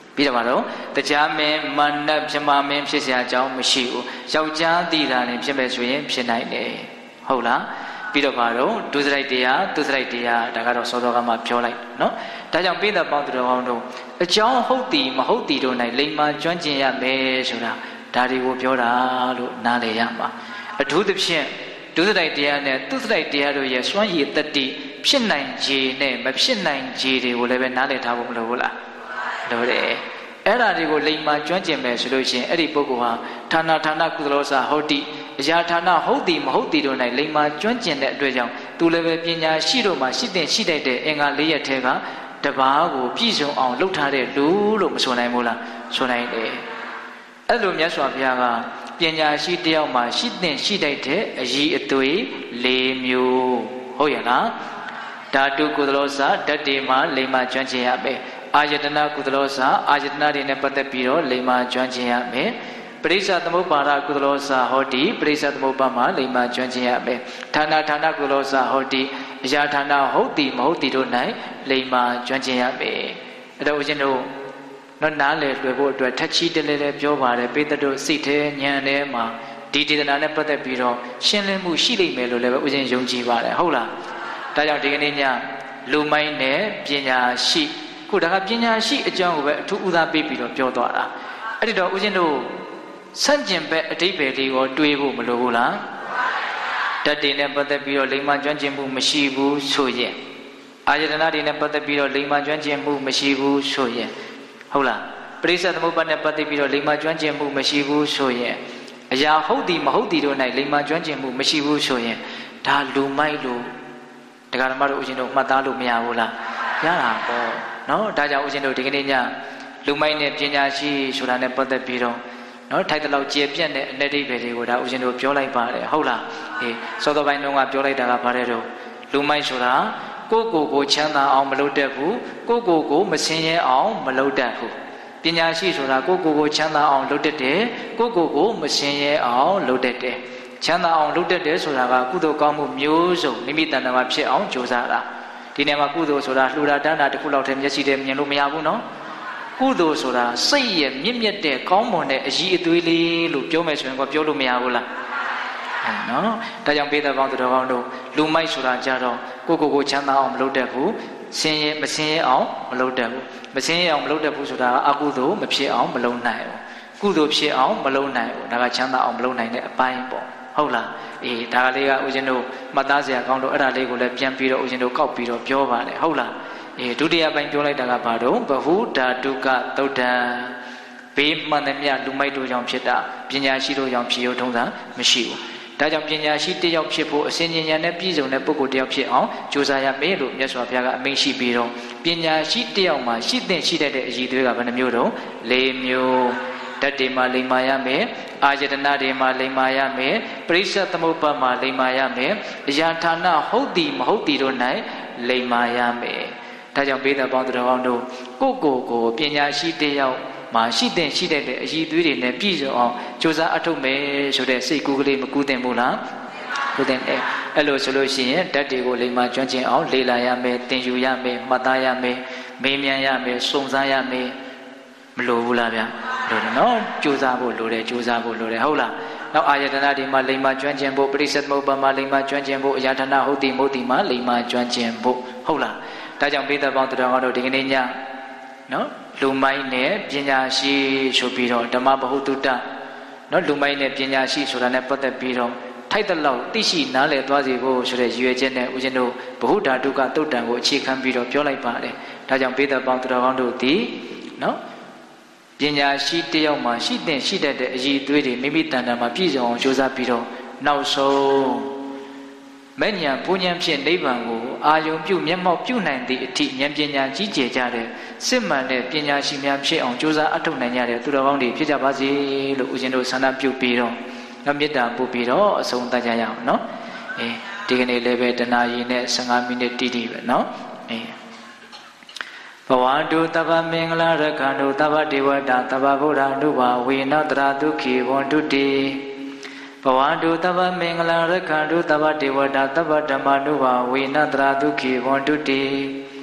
ပြီးတော့တော့တရားမင်းမန္တပြမမင်းဖြစ်เสียအကြောင်းမရှိဘူးယောက်ျားတည်တာလည်းဖြစ်မဲ့ဆိုရင်ဖြစ်နိုင်တယ်ဟုတ်လားပြီးတော့ပါတော့ဒုစရိုက်တရားဒုစရိုက်တရားဒါကတော့စောစောကမှပြောလိုက်နော်ဒါကြောင့်ပိဿပေါင်းသူတော်ကောင်းတို့အကြောင်းဟုတ်သည်မဟုတ်သည်တို့၌လိမ္မာကျွမ်းကျင်ရမယ်ဆိုတာဒါတွေကိုပြောတာလို့နားလည်ရမှာအထူးသဖြင့်ဒုစရိုက်တရားနဲ့ဒုစရိုက်တရားတို့ရဲ့စွမ်းရည်တတိဖြစ်နိုင်ခြေနဲ့မဖြစ်နိုင်ခြေတွေကိုလည်းပဲနားလည်ထားဖို့မလိုဘူးလားလိုတယ်အဲ့ဒါတွေကိုလိမ္မာကျွမ်းကျင်မယ်ဆိုလို့ရှိရင်အဲ့ဒီပုဂ္ဂိုလ်ဟာဌာနဌာနကုသလောစာဟုတ်တိအရာဌာနဟုတ်သည်မဟုတ်သည်တို့၌လိမ္မာကျွမ်းကျင်တဲ့အတွက်ကြောင့်သူလည်းပဲပညာရှိတို့မှာရှိတဲ့ရှိတတ်တဲ့အင်္ဂါ၄ရပ်ထဲကတပါးကိုပြည့်စုံအောင်လုပ်ထားတဲ့လူလို့မဆိုနိုင်ဘူးလားဆိုနိုင်တယ်အဲ့လိုမြတ်စွာဘုရားကပညာရှိတယောက်မှာရှိတဲ့ရှိတတ်တဲ့အရည်အသွေး၄မျိုးဟုတ်ရဲ့လားဓာတုကုသလောစာဓာတ်တွေမှာလိမ္မာကျွမ်းကျင်ရမယ်အာယတနာကုသလောစာအာယတနာတွေနဲ့ပတ်သက်ပြီးတော့လိမ္မာကျွမ်းကျင်ရမယ်ပရိစ္ဆသမုပ္ပါဒကုသလောစာဟောတိပရိစ္ဆသမုပ္ပါမှာလိမ္မာကျွမ်းကျင်ရမယ်ဌာနဌာနကုသလောစာဟောတိအရာဌာနဟုတ်သည်မဟုတ်သည်တို့၌လိမ္မာကျွမ်းကျင်ရမယ်အဲ့တော့ဦးဇင်းတို့နော်နားလည်လွယ်ဖို့အတွက်ထက်ချီတလဲလဲပြောပါတယ်ပိဿတို့စိတ်ထဲဉာဏ်ထဲမှာဒီဒေသနာနဲ့ပတ်သက်ပြီးတော့ရှင်းလင်းမှုရှိလိမ့်မယ်လို့လည်းပဲဦးဇင်းယုံကြည်ပါတယ်ဟုတ်လားဒါကြောင့်ဒီကနေ့ညလူမိုင်းနဲ့ပညာရှိခုဒါကပညာရှိအကြောင်းကိုပဲအထူးဦးစားပေးပြီးတော့ပြောသွားတာအဲ့ဒီတော့ဦးဇင်းတို့ဆန့်ကျင်ဘက်အဓိပ္ပာယ်လေးကိုတွေးဖို့မလိုဘူးလားတတ်တွေနဲ့ပတ်သက်ပြီးတော့လိမ္မာကျွမ်းကျင်မှုမရှိဘူးဆိုရင်အာယတနာတွေနဲ့ပတ်သက်ပြီးတော့လိမ္မာကျွမ်းကျင်မှုမရှိဘူးဆိုရင်ဟုတ်လားပရိစ္ဆသမုပ္ပါနဲ့ပတ်သက်ပြီးတော့လိမ္မာကျွမ်းကျင်မှုမရှိဘူးဆိုရင်အရာဟုတ်သည်မဟုတ်သည်တို့၌လိမ္မာကျွမ်းကျင်မှုမရှိဘူးဆိုရင်ဒါလူမိုက်လို့တရားဓမ္မတို့ဦးဇင်းတို့မှတ်သားလို့မရဘူးလားရတာပေါ့နော်ဒါကြောင့်ဦးဇင်းတို့ဒီကနေ့ညလူမိုက်နဲ့ပညာရှိဆိုတာနဲ့ပတ်သက်ပြီးတော့နော်ထိုက်တဲ့လောက်ကျေပြတ်တဲ့အ내ဒိဗ္ဗေတွေကိုဒါဦးဇင်းတို့ပြောလိုက်ပါတယ်ဟုတ်လားအေးစောစောပိုင်းတုန်းကပြောလိုက်တာကဘာလဲတော့လူမိုက်ဆိုတာကိုယ့်ကိုယ်ကိုချမ်းသာအောင်မလုပ်တတ်ဘူးကိုယ့်ကိုယ်ကိုမဆင်းရဲအောင်မလုပ်တတ်ဘူးပညာရှိဆိုတာကိုယ့်ကိုယ်ကိုချမ်းသာအောင်လုပ်တတ်တယ်ကိုယ့်ကိုယ်ကိုမဆင်းရဲအောင်လုပ်တတ်တယ်ချမ်းသာအောင်လုပ်တတ်တယ်ဆိုတာကကုသိုလ်ကောင်းမှုမျိုးစုံမိမိတဏ္ဍာမှာဖြစ်အောင်ကြိုးစားတာဒီနေရာမှာကုသိုလ်ဆိုတာလှူတာတန်းတာတစ်ခုလောက်တည်းမျက်စိတည်းမြင်လို့မရဘူးနော်ကုသိုလ်ဆိုတာစိတ်ရဲ့မြင့်မြတ်တဲ့ကောင်းမွန်တဲ့အရည်အသွေးလေးလို့ပြောမယ်ဆိုရင်ကပြောလို့မရဘူးလားအဲနော်ဒါကြောင့်ပေးတဲ့ကောင်းသူတော်ကောင်းတို့လူမိုက်ဆိုတာကြတော့ကိုကိုကိုချမ်းသာအောင်မလုပ်တတ်ဘူးဆင်းရဲမဆင်းရဲအောင်မလုပ်တတ်ဘူးမဆင်းရဲအောင်မလုပ်တတ်ဘူးဆိုတာကအကုသိုလ်မဖြစ်အောင်မလုပ်နိုင်ဘူးကုသိုလ်ဖြစ်အောင်မလုပ်နိုင်ဘူးဒါကချမ်းသာအောင်မလုပ်နိုင်တဲ့အပိုင်းပေါ့ဟုတ်လားအေးဒါကလေးကဦးဇင်းတို့မှတ်သားစရာကောင်းတော့အဲ့ဒါလေးကိုလည်းပြန်ပြီးတော့ဦးဇင်းတို့ကောက်ပြီးတော့ပြောပါတယ်ဟုတ်လားအေးဒုတိယပိုင်းပြောလိုက်တာကဘာတော့ဘဟုဓာတုကသုတ်တံဘေးမှန်သမျှလူမိုက်တို့ကြောင့်ဖြစ်တာပညာရှိတို့ကြောင့်ဖြစ်ရုံထုံးတာမရှိဘူးဒါကြောင့်ပညာရှိတစ်ယောက်ဖြစ်ဖို့အစဉ်ဉာဏ်နဲ့ပြည့်စုံတဲ့ပုဂ္ဂိုလ်တစ်ယောက်ဖြစ်အောင်ကြိုးစားရမယ်လို့မြတ်စွာဘုရားကအမိန့်ရှိပြီးတော့ပညာရှိတစ်ယောက်မှာရှိတဲ့ရှိတဲ့အရည်အသွေးကဘယ်နှမျိုးတော့၄မျိုးဓာတ်တွေမှာလိမ္မာရမယ်အာယတနာတွေမှာလိမ္မာရမယ်ပရိစ္ဆသမုပ္ပါမှာလိမ္မာရမယ်အရာဌာနဟုတ်သည်မဟုတ်သည်တို့၌လိမ္မာရမယ်ဒါကြောင့်ပေးတဲ့ပေါင်းသူတော်ကောင်းတို့ကိုကိုကိုပညာရှိတစ်ယောက်မှာရှိတဲ့ရှိတဲ့အရည်အသွေးတွေနဲ့ပြည့်စုံအောင်ကြိုးစားအထောက်မယ်ဆိုတဲ့စိတ်ကူးကလေးမကူးသင့်ဘူးလားကူးသင့်တယ်အဲ့လိုဆိုလို့ရှိရင်ဓာတ်တွေကိုလိမ္မာကျွမ်းကျင်အောင်လေ့လာရမယ်သင်ယူရမယ်မှတ်သားရမယ်မေးမြန်းရမယ်စုံစမ်းရမယ်မလိုဘူးလားဗျာလိုတယ်နော်ကြိုးစားဖို့လိုတယ်ကြိုးစားဖို့လိုတယ်ဟုတ်လားနောက်အာယတနာတွေမှာလိမ္မာကျွမ်းကျင်ဖို့ပရိစ္ဆေသမုပ္ပါမှာလိမ္မာကျွမ်းကျင်ဖို့အရာဌာနဟုတ်သည်မဟုတ်သည်မှာလိမ္မာကျွမ်းကျင်ဖို့ဟုတ်လားဒါကြောင့်ပိဿပေါင်းတရားတော်တို့ဒီကနေ့ညနော်လူမိုင်းနဲ့ပညာရှိဆိုပြီးတော့ဓမ္မဗဟုသုတနော်လူမိုင်းနဲ့ပညာရှိဆိုတာနဲ့ပတ်သက်ပြီးတော့ထိုက်တဲ့လောက်သိရှိနားလည်သွားစေဖို့ဆိုတဲ့ရည်ရွယ်ချက်နဲ့ဦးဇင်းတို့ဗဟုဓာတုကသုတ်တံကိုအခြေခံပြီးတော့ပြောလိုက်ပါတယ်ဒါကြောင့်ပိဿပေါင်းတရားတော်တို့ဒီနော်ပညာရှိတယောက်မှာရှိတဲ့ရှိတတ်တဲ့အရည်အသွေးတွေမိမိတဏ္ဍာမှာပြည့်စုံအောင်ကြိုးစားပြီးတော့နောက်ဆုံးမဉ္ဇဉ်ပူဉ္ဇဉ်ဖြင့်နိဗ္ဗာန်ကိုအာယုံပြုမျက်မှောက်ပြုနိုင်သည့်အထိဉာဏ်ပညာကြီးကျယ်ကြတဲ့စစ်မှန်တဲ့ပညာရှိများဖြစ်အောင်ကြိုးစားအထောက်နိုင်ကြတဲ့သူတော်ကောင်းတွေဖြစ်ကြပါစေလို့ဦးဇင်းတို့ဆန္ဒပြုပြီးတော့နောက်မေတ္တာပို့ပြီးတော့အဆုံးသတ်ကြရအောင်နော်အဲဒီကနေ့လည်းပဲတနာရီနဲ့၁၅မိနစ်တိတိပဲနော်အေးဘဝတုတဗ္ဗမင်္ဂလာရခန္တုတဗ္ဗဒေဝတာတဗ္ဗဗုဒ္ဓနုဘာဝေနတရာဒုက္ခိဝန္တုတိဘဝတုတဗ္ဗမင်္ဂလာရခန္တုတဗ္ဗဒေဝတာတဗ္ဗဓမ္မနုဘာဝေနတရာဒုက္ခိဝန္တုတိဘ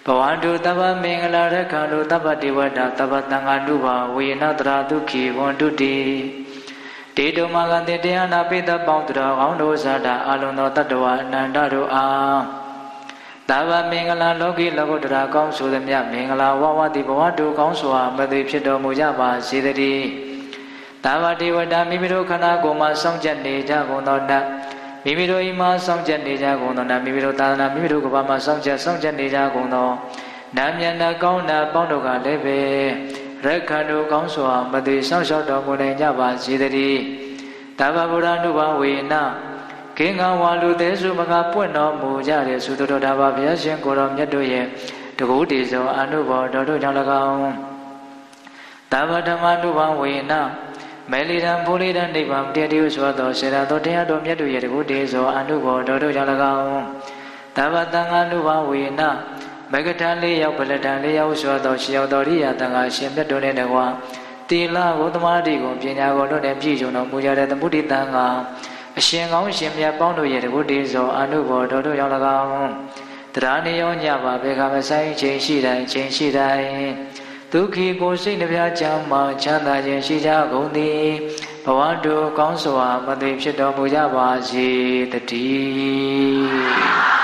ဘဝတုတဗ္ဗမင်္ဂလာရခန္တုတဗ္ဗဒေဝတာတဗ္ဗသံဃာနုဘာဝေနတရာဒုက္ခိဝန္တုတိတေတုမဂန္တေတရားနာပိသပေါင်းတော်ကောင်းတို့ဇာတာအလုံးသောတတ္တဝအနန္တတို့အားတဗ္ဗမင်္ဂလာလောကီလောကုတ္တရာကောင်းဆိုသည်မြတ်မင်္ဂလာဝဝတိဘဝတုကောင်းစွာမသိဖြစ်တော်မူကြပါစေတည်းတဗ္ဗဒေဝတာမိမိတို့ခန္ဓာကိုယ်မှာစောင့်ကြနေကြကုန်သောတတ်မိမိတို့အိမ်မှာစောင့်ကြနေကြကုန်သောမိမိတို့သာသနာမိမိတို့ကဘာမှာစောင့်ကြစောင့်ကြနေကြကုန်သောနာမည်နာကောင်းနာပေါင်းတို့ကလည်းပဲရက္ခဏုကောင်းစွာမသိဆောင်ရှောက်တော်မူနိုင်ကြပါစေတည်းတဗ္ဗဗုဒ္ဓနုဘာဝေနကိင္ကဝါလူသေးစုမကပွင့်တော်မူကြတဲ့သုတ္တတော်ဘုရားရှင်ကိုယ်တော်မြတ်တို့ရဲ့တကူတည်သောအနုဘောတော်တို့ကြောင့်၎င်းတဗ္ဗဓမ္မနုဘာဝေနမေလီရန်ဘူလီရန်နိဗ္ဗာန်တည်တည်ဆိုသောစေရသောတရားတော်မြတ်တို့ရဲ့တကူတည်သောအနုဘောတော်တို့ကြောင့်၎င်းတဗ္ဗသံဃာနုဘာဝေနမဂ္ဂထလေးရောက်ပလတန်လေးရောက်ဆိုသောရှေရောက်တော်ရိယတန်ခါရှင်မြတ်တို့နဲ့တကွာတိလကိုသမာဓိကိုပညာကိုတို့နဲ့ပြည့်စုံတော်မူကြတဲ့သမုဒိတန်ခါအရှင်ကောင်းရှင်မြတ်ပေါင်းတို့ရဲ့တကုတည်သောအနုဘောတော်တို့ကြောင့်၎င်းတရားနေရောညပါဘေခမဆိုင်ချိန်ရှိတိုင်းချိန်ရှိတိုင်းဒုက္ခိကိုစိတ်နှပြချမ်းမှချမ်းသာခြင်းရှိကြကုန်သည်ဘဝတို့ကောင်းစွာမသိဖြစ်တော်မူကြပါစေတည်း